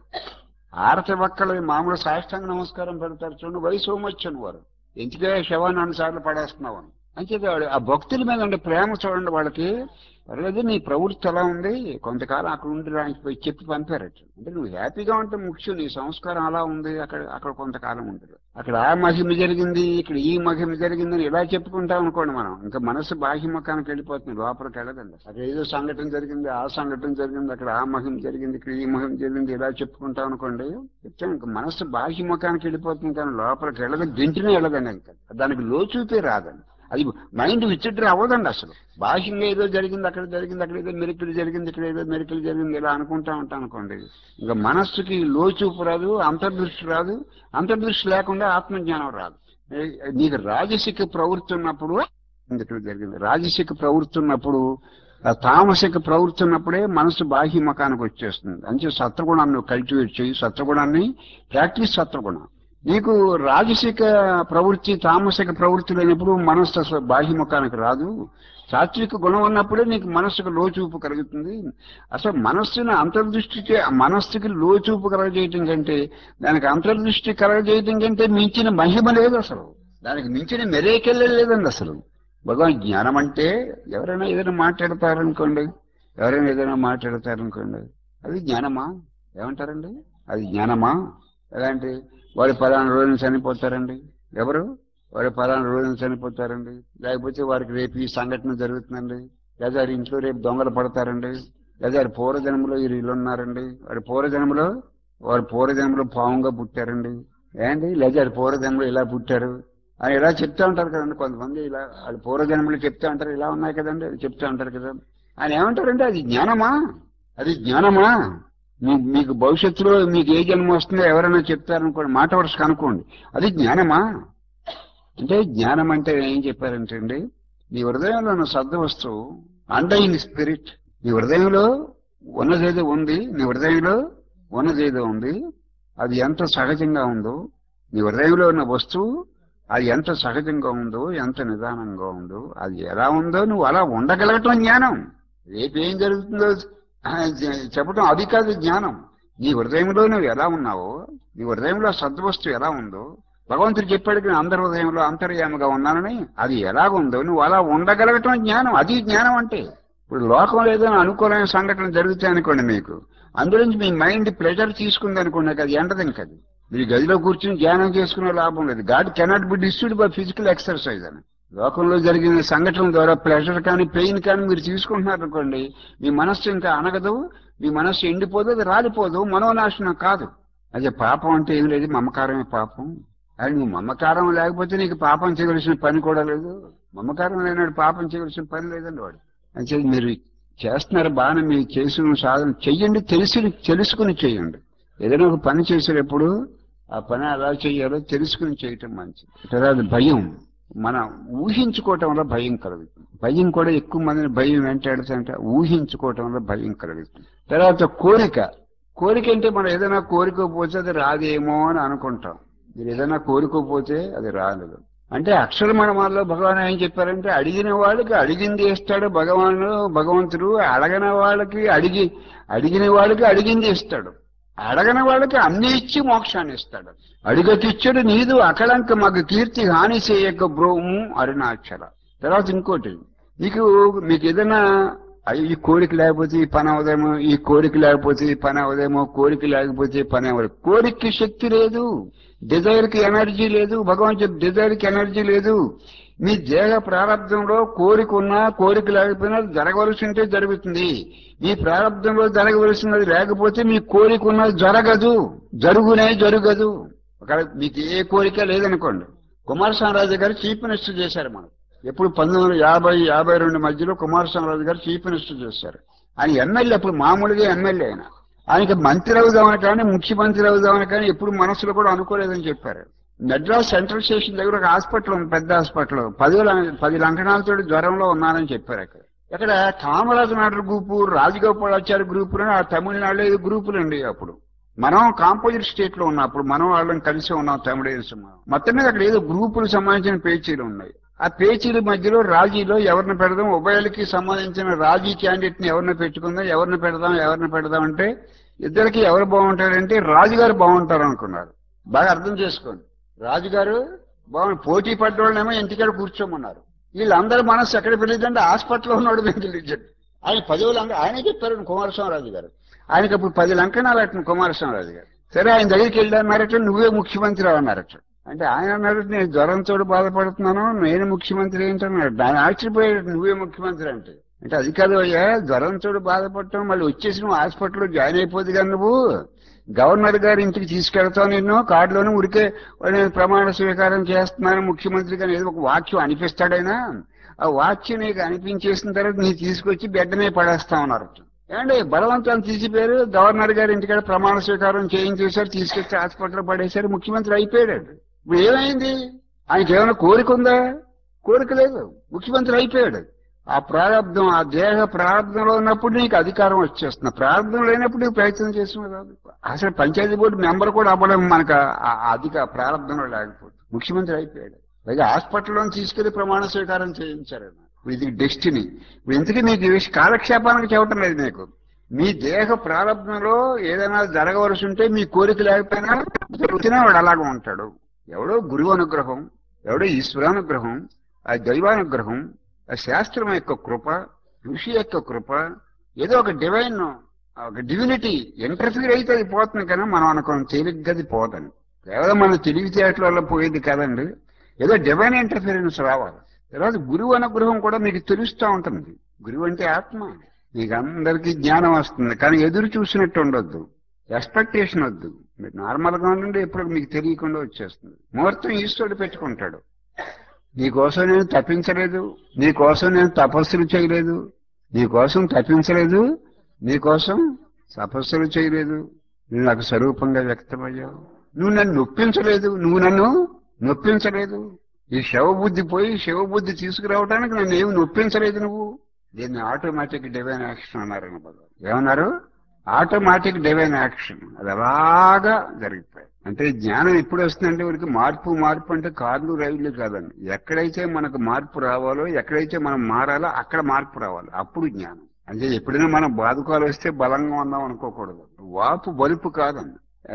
హారత ఇవ్వక్కర్లేదు, మామూలు సాష్టాంగ నమస్కారం పెడతారు చూడండి, వయసు వచ్చాను వారు, ఎందుకే శవాన్ని అన్ని సార్లు పడేస్తున్నావు అని. అంచేత వాడు ఆ భక్తుల మీద ఉండే ప్రేమ చూడండి వాళ్ళకి. పర్లేదు నీ ప్రవృత్తి ఎలా ఉంది, కొంతకాలం అక్కడ ఉండి రానికి పోయి చెప్పి పంపారట. అంటే నువ్వు హ్యాపీగా ఉంటే ముఖ్యం, నీ సంస్కారం అలా ఉంది, అక్కడ అక్కడ కొంతకాలం ఉంటుంది, అక్కడ ఆ మహిమ జరిగింది, ఇక్కడ ఈ మహిమ జరిగిందని ఇలా చెప్పుకుంటాం అనుకోండి, మనం ఇంకా మనసు బాహ్యముఖానికి వెళ్ళిపోతుంది, లోపలికి వెళ్ళదండి. అక్కడ ఏదో సంఘటన జరిగింది, ఆ సంఘటన జరిగింది, అక్కడ ఆ మహిమ జరిగింది, ఇక్కడ ఈ మహిమ జరిగింది, ఇలా చెప్పుకుంటాం అనుకోండి, చెప్తాను ఇంకా మనసు బాహ్యముఖానికి వెళ్ళిపోతుంది, కానీ లోపలికి వెళ్ళదు, గింటినే వెళ్ళదండి, ఇంకా దానికి లోచూపే రాదండి. అది మైండ్ విచిత్ర అవ్వదండి అసలు. బాహ్యంగా ఏదో జరిగింది, అక్కడ జరిగింది, అక్కడ ఏదో మెరుకులు జరిగింది, ఇక్కడ ఏదో మెరుకులు జరిగింది, ఇలా అనుకుంటా ఉంటాం అనుకోండి, ఇంకా మనస్సుకి లోచూపు రాదు, అంతర్దృష్టి రాదు, అంతర్దృష్టి లేకుండా ఆత్మజ్ఞానం రాదు. ఏ- నీకు రాజసిక ప్రవృత్తి ఉన్నప్పుడు ఇందుకు జరిగింది, రాజసిక ప్రవృత్తి ఉన్నప్పుడు, ఆ తామసిక ప్రవృత్తి ఉన్నప్పుడే మనసు బాహ్య మకానికి వచ్చేస్తుంది. అంటే సత్వగుణాన్ని నువ్వు కల్టివేట్ చేయి, సత్వగుణాన్ని ప్రాక్టీస్, సత్వగుణం. నీకు రాజసిక ప్రవృత్తి, తామసిక ప్రవృత్తి లేనప్పుడు మనస్సు అసలు బాహ్యముఖానికి రాదు. సాత్విక గుణం ఉన్నప్పుడే నీకు మనస్సుకు లోచూపు కలుగుతుంది. అసలు మనస్సుని అంతర్దృష్టి చే- మనస్సుకి లోచూపు కలగజేయటం కంటే, దానికి అంతర్దృష్టి కలగజేయటం కంటే మించిన మహిమ లేదు అసలు, దానికి మించిన మెరేకెళ్ళే లేదండి అసలు. భగవాన్ జ్ఞానం అంటే ఎవరైనా ఏదైనా మాట్లాడతారనుకోండి, ఎవరైనా ఏదైనా మాట్లాడతారనుకోండి, అది జ్ఞానమా, ఏమంటారండి, అది జ్ఞానమా, ఎలాంటి వాడు పలానా రోజున చనిపోతారండి, ఎవరు వాడు పలానా రోజున చనిపోతారండి, లేకపోతే వారికి రేపు ఈ సంఘటన జరుగుతుందండి, లేదా వారి ఇంట్లో రేపు దొంగలు పడతారండి, లేదా వారి పూర్వజన్మలో వీరు ఇల్లు ఉన్నారండి, వారి పూర్వజన్మలో వారి పూర్వజన్మలో పావుగా పుట్టారండి, ఏంటి లేదా వారి పూర్వజన్మలో ఇలా పుట్టారు అని ఇలా చెప్తా ఉంటారు కదండి కొంతమంది, ఇలా వాళ్ళ పూర్వజన్మలు చెప్తా ఉంటారు, ఇలా ఉన్నాయి కదండి అది చెప్తా ఉంటారు కదా. ఆయన ఏమంటారంటే అది జ్ఞానమా, అది జ్ఞానమా, మీ- మీకు భవిష్యత్తులో మీకు ఏ జన్మ వస్తుందో ఎవరైనా చెప్తారనుకోండి, మాట వరుసకు అనుకోండి, అది జ్ఞానమా. అంటే జ్ఞానం అంటే ఏం చెప్పారంటే అండి, నీ హృదయంలో ఉన్న శబ్ద వస్తువు, అండైంగ్ స్పిరిట్, నీ హృదయంలో ఉన్నదేదో ఉంది, నీ హృదయంలో ఉన్నదేదో ఉంది, అది ఎంత సహజంగా ఉందో, నీ హృదయంలో ఉన్న వస్తువు అది ఎంత సహజంగా ఉందో, ఎంత నిదానంగా ఉందో, అది ఎలా ఉందో నువ్వు అలా ఉండగలగటం జ్ఞానం. రేపేం జరుగుతుందో ఆ, చె- చెప్పటం అది కాదు జ్ఞానం. నీ హృదయంలో నువ్వు ఎలా ఉన్నావో, నీ హృదయంలో సద్వస్తువు ఎలా ఉందో, భగవంతుడు చెప్పాడు కదా, అందరి హృదయంలో అంతర్యామిగా ఉన్నానని, అది ఎలాగుందో నువ్వు అలా ఉండగలగటం జ్ఞానం, అది జ్ఞానం అంటే. ఇప్పుడు లోకంలో ఏదైనా అనుకూలమైన సంఘటనలు జరుగుతాయి అనుకోండి మీకు, అందులోంచి మీ మైండ్ ప్లెజర్ తీసుకుంది అనుకోండి, అది ఎండదని కదా. మీరు గదిలో కూర్చుని ధ్యానం చేసుకునే లాభం లేదు. God cannot be disturbed by physical exercise అని. లోకంలో జరిగిన సంఘటనల ద్వారా ప్లెజర్ కానీ పెయిన్ కానీ మీరు తీసుకుంటున్నారు అనుకోండి, మీ మనస్సు ఇంకా అనగదు, మీ మనస్సు ఎండిపోదు, అది రాలిపోదు, మనోనాశనం కాదు. అదే పాపం అంటే ఏం లేదు, మమకారమే పాపం. అది నువ్వు మమకారం లేకపోతే నీకు పాపం చేయవలసిన పని కూడా లేదు. మమకారం లేనాడు పాపం చేయవలసిన పని లేదండి వాడు. అంటే మీరు చేస్తున్నారు బాగానే, మీరు చేసిన సాధన చెయ్యండి, తెలిసి తెలుసుకుని చేయండి. ఏదైనా ఒక పని చేసేటప్పుడు ఆ పని ఎలా చేయాలో తెలుసుకుని చేయటం మంచిది. తర్వాత భయం, మనం ఊహించుకోవటం వల్ల భయం కలుగుతుంది. భయం కూడా ఎక్కువ మందిని భయం వెంటాడుతుంటే ఊహించుకోవటం వల్ల భయం కలుగుతుంది. తర్వాత కోరిక, కోరిక అంటే మనం ఏదైనా కోరికపోతే అది రాదేమో అని అనుకుంటాం. మీరు ఏదైనా కోరుకోపోతే అది రాలేదు. అంటే అక్షరమణమాల్లో భగవాన్ ఏం చెప్పారంటే అడిగిన వాళ్ళకి అడిగింది ఇస్తాడు భగవాను భగవంతుడు, అడగని వాళ్ళకి అడిగి అడిగిన వాళ్ళకి అడిగింది ఇస్తాడు, అడగని వాళ్ళకి అన్ని ఇచ్చి మోక్షాన్ని ఇస్తాడు. అడుగకిచ్చుడు నీదు అకళంక మగ కీర్తి హాని చేయక బ్రోము అరుణాచల. తర్వాత ఇంకోటి, నీకు మీకు ఏదైనా అయ్యి ఈ కోరిక లేకపోతే ఈ పని అవదేమో, ఈ కోరిక లేకపోతే ఈ పని అవదేమో, కోరిక లేకపోతే పని అవ్వదు. కోరికకి శక్తి లేదు, డిజైర్ కి ఎనర్జీ లేదు. భగవాన్ చెప్పి డిజైర్ కి ఎనర్జీ లేదు. మీ దేహ ప్రారంభంలో కోరిక ఉన్నా కోరిక లేకపోయినా జరగవలసి ఉంటే జరుగుతుంది. మీ ప్రారంభంలో జరగవలసినది లేకపోతే మీ కోరిక ఉన్నది జరగదు, జరుగునే జరగదు. ఒకవేళ మీకు ఏ కోరిక లేదనుకోండి, కుమారస్వామిరాజు గారు చీఫ్ మినిస్టర్ చేశారు మనం ఎప్పుడు పంతొమ్మిది వందల యాభై యాభై రెండు మధ్యలో కుమారస్వామిరాజు గారు చీఫ్ మినిస్టర్ చేశారు. ఆయన ఎమ్మెల్యే, అప్పుడు మామూలుగా ఎమ్మెల్యే. ఆయన ఆయనకి మంత్రి అవుదామని కానీ ముఖ్యమంత్రి అవుదామని కానీ ఎప్పుడు మనసులో కూడా అనుకోలేదని చెప్పారు. మెడ్రాస్ సెంట్రల్ స్టేషన్ దగ్గర ఒక హాస్పిటల్ ఉంది, పెద్ద హాస్పిటల్. పది పది లంకణాలతో జ్వరంలో ఉన్నానని చెప్పారు. అక్కడ ఇక్కడ కామరాజు నాయుడు గ్రూపు, రాజగోపాలాచారి గ్రూపులు, ఆ తమిళనాడులో ఐదు గ్రూపులు అండి. అప్పుడు మనం కాంపోజిట్ స్టేట్ లో ఉన్నప్పుడు మనం వాళ్ళని కలిసి ఉన్నాం తమిళేసి. మొత్తం మీద అక్కడ ఏదో గ్రూపులకు సంబంధించిన పేచీలు ఉన్నాయి. ఆ పేచీల మధ్యలో రాజీలో ఎవరిని పెడదాం, ఉభయలకి సంబంధించిన రాజీ క్యాండిడేట్ ని ఎవరిని పెట్టుకుందాం, ఎవరిని పెడదాం ఎవరిని పెడదాం అంటే ఇద్దరికి ఎవరు బాగుంటారంటే రాజుగారు బాగుంటారు అనుకున్నారు. బాగా అర్థం చేసుకోండి, రాజుగారు బాగు పోటీ పడ్డోళ్ళనేమో ఇంటికాడ కూర్చోమన్నారు. వీళ్ళందరూ మనస్సు ఎక్కడ పెరిగిందంటే హాస్పిటల్లో ఉన్నాడు మీకు తెలియదు. ఆయన పదవులు లంక ఆయనే చెప్పారు కుమారస్వామిరాజు గారు. ఆయనకి అప్పుడు పది లంకణాలు అట్టిన కుమారస్వామిరాజు గారు. సరే ఆయన దగ్గరికి వెళ్ళారట, నువ్వే ముఖ్యమంత్రి అన్నారట. అంటే ఆయన అన్నాడు, నేను జ్వరంతో బాధపడుతున్నాను, నేను ముఖ్యమంత్రి ఏంటన్నాడు. దాన్ని ఆశ్చర్యపోయాడు, నువ్వే ముఖ్యమంత్రి అంటే. అంటే అది కాదు అయ్యా, జ్వరంతో బాధపడటం మళ్ళీ వచ్చేసి నువ్వు హాస్పిటల్లో జాయిన్ అయిపోద్ది కానీ నువ్వు గవర్నర్ గారి ఇంటికి తీసుకెళ్తావు, నిన్ను కార్డులోనే ఉరికే నేను ప్రమాణ స్వీకారం చేస్తున్నాను ముఖ్యమంత్రి కానీ ఏదో ఒక వాక్యం అనిపిస్తాడైనా, ఆ వాక్యం నీకు అనిపించేసిన తర్వాత నీ తీసుకొచ్చి బెడ్ మీద పడేస్తా ఉన్నారు. ఏమంటే బలవంతాన్ని తీసిపోయారు, గవర్నర్ గారి ఇంటికాడ ప్రమాణ స్వీకారం చేయించేశారు, తీసుకొచ్చి హాస్పిటల్లో పడేశారు, ముఖ్యమంత్రి అయిపోయాడు. ఇప్పుడు ఏమైంది? ఆయనకి ఏమైనా కోరిక ఉందా? కోరిక లేదు, ముఖ్యమంత్రి అయిపోయాడు. ఆ ప్రారంభం, ఆ దేహ ప్రారంభంలో ఉన్నప్పుడు నీకు అధికారం వచ్చేస్తుంది, ప్రారంభం లేనప్పుడు నీకు ప్రయత్నం చేస్తున్నా కాదు. అసలు పంచాయతీ బోర్డు మెంబర్ కూడా అవ్వడం మనకు అధిక ప్రారంభంలో లేకపోతే ముఖ్యమంత్రి అయిపోయాడు. పైగా హాస్పిటల్లో తీసుకెళ్లి ప్రమాణ స్వీకారం చేయించారు. ఇది డెస్టినీ. ఇప్పుడు ఇంతకీ మీకు ఈ విషయం కాలక్షేపానికి చెప్పటం లేదు. మీకు మీ దేహ ప్రారంభంలో ఏదైనా జరగవలసి ఉంటే మీ కోరిక లేకపోయినా జరుగుతూనే వాడు అలాగే ఉంటాడు. ఎవడో గురువు అనుగ్రహం, ఎవడో ఈశ్వరానుగ్రహం, ఆ దైవానుగ్రహం, ఆ శాస్త్రం యొక్క కృప, ఋషి యొక్క కృప, ఏదో ఒక డివైన్ ఒక డివినిటీ ఇంటర్ఫీర్ అయితే అది పోతుంది. కానీ మనం అనుకోం తేలిగ్గది పోదని. కేవలం మన తెలివితేటల వల్ల పోయేది కాదండి, ఏదో డివైన్ ఇంటర్ఫీరెన్స్ రావాలి. తర్వాత గురువు అనుగ్రహం కూడా మీకు తెలుస్తూ ఉంటుంది. గురువు అంటే ఆత్మ. మీకు అందరికీ జ్ఞానం వస్తుంది, కానీ ఎదురు చూసినట్టు ఉండొద్దు, ఎక్స్పెక్టేషన్ వద్దు. మీరు నార్మల్గా ఉండండి, ఎప్పుడు మీకు తెలియకుండా వచ్చేస్తుంది. ముహూర్తం ఈశ్వరుడు పెట్టుకుంటాడు. నీకోసం నేను తప్పించలేదు, నీకోసం నేను తపస్సులు చేయలేదు, నీకోసం తప్పించలేదు, నీకోసం తపస్సులు చేయలేదు, నువ్వు నాకు స్వరూపంగా వ్యక్తమయ్యావు. నువ్వు నన్ను నొప్పించలేదు, నువ్వు నన్ను నొప్పించలేదు. ఈ శవబుద్ధి పోయి శివబుద్ధి తీసుకురావడానికి నన్ను ఏమి నొప్పించలేదు నువ్వు. దీన్ని ఆటోమేటిక్ డివైన్ యాక్షన్ అన్నారని భగవాన్. ఏమన్నారు? Automatic divine action. అది అలాగా జరిగిపోయాయి. అంటే జ్ఞానం ఎప్పుడు వస్తుందంటే వారికి మార్పు మార్పు అంటే కార్లు రైళ్లు కాదండి. ఎక్కడైతే మనకు మార్పు రావాలో, ఎక్కడైతే మనం మారాలో అక్కడ మార్పు రావాలి, అప్పుడు జ్ఞానం. అంటే ఎప్పుడైనా మనం బాధకాలు వస్తే బలంగా ఉందాం అనుకోకూడదు. వాపు బలుపు కాదండి.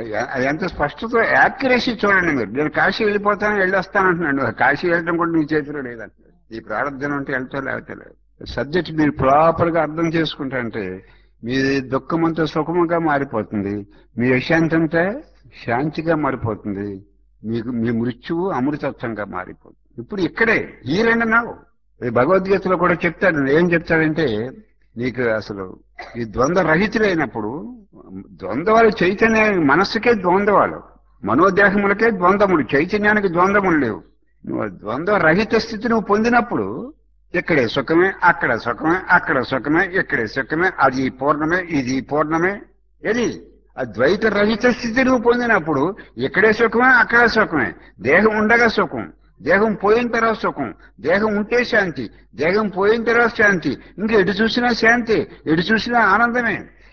ఎంత స్పష్టత, యాక్యురసీ చూడండి. మీరు నేను కాశీ వెళ్ళిపోతాను వెళ్ళొస్తానంటున్నాడు, కాశీ వెళ్ళడం కూడా నీ చేతిలో లేదంటే ఈ ప్రారంభం అంటే వెళ్తా లేకపోతే లేదు. సబ్జెక్ట్ మీరు ప్రాపర్ గా అర్థం చేసుకుంటే మీ దుఃఖమంతా సుఖముగా మారిపోతుంది, మీ అశాంతి అంతా శాంతిగా మారిపోతుంది, మీకు మీ మృత్యువు అమృతత్వంగా మారిపోతుంది. ఇప్పుడు ఇక్కడే ఈ రెండు నావు భగవద్గీతలో కూడా చెప్తాడు. ఏం చెప్తాడంటే నీకు అసలు ఈ ద్వంద్వ రహితులైనప్పుడు, ద్వంద్వాలు చైతన్య మనస్సుకే ద్వంద్వాలు, మనోదేహములకే ద్వంద్వములు, చైతన్యానికి ద్వంద్వములు లేవు. నువ్వు ద్వంద్వ రహిత స్థితి నువ్వు పొందినప్పుడు ఇక్కడే సుఖమే, అక్కడ సుఖమే, అక్కడ సుఖమే, ఇక్కడే సుఖమే, అది పూర్ణమే, ఇది పూర్ణమే. ఏది అద్వైత రహిత స్థితి నువ్వు పొందినప్పుడు ఇక్కడే సుఖమే, అక్కడే సుఖమే. దేహం ఉండగా సుఖం, దేహం పోయిన తర్వాత సుఖం, దేహం ఉంటే శాంతి, దేహం పోయిన తర్వాత శాంతి, ఇంకా ఎటు చూసినా శాంతి, ఎటు చూసినా ఆనందమే.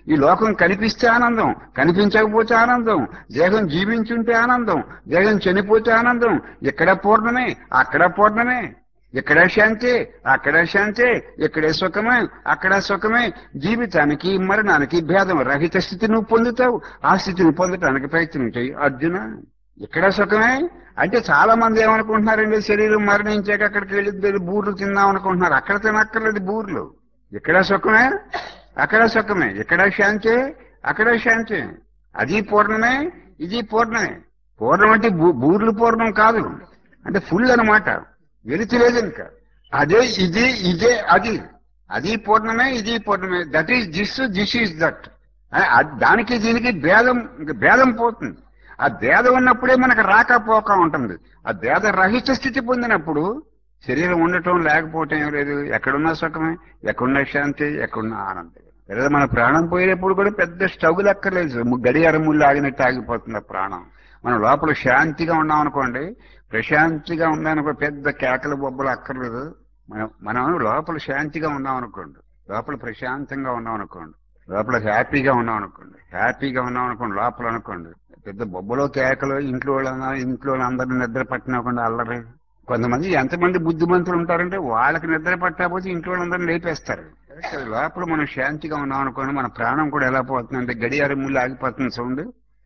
ఈ లోకం కనిపిస్తే ఆనందం, కనిపించకపోతే ఆనందం, దేహం జీవించుంటే ఆనందం, దేహం చనిపోతే ఆనందం. ఇక్కడ పూర్ణమే, అక్కడ పూర్ణమే, ఇక్కడ శాంతి, అక్కడ శాంతి, ఇక్కడే సుఖమే, అక్కడ సుఖమే. జీవితానికి మరణానికి భేదం రహిత స్థితి నువ్వు పొందుతావు. ఆ స్థితిని పొందటానికి ప్రయత్నం చేయి అర్జున. ఇక్కడ సుఖమే అంటే చాలా మంది ఏమనుకుంటున్నారండి, శరీరం మరణించాక అక్కడికి వెళ్ళి బూర్లు తిందాం అనుకుంటున్నారు. అక్కడ తినక్కర్లేదు బూర్లు. ఇక్కడ సుఖమే, అక్కడ సుఖమే, ఇక్కడ శాంతి, అక్కడ శాంతి. అది పూర్ణమే, ఇది పూర్ణమే. పూర్ణం అంటే బూర్లు పూర్ణం కాదు, అంటే ఫుల్ అనమాట, వెలితి లేదు ఇంకా. అదే ఇది, ఇదే అది. అది పూర్ణమే, ఇది పూర్ణమే. That is this, this is that. దానికి దీనికి భేదం, భేదం పోతుంది. ఆ భేదం ఉన్నప్పుడే మనకు రాకపోక ఉంటుంది. ఆ భేద రహిత స్థితి పొందినప్పుడు శరీరం ఉండటం లేకపోవటం ఏం లేదు. ఎక్కడున్నా సుఖమే, ఎక్కడున్నా శాంతి, ఎక్కడున్నా ఆనందం. లేదా మన ప్రాణం పోయేటప్పుడు కూడా పెద్ద స్ట్రగుల్ అక్కర్లేదు, గడియారం ముళ్ళు ఆగినట్టు ఆగిపోతుంది ఆ ప్రాణం. మనం లోపల శాంతిగా ఉన్నాం అనుకోండి, ప్రశాంతిగా ఉన్నామనుకో, పెద్ద కేకలు బొబ్బలు అక్కర్లేదు. మనం మనం లోపల శాంతిగా ఉన్నాం అనుకోండి, లోపల ప్రశాంతంగా ఉన్నాం అనుకోండి, లోపల హ్యాపీగా ఉన్నాం అనుకోండి, హ్యాపీగా ఉన్నాం అనుకోండి లోపల అనుకోండి, పెద్ద బొబ్బలో కేకలు, ఇంట్లో వాళ్ళ ఇంట్లో అందరినీ నిద్ర పట్టినకుండా అల్లరి. కొంతమంది ఎంతమంది బుద్ధిమంతులు ఉంటారంటే వాళ్ళకి నిద్ర పట్టకపోతే ఇంట్లో వాళ్ళందరినీ లేపేస్తారు. లోపల మనం శాంతిగా ఉన్నాం అనుకోండి, మన ప్రాణం కూడా ఎలా పోతుందంటే గడియారం ముళ్ళు ఆగిపోతుంది సౌండ్.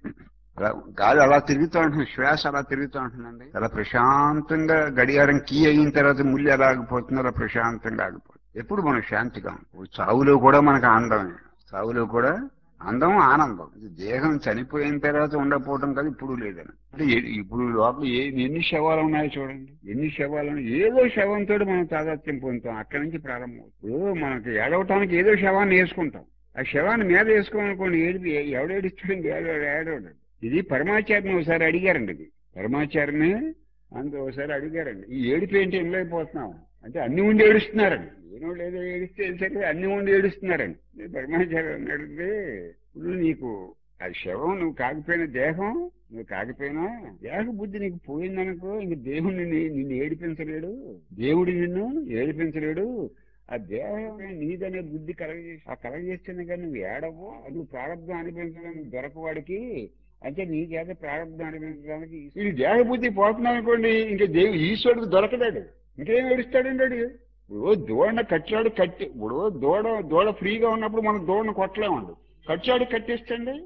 గాలి అలా తిరుగుతూ ఉంటుంది, శ్వాస అలా తిరుగుతూ ఉంటుందండి. అలా ప్రశాంతంగా గడియారం కీ అయిన తర్వాత ముళ్ళు ఎలా ఆగిపోతుందో అలా ప్రశాంతంగా ఆగిపోతుంది. ఎప్పుడు మనం శాంతిగా ఉంటాం. చావులో కూడా మనకు ఆనందమే, చావులో కూడా అందం ఆనందం. దేహం చనిపోయిన తర్వాత ఉండకపోవటం కాదు, ఇప్పుడు లేదని. అంటే ఇప్పుడు లోపల ఏ ఎన్ని శవాలు ఉన్నాయో చూడండి, ఎన్ని శవాలు. ఏదో శవంతో మనం తాదాత్మ్యం పొందుతాం. అక్కడి నుంచి ప్రారంభం. ఇప్పుడు మనకి ఏడవటానికి ఏదో శవాన్ని వేసుకుంటాం. ఆ శవాన్ని మీద వేసుకోవాలనుకోండి, ఏడిపి ఎవడేడిస్తాడండి, ఏడవడండి. ఇది పరమాచార్యని ఒకసారి అడిగారండి. ఇది పరమాచార్యని అంత ఒకసారి అడిగారండి, ఈ ఏడిపి ఏంటి వెళ్ళైపోతున్నాం అంటే అన్ని ఉండి ఏడుస్తున్నారండి. ఏనో లేదో ఏడిస్తే సరే అన్ని ఉండి ఏడుస్తున్నారండి. పరమాచార్య అడిగితే, ఇప్పుడు నీకు ఆ శవం నువ్వు కాకపోయినా, దేహం నువ్వు కాకపోయినా దేహ బుద్ధి నీకు పోయిందనుకో, ఇంక దేవుడిని నిన్ను ఏడిపించలేడు, దేవుడు నిన్ను ఏడిపించలేడు. ఆ దేహం నీదనే బుద్ధి కలగజేసి, ఆ కలగజేస్తేనే కానీ నువ్వు ఏడవు, నువ్వు ప్రారంభం అనిపించడానికి దొరకవాడికి. అంటే నీ చేత ప్రారంభం అనిపించడానికి ఈ దేహ బుద్ధి పోతున్నావు అనుకోండి, ఇంకా దేవు ఈశ్వరుడికి దొరకలేడు, ఇంకేం ఏడుస్తాడండి అడు. ఇప్పుడు దూడను కట్టాడు కట్టి, ఇప్పుడు దూడ దూడ ఫ్రీగా ఉన్నప్పుడు మనం దూడను కొట్టలేమండి, కట్టాడు కట్టేస్తండి,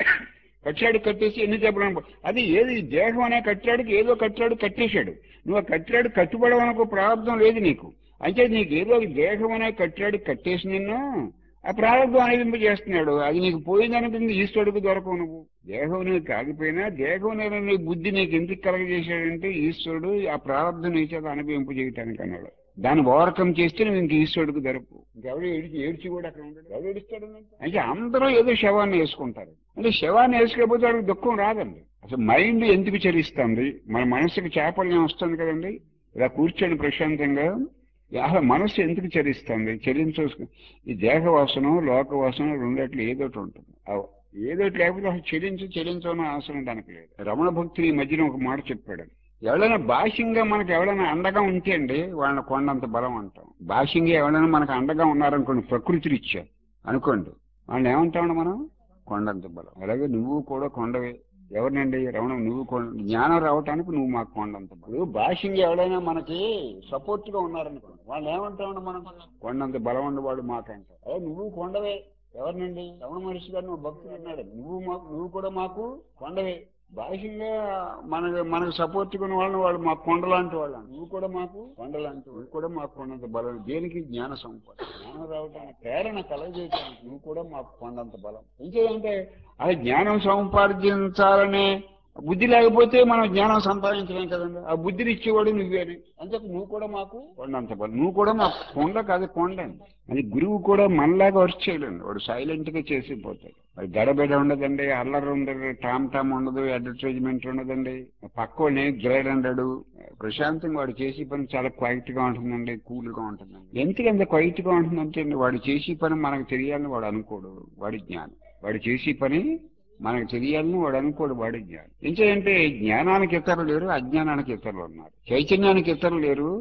కట్టాడు కట్టేసి ఎన్ని చెప్పడం. అది ఏది దేహం అనే కట్టాడికి ఏదో కట్టాడు కట్టేశాడు. నువ్వు ఆ కట్టాడు కట్టుబడవనుకో, ప్రారంభం లేదు నీకు. అంటే నీకు ఏదో దేహం అనే కట్టాడు కట్టేసి నిన్ను ఆ ప్రారంభం అనిపింపజేస్తున్నాడు. అది నీకు పోయిందనుకుంది, ఈశ్వరుడికి దొరకవు. నువ్వు దేహం నీకు కాకపోయినా దేహం నీ బుద్ధి నీకు ఎందుకు కలగజేశాడంటే ఈశ్వరుడు ఆ ప్రారంభం నీ చేత అనుభవింపజేయటానికి అన్నాడు. దాన్ని ఓవర్కమ్ చేస్తే నువ్వు ఇంక ఈశ్వరుడికి దొరకవు. ఇంకెవడో ఏడిచి ఏడ్చి కూడా అక్కడ ఉంటాడు, ఎవడు ఏడుస్తాడు అంటే అందరూ ఏదో శవాన్ని వేసుకుంటారు. అంటే శవాన్ని వేసుకోకపోతే వాళ్ళకి దుఃఖం రాదండి. అసలు మైండ్ ఎందుకు చలిస్తుంది, మన మనసుకి చాపల్యం వస్తుంది కదండి. ఇలా కూర్చొని ప్రశాంతంగా అసలు మనస్సు ఎందుకు చలిస్తుంది, చెల్లించు. ఈ దేహవాసన లోకవాసన రెండట్లు ఏదోటి ఉంటుంది. ఏదోటి లేకపోతే అసలు చెల్లించు చెల్లించని అవసరం దానికి లేదు. రమణ భక్తుని ఈ మధ్యన ఒక మాట చెప్పాడు, ఎవరైనా బాహ్యంగా మనకు ఎవరైనా అండగా ఉంటే అండి వాళ్ళని కొండంత బలం అంటాం. బాహ్యంగా ఎవరైనా మనకు అండగా ఉన్నారనుకోండి, ప్రకృతి రీత్యా అనుకోండి, వాళ్ళని ఏమంటామండి మనం, కొండంత బలం. అలాగే నువ్వు కూడా కొండవే. ఎవరినండి, రమణ, నువ్వు జ్ఞానం రావటానికి నువ్వు మాకు కొండంత బలం. బాహ్యంగా ఎవరైనా మనకి సపోర్ట్ గా ఉన్నారనుకోండి, వాళ్ళు ఏమంటామండి మనం, కొండంత బలం ఉండేవాడు మాకంటారు. అదే నువ్వు కొండవే. ఎవరినండి, రమణ మహర్షి గారు నువ్వు భక్తులు ఉన్నాడు, నువ్వు మాకు నువ్వు కూడా మాకు కొండవే. బాహ్యంగా మనకు మనకు సపోర్ట్ ఉన్న వాళ్ళని వాళ్ళు మాకు కొండలాంటి వాళ్ళు, నువ్వు కూడా మాకు కొండలాంటి, నువ్వు కూడా మాకు కొండంత బలం. దేనికి, జ్ఞాన సంపాదన, జ్ఞానం రావటానికి ప్రేరణ కలగజేయటానికి నువ్వు కూడా మాకు కొండంత బలం. ఇంకేంటే అది జ్ఞానం సంపాదించాలనే బుద్ధి లేకపోతే మనం జ్ఞానం సంపాదించలేం కదండి. ఆ బుద్ధిని ఇచ్చేవాడు నువ్వేని. అంతే, నువ్వు కూడా మాకు కొండంత బలం, నువ్వు కూడా మాకు కొండ కాదు కొండ. అది గురువు కూడా మనలాగా వర్క్ చేయడండి, వాడు సైలెంట్ గా చేసిపోతాడు. అది గడబిడ ఉండదండి, అల్లరి ఉండదు, టామ్ టామ్ ఉండదు, అడ్వర్టైజ్మెంట్ ఉండదండి, పక్కనే గ్రేడ్ అంటాడు. ప్రశాంతంగా వాడు చేసే పని చాలా క్వైట్ గా ఉంటుందండి, కూల్ గా ఉంటుందండి. ఎందుకంత క్వైట్ గా ఉంటుందంటే వాడు చేసే పని మనకు తెలియాలని వాడు అనుకోడు, వాడి జ్ఞానం. వాడు చేసే పని మనకు తెలియాలని వాడు అనుకోడు, వాడి జ్ఞానం. ఏంటంటే జ్ఞానానికి ఇతరులు లేరు, అజ్ఞానానికి ఇతరులు ఉన్నారు. చైతన్యానికి ఇతరులు లేరు,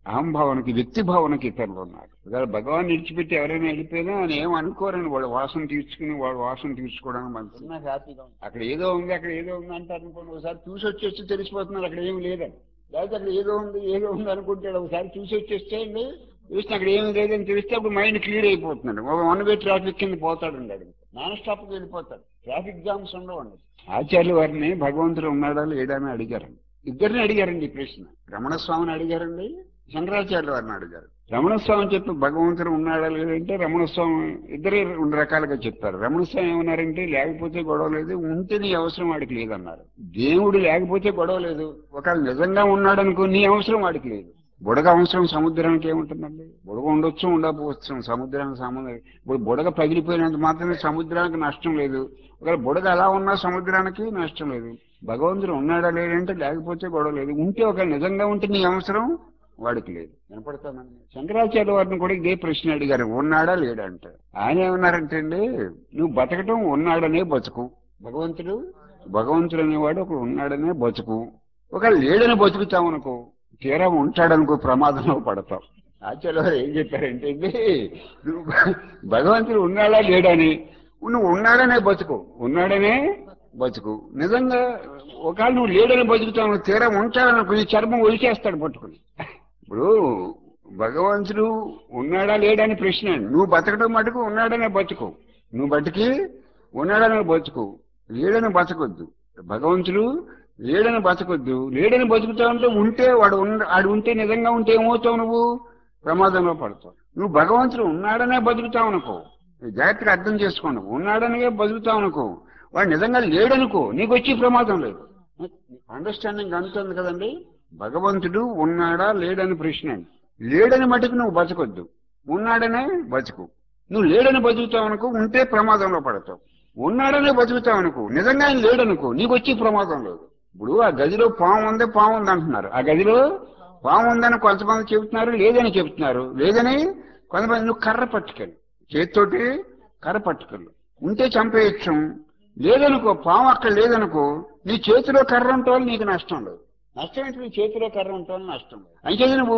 అహంభావనకి, వ్యక్తి భావనకి ఇతరులు ఉన్నారు. ఒకవేళ భగవాన్ విడిచిపెట్టి ఎవరైనా వెళ్ళిపోయినా ఆయన ఏం అనుకోరని వాళ్ళ వాసన తీర్చుకుని వాళ్ళ వాసన తీర్చుకోవడానికి మనసు నాకు హ్యాపీగా ఉంది. అక్కడ ఏదో ఉంది, అక్కడ ఏదో ఉంది అంటారు అనుకోండి. ఒకసారి చూసి వచ్చేస్తే తెలిసిపోతున్నారు అక్కడ ఏమి లేదని. లేకపోతే అక్కడ ఏదో ఉంది ఏదో ఉంది అనుకుంటాడు. ఒకసారి చూసి వచ్చేస్తే అండి చూస్తే అక్కడ ఏమి లేదని తెలిస్తే అప్పుడు మైండ్ క్లియర్ అయిపోతున్నాడు. ఒక వన్ వే ట్రాఫిక్ కింద పోతాడు అండి. నాన్ స్టాప్కి వెళ్ళిపోతాడు. ట్రాఫిక్ జామ్స్ ఉండవండి. ఆచార్యుల వారిని భగవంతుడు ఉన్నాడా లేడా అని అడిగారండి. ఇద్దరిని అడిగారండి ఈ ప్రశ్న. రమణ స్వామిని అడిగారండి, శంకరాచార్యుల వారిని అడిగారు. రమణస్వామి చెప్పి భగవంతుడు ఉన్నాడా లేదంటే రమణస్వామి ఇద్దరే రెండు రకాలుగా చెప్తారు. రమణస్వామి ఏమన్నారంటే లేకపోతే గొడవ లేదు, ఉంటే నీ అవసరం వాడికి లేదన్నారు. దేవుడు లేకపోతే గొడవ లేదు, ఒకవేళ నిజంగా ఉన్నాడనుకో నీ అవసరం వాడికి లేదు. బుడగ అవసరం సముద్రానికి ఏముంటుందండి? బుడగ ఉండొచ్చు ఉండకపోవచ్చు, సముద్రానికి సంబంధం. ఇప్పుడు బుడగ పగిలిపోయినంత మాత్రమే సముద్రానికి నష్టం లేదు. ఒకవేళ బుడగ ఎలా ఉన్నా సముద్రానికి నష్టం లేదు. భగవంతుడు ఉన్నాడా లేదంటే లేకపోతే గొడవ లేదు, ఉంటే ఒకవేళ నిజంగా ఉంటే నీ అవసరం వాడికి లేదు. వినపడతానండి. శంకరాచార్య వారిని కూడా ఇదే ప్రశ్న అడిగారు, ఉన్నాడా లేడా అంటే. ఆయన ఏమన్నారంటే అండి, నువ్వు బతకటం ఉన్నాడనే బతుకు. భగవంతుడు భగవంతుడు అనేవాడు ఒకడు ఉన్నాడనే బతుకు. ఒక లేడని బతుకుతావనుకో, తీరా ఉంటాడనుకో ప్రమాదంలో పడతావు. ఆచార్య వారు ఏం చెప్పారంటే అండి, నువ్వు భగవంతుడు ఉన్నాడా లేడని నువ్వు ఉన్నాడనే బతుకు, ఉన్నాడనే బతుకు. నిజంగా ఒకవేళ నువ్వు లేడని బతుకుతావు, తీరా ఉంటాడనుకో నీ చర్మం ఒలిచేస్తాడు పట్టుకుని. ఇప్పుడు భగవంతుడు ఉన్నాడా లేడని ప్రశ్న. నువ్వు బతకడం మటుకు ఉన్నాడనే బతుకు. నువ్వు బతికి ఉన్నాడనే బతుకు, లేడని బతకొద్దు. భగవంతుడు లేడని బతకొద్దు. లేడని బతుకుతా ఉంటే ఉంటే వాడు ఆడు ఉంటే నిజంగా ఉంటే ఏమవుతావు? నువ్వు ప్రమాదంలో పడతావు. నువ్వు భగవంతుడు ఉన్నాడనే బతుకుతావు అనుకో, జాగ్రత్తగా అర్థం చేసుకోండి. ఉన్నాడనే బతుకుతావు అనుకో, వాడు నిజంగా లేడనుకో నీకు వచ్చి ప్రమాదం లేదు. అండర్స్టాండింగ్ అందుతుంది కదండి. భగవంతుడు ఉన్నాడా లేడని ప్రశ్న. లేడని మటుకు నువ్వు బతకొద్దు, ఉన్నాడనే బతుకు. నువ్వు లేడని బతుకుతావు అనుకో, ఉంటే ప్రమాదంలో పడతావు. ఉన్నాడనే బతుకుతావు అనుకో, నిజంగా ఆయన లేడనుకో నీకు వచ్చి ప్రమాదం లేదు. ఇప్పుడు ఆ గదిలో పాము ఉంది పాము ఉంది అంటున్నారు. ఆ గదిలో పాము ఉందని కొంతమంది చెబుతున్నారు, లేదని చెబుతున్నారు. లేదని కొంతమంది. నువ్వు కర్ర పట్టుకెళ్ళి, చేతితోటి కర్ర పట్టుకెళ్ళు, ఉంటే చంపేయచ్చు. లేదనుకో, పాము అక్కడ లేదనుకో, నీ చేతిలో కర్ర ఉంటావు, నీకు నష్టం లేదు. నష్టం ఏంటి? నీ చేతిలో కర్ర ఉంటావు, నష్టం లేదు. అయితే నువ్వు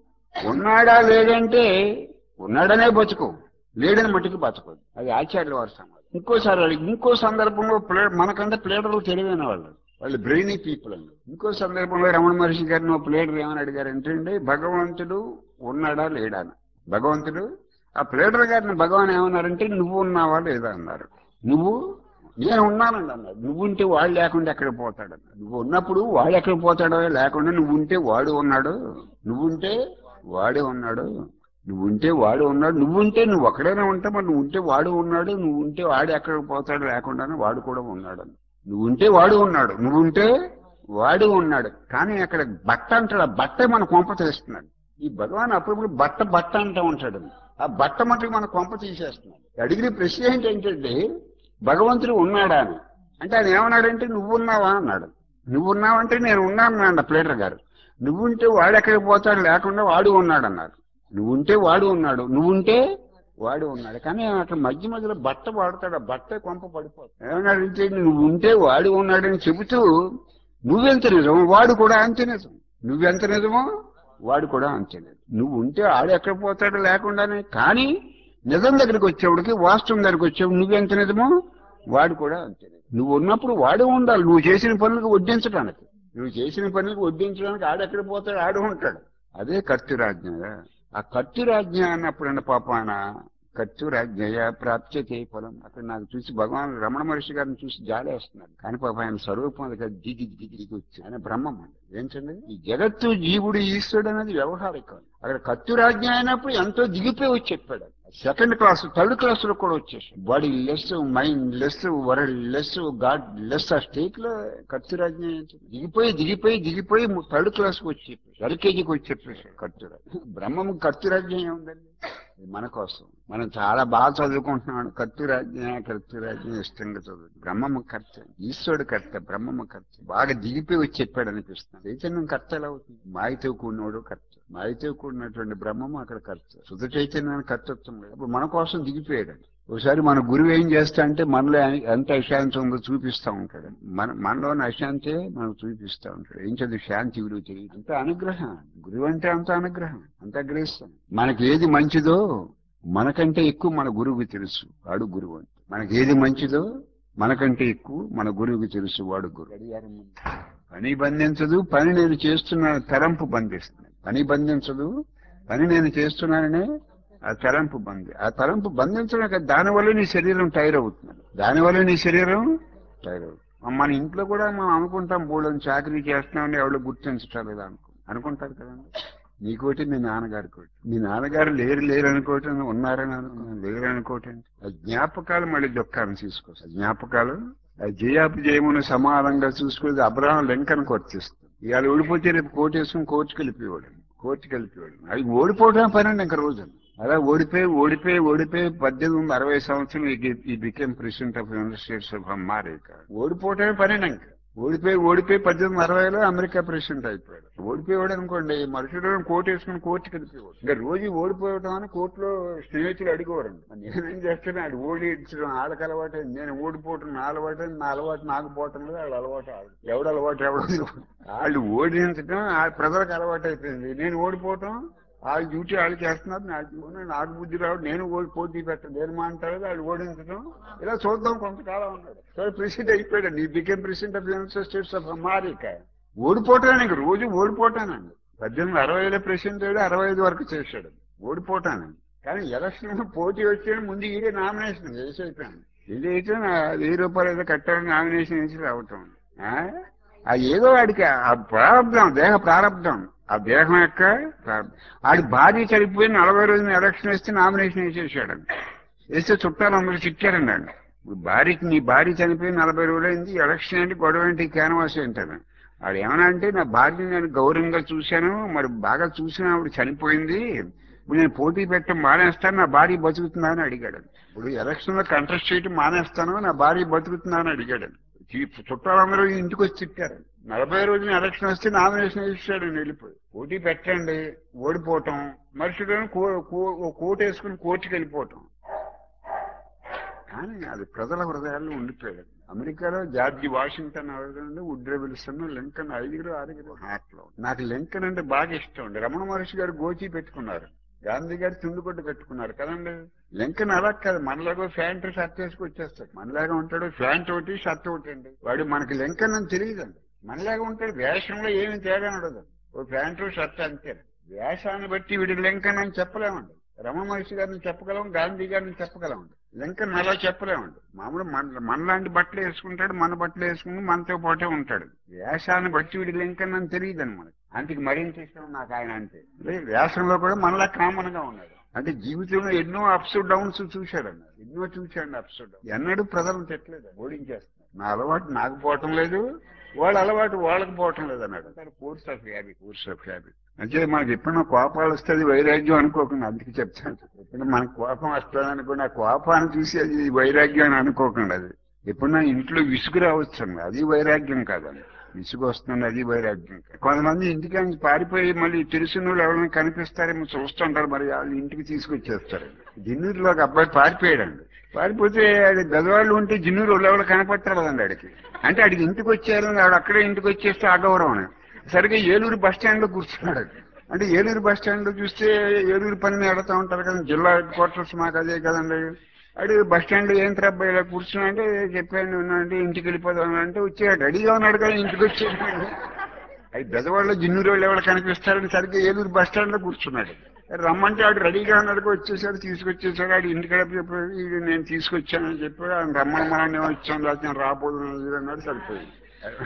ఉన్నాడా లేదంటే ఉన్నాడనే బతుకు, లేడని మట్టుకు బతకదు. అది ఆచార్యుల వారి సమాధానం. ఇంకోసారి అడిగి ఇంకో సందర్భంలో ప్లే మనకంటే ప్లేడర్లు తెలివైన వాళ్ళు, వాళ్ళు బ్రెయినీ పీపుల్ అండి. ఇంకో సందర్భంలో రమణ మహర్షి గారిని ఒక ప్లేడర్ ఏమని అడిగారంటే అండి, భగవంతుడు ఉన్నాడా లేడా అని. భగవంతుడు ఆ ప్లేడర్ గారిని భగవాన్ ఏమన్నారంటే, నువ్వు ఉన్నావా లేదా అన్నారు. నువ్వు నేను ఉన్నానండి అన్నాడు. నువ్వు ఉంటే వాడు లేకుండా ఎక్కడికి పోతాడు అన్నాడు. నువ్వు ఉన్నప్పుడు వాడు ఎక్కడికి పోతాడో, లేకుండా నువ్వు ఉంటే వాడు ఉన్నాడు, నువ్వు ఉంటే వాడే ఉన్నాడు, నువ్వు ఉంటే వాడు ఉన్నాడు. నువ్వు ఉంటే నువ్వు ఒక్కడైనా ఉంటా, మరి నువ్వు ఉంటే వాడు ఉన్నాడు, నువ్వు ఉంటే వాడు ఎక్కడికి పోతాడు, లేకుండానే వాడు కూడా ఉన్నాడు. నువ్వు ఉంటే వాడు ఉన్నాడు, నువ్వు ఉంటే వాడు ఉన్నాడు. కానీ అక్కడ బట్ట అంటాడు, ఆ బట్ట మన కొంప తీస్తున్నాడు. ఈ భగవాన్ అప్పుడప్పుడు బట్ట బట్ట అంటూ ఉంటాడు. ఆ బట్ట మట్టుకు మన కొంప తీసేస్తున్నాడు. అడిగిన ప్రశ్న ఏంటంటే, భగవంతుడు ఉన్నాడా అని. అంటే ఆయన ఏమన్నాడంటే, నువ్వు ఉన్నావా అన్నాడు. నువ్వు ఉన్నావంటే నేను ఉన్నాను అన్నాడు ప్లేటర్ గారు. నువ్వుంటే వాడు ఎక్కడికి పోతాడు, లేకుండా వాడు ఉన్నాడు అన్నారు. నువ్వుంటే వాడు ఉన్నాడు, నువ్వుంటే వాడు ఉన్నాడు. కానీ అక్కడ మధ్య మధ్యలో బట్ట వాడతాడు, ఆ బట్ట కొంప పడిపోతాడు. ఏమన్నాడంటే, నువ్వు ఉంటే వాడు ఉన్నాడని చెబుతూ నువ్వెంత నిజమో వాడు కూడా అంతే నిజం. నువ్వెంత నిజమో వాడు కూడా అంతే నిజం. నువ్వు ఉంటే వాడు ఎక్కడ పోతాడు లేకుండానే. కానీ నిజం దగ్గరికి వచ్చేవాడికి, వాస్తవం దగ్గరికి వచ్చేవాడు నువ్వెంత నిజమో వాడు కూడా అంతే నిజం. నువ్వు ఉన్నప్పుడు వాడు ఉండాలి, నువ్వు చేసిన పనులకు వడ్డించడానికి. నువ్వు చేసిన పనులకు వడ్డించడానికి ఆడెక్కడ పోతాడు, ఆడు ఉంటాడు. అదే కర్తృరాజ్ఞ. ఆ కర్తృరాజ్ఞ అన్నప్పుడు పాపాన కర్తృరాజ్ఞయ ప్రాప్యతే ఫలం. అక్కడ నాకు చూసి భగవాన్ రమణ మహర్షి గారిని చూసి జాలేస్తున్నాడు. కానీ పాప ఆయన స్వరూపం అది కదా, దిగి దిగి వచ్చి ఆయన బ్రహ్మం అండి. ఏంటండి ఈ జగత్తు జీవుడు ఈశ్వరుడు అనేది వ్యవహారికం. అక్కడ కర్తృరాజ్ఞ అయినప్పుడు ఎంతో దిగిపోయి వచ్చి చెప్పాడు. సెకండ్ క్లాస్ థర్డ్ క్లాస్ లో కూడా వచ్చేసి bodyless, mindless, worldless, godless. ఆ స్టేట్ లో కర్తృరాజ్ఞ దిగిపోయి దిగిపోయి దిగిపోయి థర్డ్ క్లాస్ కి వచ్చి చెప్పేసి ఎల్కేజీకి వచ్చి చెప్పేసి కర్తృరాజ్ఞ. బ్రహ్మం కర్తృరాజ్ఞ ఏముందండి మన కోసం. మనం చాలా బాగా చదువుకుంటున్నాడు. కర్తృరాజ్ఞ కర్తృరాజ్ఞ ఇష్టంగా చదువు. బ్రహ్మము కర్త, ఈశ్వరుడు కర్త, బ్రహ్మము కర్త. బాగా దిగిపోయి వచ్చి చెప్పాడు అనిపిస్తుంది. చైతన్యం కర్త ఎలా అవుతుంది? మాయతో కూడినోడు కర్త. మాయతో కూడినటువంటి బ్రహ్మము అక్కడ కర్త. శుద్ధ చైతన్యానికి కర్తృత్వం లేదు. అప్పుడు మన కోసం దిగిపోయాడు. ఒకసారి మన గురువు ఏం చేస్తా అంటే మనలో ఎంత అశాంతి ఉందో చూపిస్తూ ఉంటాడు. మన మనలోని అశాంతే మనకు చూపిస్తూ ఉంటాడు. ఏం చదువు శాంతి విలువ తెలియదు. అంత అనుగ్రహం. గురువు అంటే అంత అనుగ్రహం, అంత గ్రహిస్తాం. మనకి ఏది మంచిదో మనకంటే ఎక్కువ మన గురువుకి తెలుసు, వాడు గురువు అంటే. మనకి ఏది మంచిదో మనకంటే ఎక్కువ మన గురువుకి తెలుసు, వాడు గురువు. పని బంధించదు, పని నేను చేస్తున్నాను తలంపు బంధిస్తుంది. పని బంధించదు, పని నేను చేస్తున్నాననే ఆ తలంపు బంధి. ఆ తలంపు బంధించడం కాదు, దానివల్ల నీ శరీరం టైర్ అవుతుంది. దానివల్ల నీ శరీరం టైర్ అవుతుంది. మన ఇంట్లో కూడా మనం అనుకుంటాం, బోళ్ళని చాకరీ చేస్తున్నామని ఎవరు గుర్తించటం లేదా అనుకో అనుకుంటారు కదండి. నీకోటి మీ నాన్నగారికి, మీ నాన్నగారు లేరు లేరు అనుకోవటం, ఉన్నారని అనుకున్నాను లేరు అనుకోవటం. ఆ జ్ఞాపకాలు మళ్ళీ దుఃఖాన్ని తీసుకొస్తాయి. జ్ఞాపకాలు ఆ జయాపు జయమును సమానంగా చూసుకునేది అబ్రహాం లింకన్ వర్తిస్తుంది. ఇవాళ ఓడిపోతే రేపు కోర్టు వేసుకుని కోర్టుకు వెళ్ళిపోయాడు, కోర్టుకు వెళ్ళిపోయాడు. అది ఓడిపోవడం పనండి ఇంక రోజు. అలా ఓడిపోయి ఓడిపోయి ఓడిపోయి పద్దెనిమిది వందల అరవై సంవత్సరం ఈ became president of United States of America. ఓడిపోవటమే పనేనా ఇంకా. ఓడిపోయి ఓడిపోయి పద్దెనిమిది వందల అరవైలో అమెరికా ప్రెసిడెంట్ అయిపోయాడు. ఓడిపోయాడు అనుకోండి, మరుసటి కోర్టు వేసుకుని కోర్టుకి వెళ్ళిపోయాడు. ఇంకా రోజు ఓడిపోవడం అని కోర్టులో స్నేహితులు అడిగేవారండి. నేనేం చేస్తాను, అది ఓడించడం వాళ్ళకి అలవాటు. నేను ఓడిపోవటం నా అలవాటు, నా అలవాటు నాకు పోవటం లేదు, వాళ్ళ అలవాటు ఎవడు అలవాటు ఎవడు. వాళ్ళు ఓడించడం ప్రజలకు అలవాటు అయిపోయింది. నేను ఓడిపోవటం వాళ్ళు డ్యూటీ వాళ్ళు చేస్తున్నారు, నాకు నాకు బుద్ధి రావడం, నేను ఓడి పోటీ పెట్టను, నేను మాట్లాడదు, వాళ్ళు ఓడించడం. ఇలా చూద్దాం కొంతకాలం ఉన్నాడు. సో ప్రెసిడెంట్ అయిపోయాడు. నీ became president of United States of America. ఓడిపోవటానికి ఇంక రోజు ఓడిపోవటానండి. పద్దెనిమిది అరవైలో ప్రెసిడెంట్ అయ్యాడు, అరవై ఐదు వరకు చేశాడు. ఓడిపోవటానండి. కానీ ఎలక్షన్ పోటీ వచ్చాడు, ముందు ఈడే నామినేషన్ వేసి అయిపోయాను. ఇది అయితే వెయ్యి రూపాయలు ఏదో కట్టాలని నామినేషన్ వేసి రావటం. ఆ ఏదో వాడికి ఆ ప్రారంభం, దేహ ప్రారంభం, ఆ దేహం యొక్క ఆడి భార్య చనిపోయి నలభై రోజున ఎలక్షన్ వేస్తే నామినేషన్ వేసేసాడండి. వేస్తే చుట్టాలు అందరూ చిక్కారండి అండి. భార్యకి నీ భార్య చనిపోయి నలభై రోజులు అయింది, ఎలక్షన్ ఏంటి, గొడవ ఏంటి, క్యాన్వాస్ ఏంటాను. వాడు ఏమన్నా అంటే నా భార్యని నేను గౌరవంగా చూశాను, మరి బాగా చూసిన ఆవిడ చనిపోయింది, ఇప్పుడు నేను పోటీ పెట్టడం మానేస్తాను, నా భార్య బతుకుతుందా అని అడిగాడు. ఇప్పుడు ఎలక్షన్ లో కంటెస్ట్ చేయడం మానేస్తాను, నా భార్య బతుకుతుందా అని అడిగాడు. చుట్టాలందరూ ఇంటికి వచ్చి తిట్టారు. నలభై రోజున ఎలక్షన్ వస్తే నామినేషన్ వేసాడు, వెళ్ళిపోయి పోటీ పెట్టండి, ఓడిపోవటం, మరుసటి కోర్టు వేసుకుని కోర్టుకి వెళ్ళిపోవటం. కానీ అది ప్రజల హృదయాల్లో ఉండిపోయాడు. అమెరికాలో జార్జి వాషింగ్టన్ అవడండి, వుడ్రో విల్సన్, లింకన్ ఐదుగురు ఆరుగురు హార్ట్ లో. నాకు లింకన్ అంటే బాగా ఇష్టం అండి. రమణ మహర్షి గారు గోచి పెట్టుకున్నారు, గాంధీ గారు తుండుకొట్టు పెట్టుకున్నారు కదండి. లింకన్ అలా కాదు, మనలాగా ప్యాంటు షర్ట్ వేసుకు వచ్చేస్తాడు. మనలాగా ఉంటాడు, ప్యాంట్ ఒకటి షర్ట్ ఒకటి అండి. వాడు మనకి లింకన్ అని తెలియదండి. మనలాగా ఉంటాడు, వేషంలో ఏమి తేడా ఉండదు, ఓ ప్యాంటు షర్ట్ అంతే. వేషాన్ని బట్టి వీడి లింకన్ అని చెప్పలేమండి. రమణ మహర్షి గారిని చెప్పగలం, గాంధీ గారిని చెప్పగలమండి. లింకన్ అలా చెప్పలేమండి. మామూలు మన మనలాంటి బట్టలు వేసుకుంటాడు, మన బట్టలు వేసుకుని మనతో పాటే ఉంటాడు. వేషాన్ని బట్టి వీడి లింకన్ అని తెలియదండి మనకి. అందుకు మరింత ఇష్టం నాకు ఆయన అంటే. వేషంలో కూడా మనలా కామన్ గా ఉన్నాడు. అంటే జీవితంలో ఎన్నో అప్స్ డౌన్స్ చూశాడు, ఎన్నో చూశాడు అప్స్ డౌన్. ఎన్నడూ ప్రజలను తిట్టలేదు, ఓడించేస్తున్నాడు. నా అలవాటు నాకు పోవటం లేదు, వాళ్ళ అలవాటు వాళ్ళకి పోవటం లేదు అన్నాడు. Course of habit, course of habit. అంటే మనకి ఎప్పుడన్నా కోపాలు వస్తుంది వైరాగ్యం అనుకోకుండా, అందుకే చెప్తాను. ఎప్పుడన్నా మనకు కోపం వస్తుంది అనుకోండి, ఆ కోపాన్ని చూసి అది వైరాగ్యం అని అనుకోకుండా. అది ఎప్పుడన్నా ఇంట్లో విసుగు రావచ్చండి, అది వైరాగ్యం కాదండి. విసుగు వస్తుంది, అది వైరాగ్యం. కొంతమంది ఇంటికి పారిపోయి మళ్ళీ తెలిసిన వాళ్ళు ఎవరైనా కనిపిస్తారేమో చూస్తుంటారు, మరి వాళ్ళు ఇంటికి తీసుకొచ్చేస్తారు. జిన్నూరులో ఒక అబ్బాయి పారిపోయాడండి. పారిపోతే ఆడి గదవాళ్ళు ఉంటే జిన్నూరు వాళ్ళు ఎవరు కనపడతారు కదండి ఆడికి. అంటే ఆడికి ఇంటికి వచ్చారు, ఆడు అక్కడే ఇంటికి వచ్చేస్తే అగౌరవం. సరిగ్గా ఏలూరు బస్ స్టాండ్ లో కూర్చున్నాడు. అంటే ఏలూరు బస్ స్టాండ్ లో చూస్తే ఏలూరు పని మీద వెళతా ఉంటారు కదా, జిల్లా హెడ్ క్వార్టర్స్ మాకు అదే కదండి. అడు బస్ స్టాండ్ లో ఏం ట్రబ్బా ఇలా కూర్చున్నా అంటే చెప్పాను ఉన్నానంటే ఇంటికి వెళ్ళిపోదాం అంటే వచ్చాడు, రెడీగా ఉన్నాడు కదా ఇంటికి వచ్చేది. అది బెదవాళ్ళు జిన్నూరు వాళ్ళు ఎవరు కనిపిస్తారని సరిగ్గా ఏలూరు బస్ స్టాండ్ లో కూర్చున్నాడు. రమ్మంటే ఆడు రెడీగా ఉన్నాడు, వచ్చేసాడు, తీసుకొచ్చేసాడు. ఆడు ఇంటికి చెప్పాడు, ఇది నేను తీసుకొచ్చానని చెప్పాడు. ఆయన రమ్మని మనం వచ్చాను, లేకపోతే నేను రాబోదు అన్నాడు, సరిపోయింది.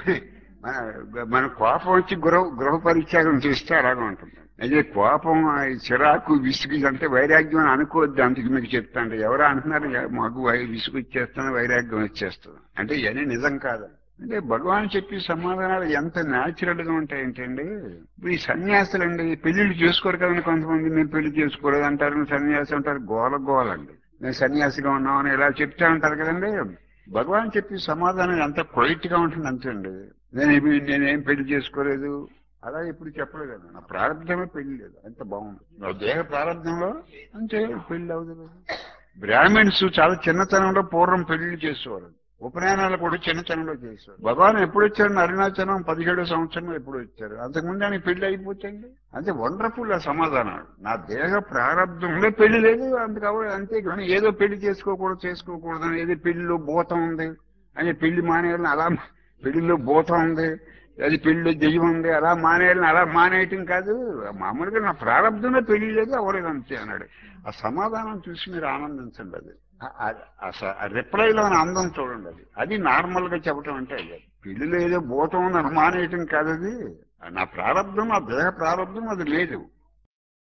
మన కోపం వచ్చి గృహ గృహ పరిత్యాగం చేస్తే అలాగే ఉంటుంది. అయితే కోపం, చిరాకు, విసుగు అంటే వైరాగ్యం అని అనుకోవద్దు. అందుకు మీకు చెప్తాను, ఎవరో అంటున్నారు మాకు విసుగు ఇచ్చేస్తాను, వైరాగ్యం వచ్చేస్తుంది అంటే ఇవన్నీ నిజం కాదు. అంటే భగవాన్ చెప్పి సమాధానాలు ఎంత న్యాచురల్ గా ఉంటాయంటండి. ఇప్పుడు ఈ సన్యాసులండి పెళ్లిళ్ళు చేసుకోరు కదండి. కొంతమంది మీరు పెళ్లి చేసుకోలేదు అంటారు, సన్యాసి అంటారు, గోల గోలండి. నేను సన్యాసిగా ఉన్నామని ఇలా చెప్తా ఉంటారు కదండి. భగవాన్ చెప్పి సమాధానం ఎంత క్వైట్ గా ఉంటుంది అంతేండి. నేనేమి నేనేం పెళ్లి చేసుకోలేదు అలా ఎప్పుడు చెప్పలేదండి. నా ప్రారంభమే పెళ్లి లేదు, ఎంత బాగుంది. నా దేహ ప్రారంభంలో అంతే, పెళ్లి అవుతుంది. బ్రాహ్మిన్స్ చాలా చిన్నతనంలో పూర్వం పెళ్లిళ్ళు చేసేవారు. ఉపనయనాలు కూడా చిన్నతనంలో చేసేవారు. భగవాన్ ఎప్పుడు వచ్చారు? అరుణాచలం పదిహేడో సంవత్సరంలో ఎప్పుడు వచ్చారు? అంతకుముందు ఆయన పెళ్లి అయిపోతుంది. అంతే వండర్ఫుల్ ఆ సమాధానం. నా దేహ ప్రారంభంలో పెళ్లి లేదు, అందుకవ అంతే కానీ ఏదో పెళ్లి చేసుకోకూడదు చేసుకోకూడదు అని, ఏదో పెళ్లిలో భూతం ఉంది అని పెళ్లి మానేయాలని అలా, పెళ్లిలో భూతం ఉంది, అది పెళ్లిలో దెయ్యం ఉంది అలా మానేయాలని అలా మానేయటం కాదు. మామూలుగా నా ప్రారంభంలో పెళ్లి లేదు అవ్వలేదు అంతే అన్నాడు. ఆ సమాధానం చూసి మీరు ఆనందించండి. అది రిప్లైలోని అందం చూడండి. అది అది నార్మల్ గా చెప్పటం అంటే అది పెళ్లిలో ఏదో భూతం అని అనుమానేయటం కాదు. అది నా ప్రారంభం, నా దేహ ప్రారంభం అది లేదు.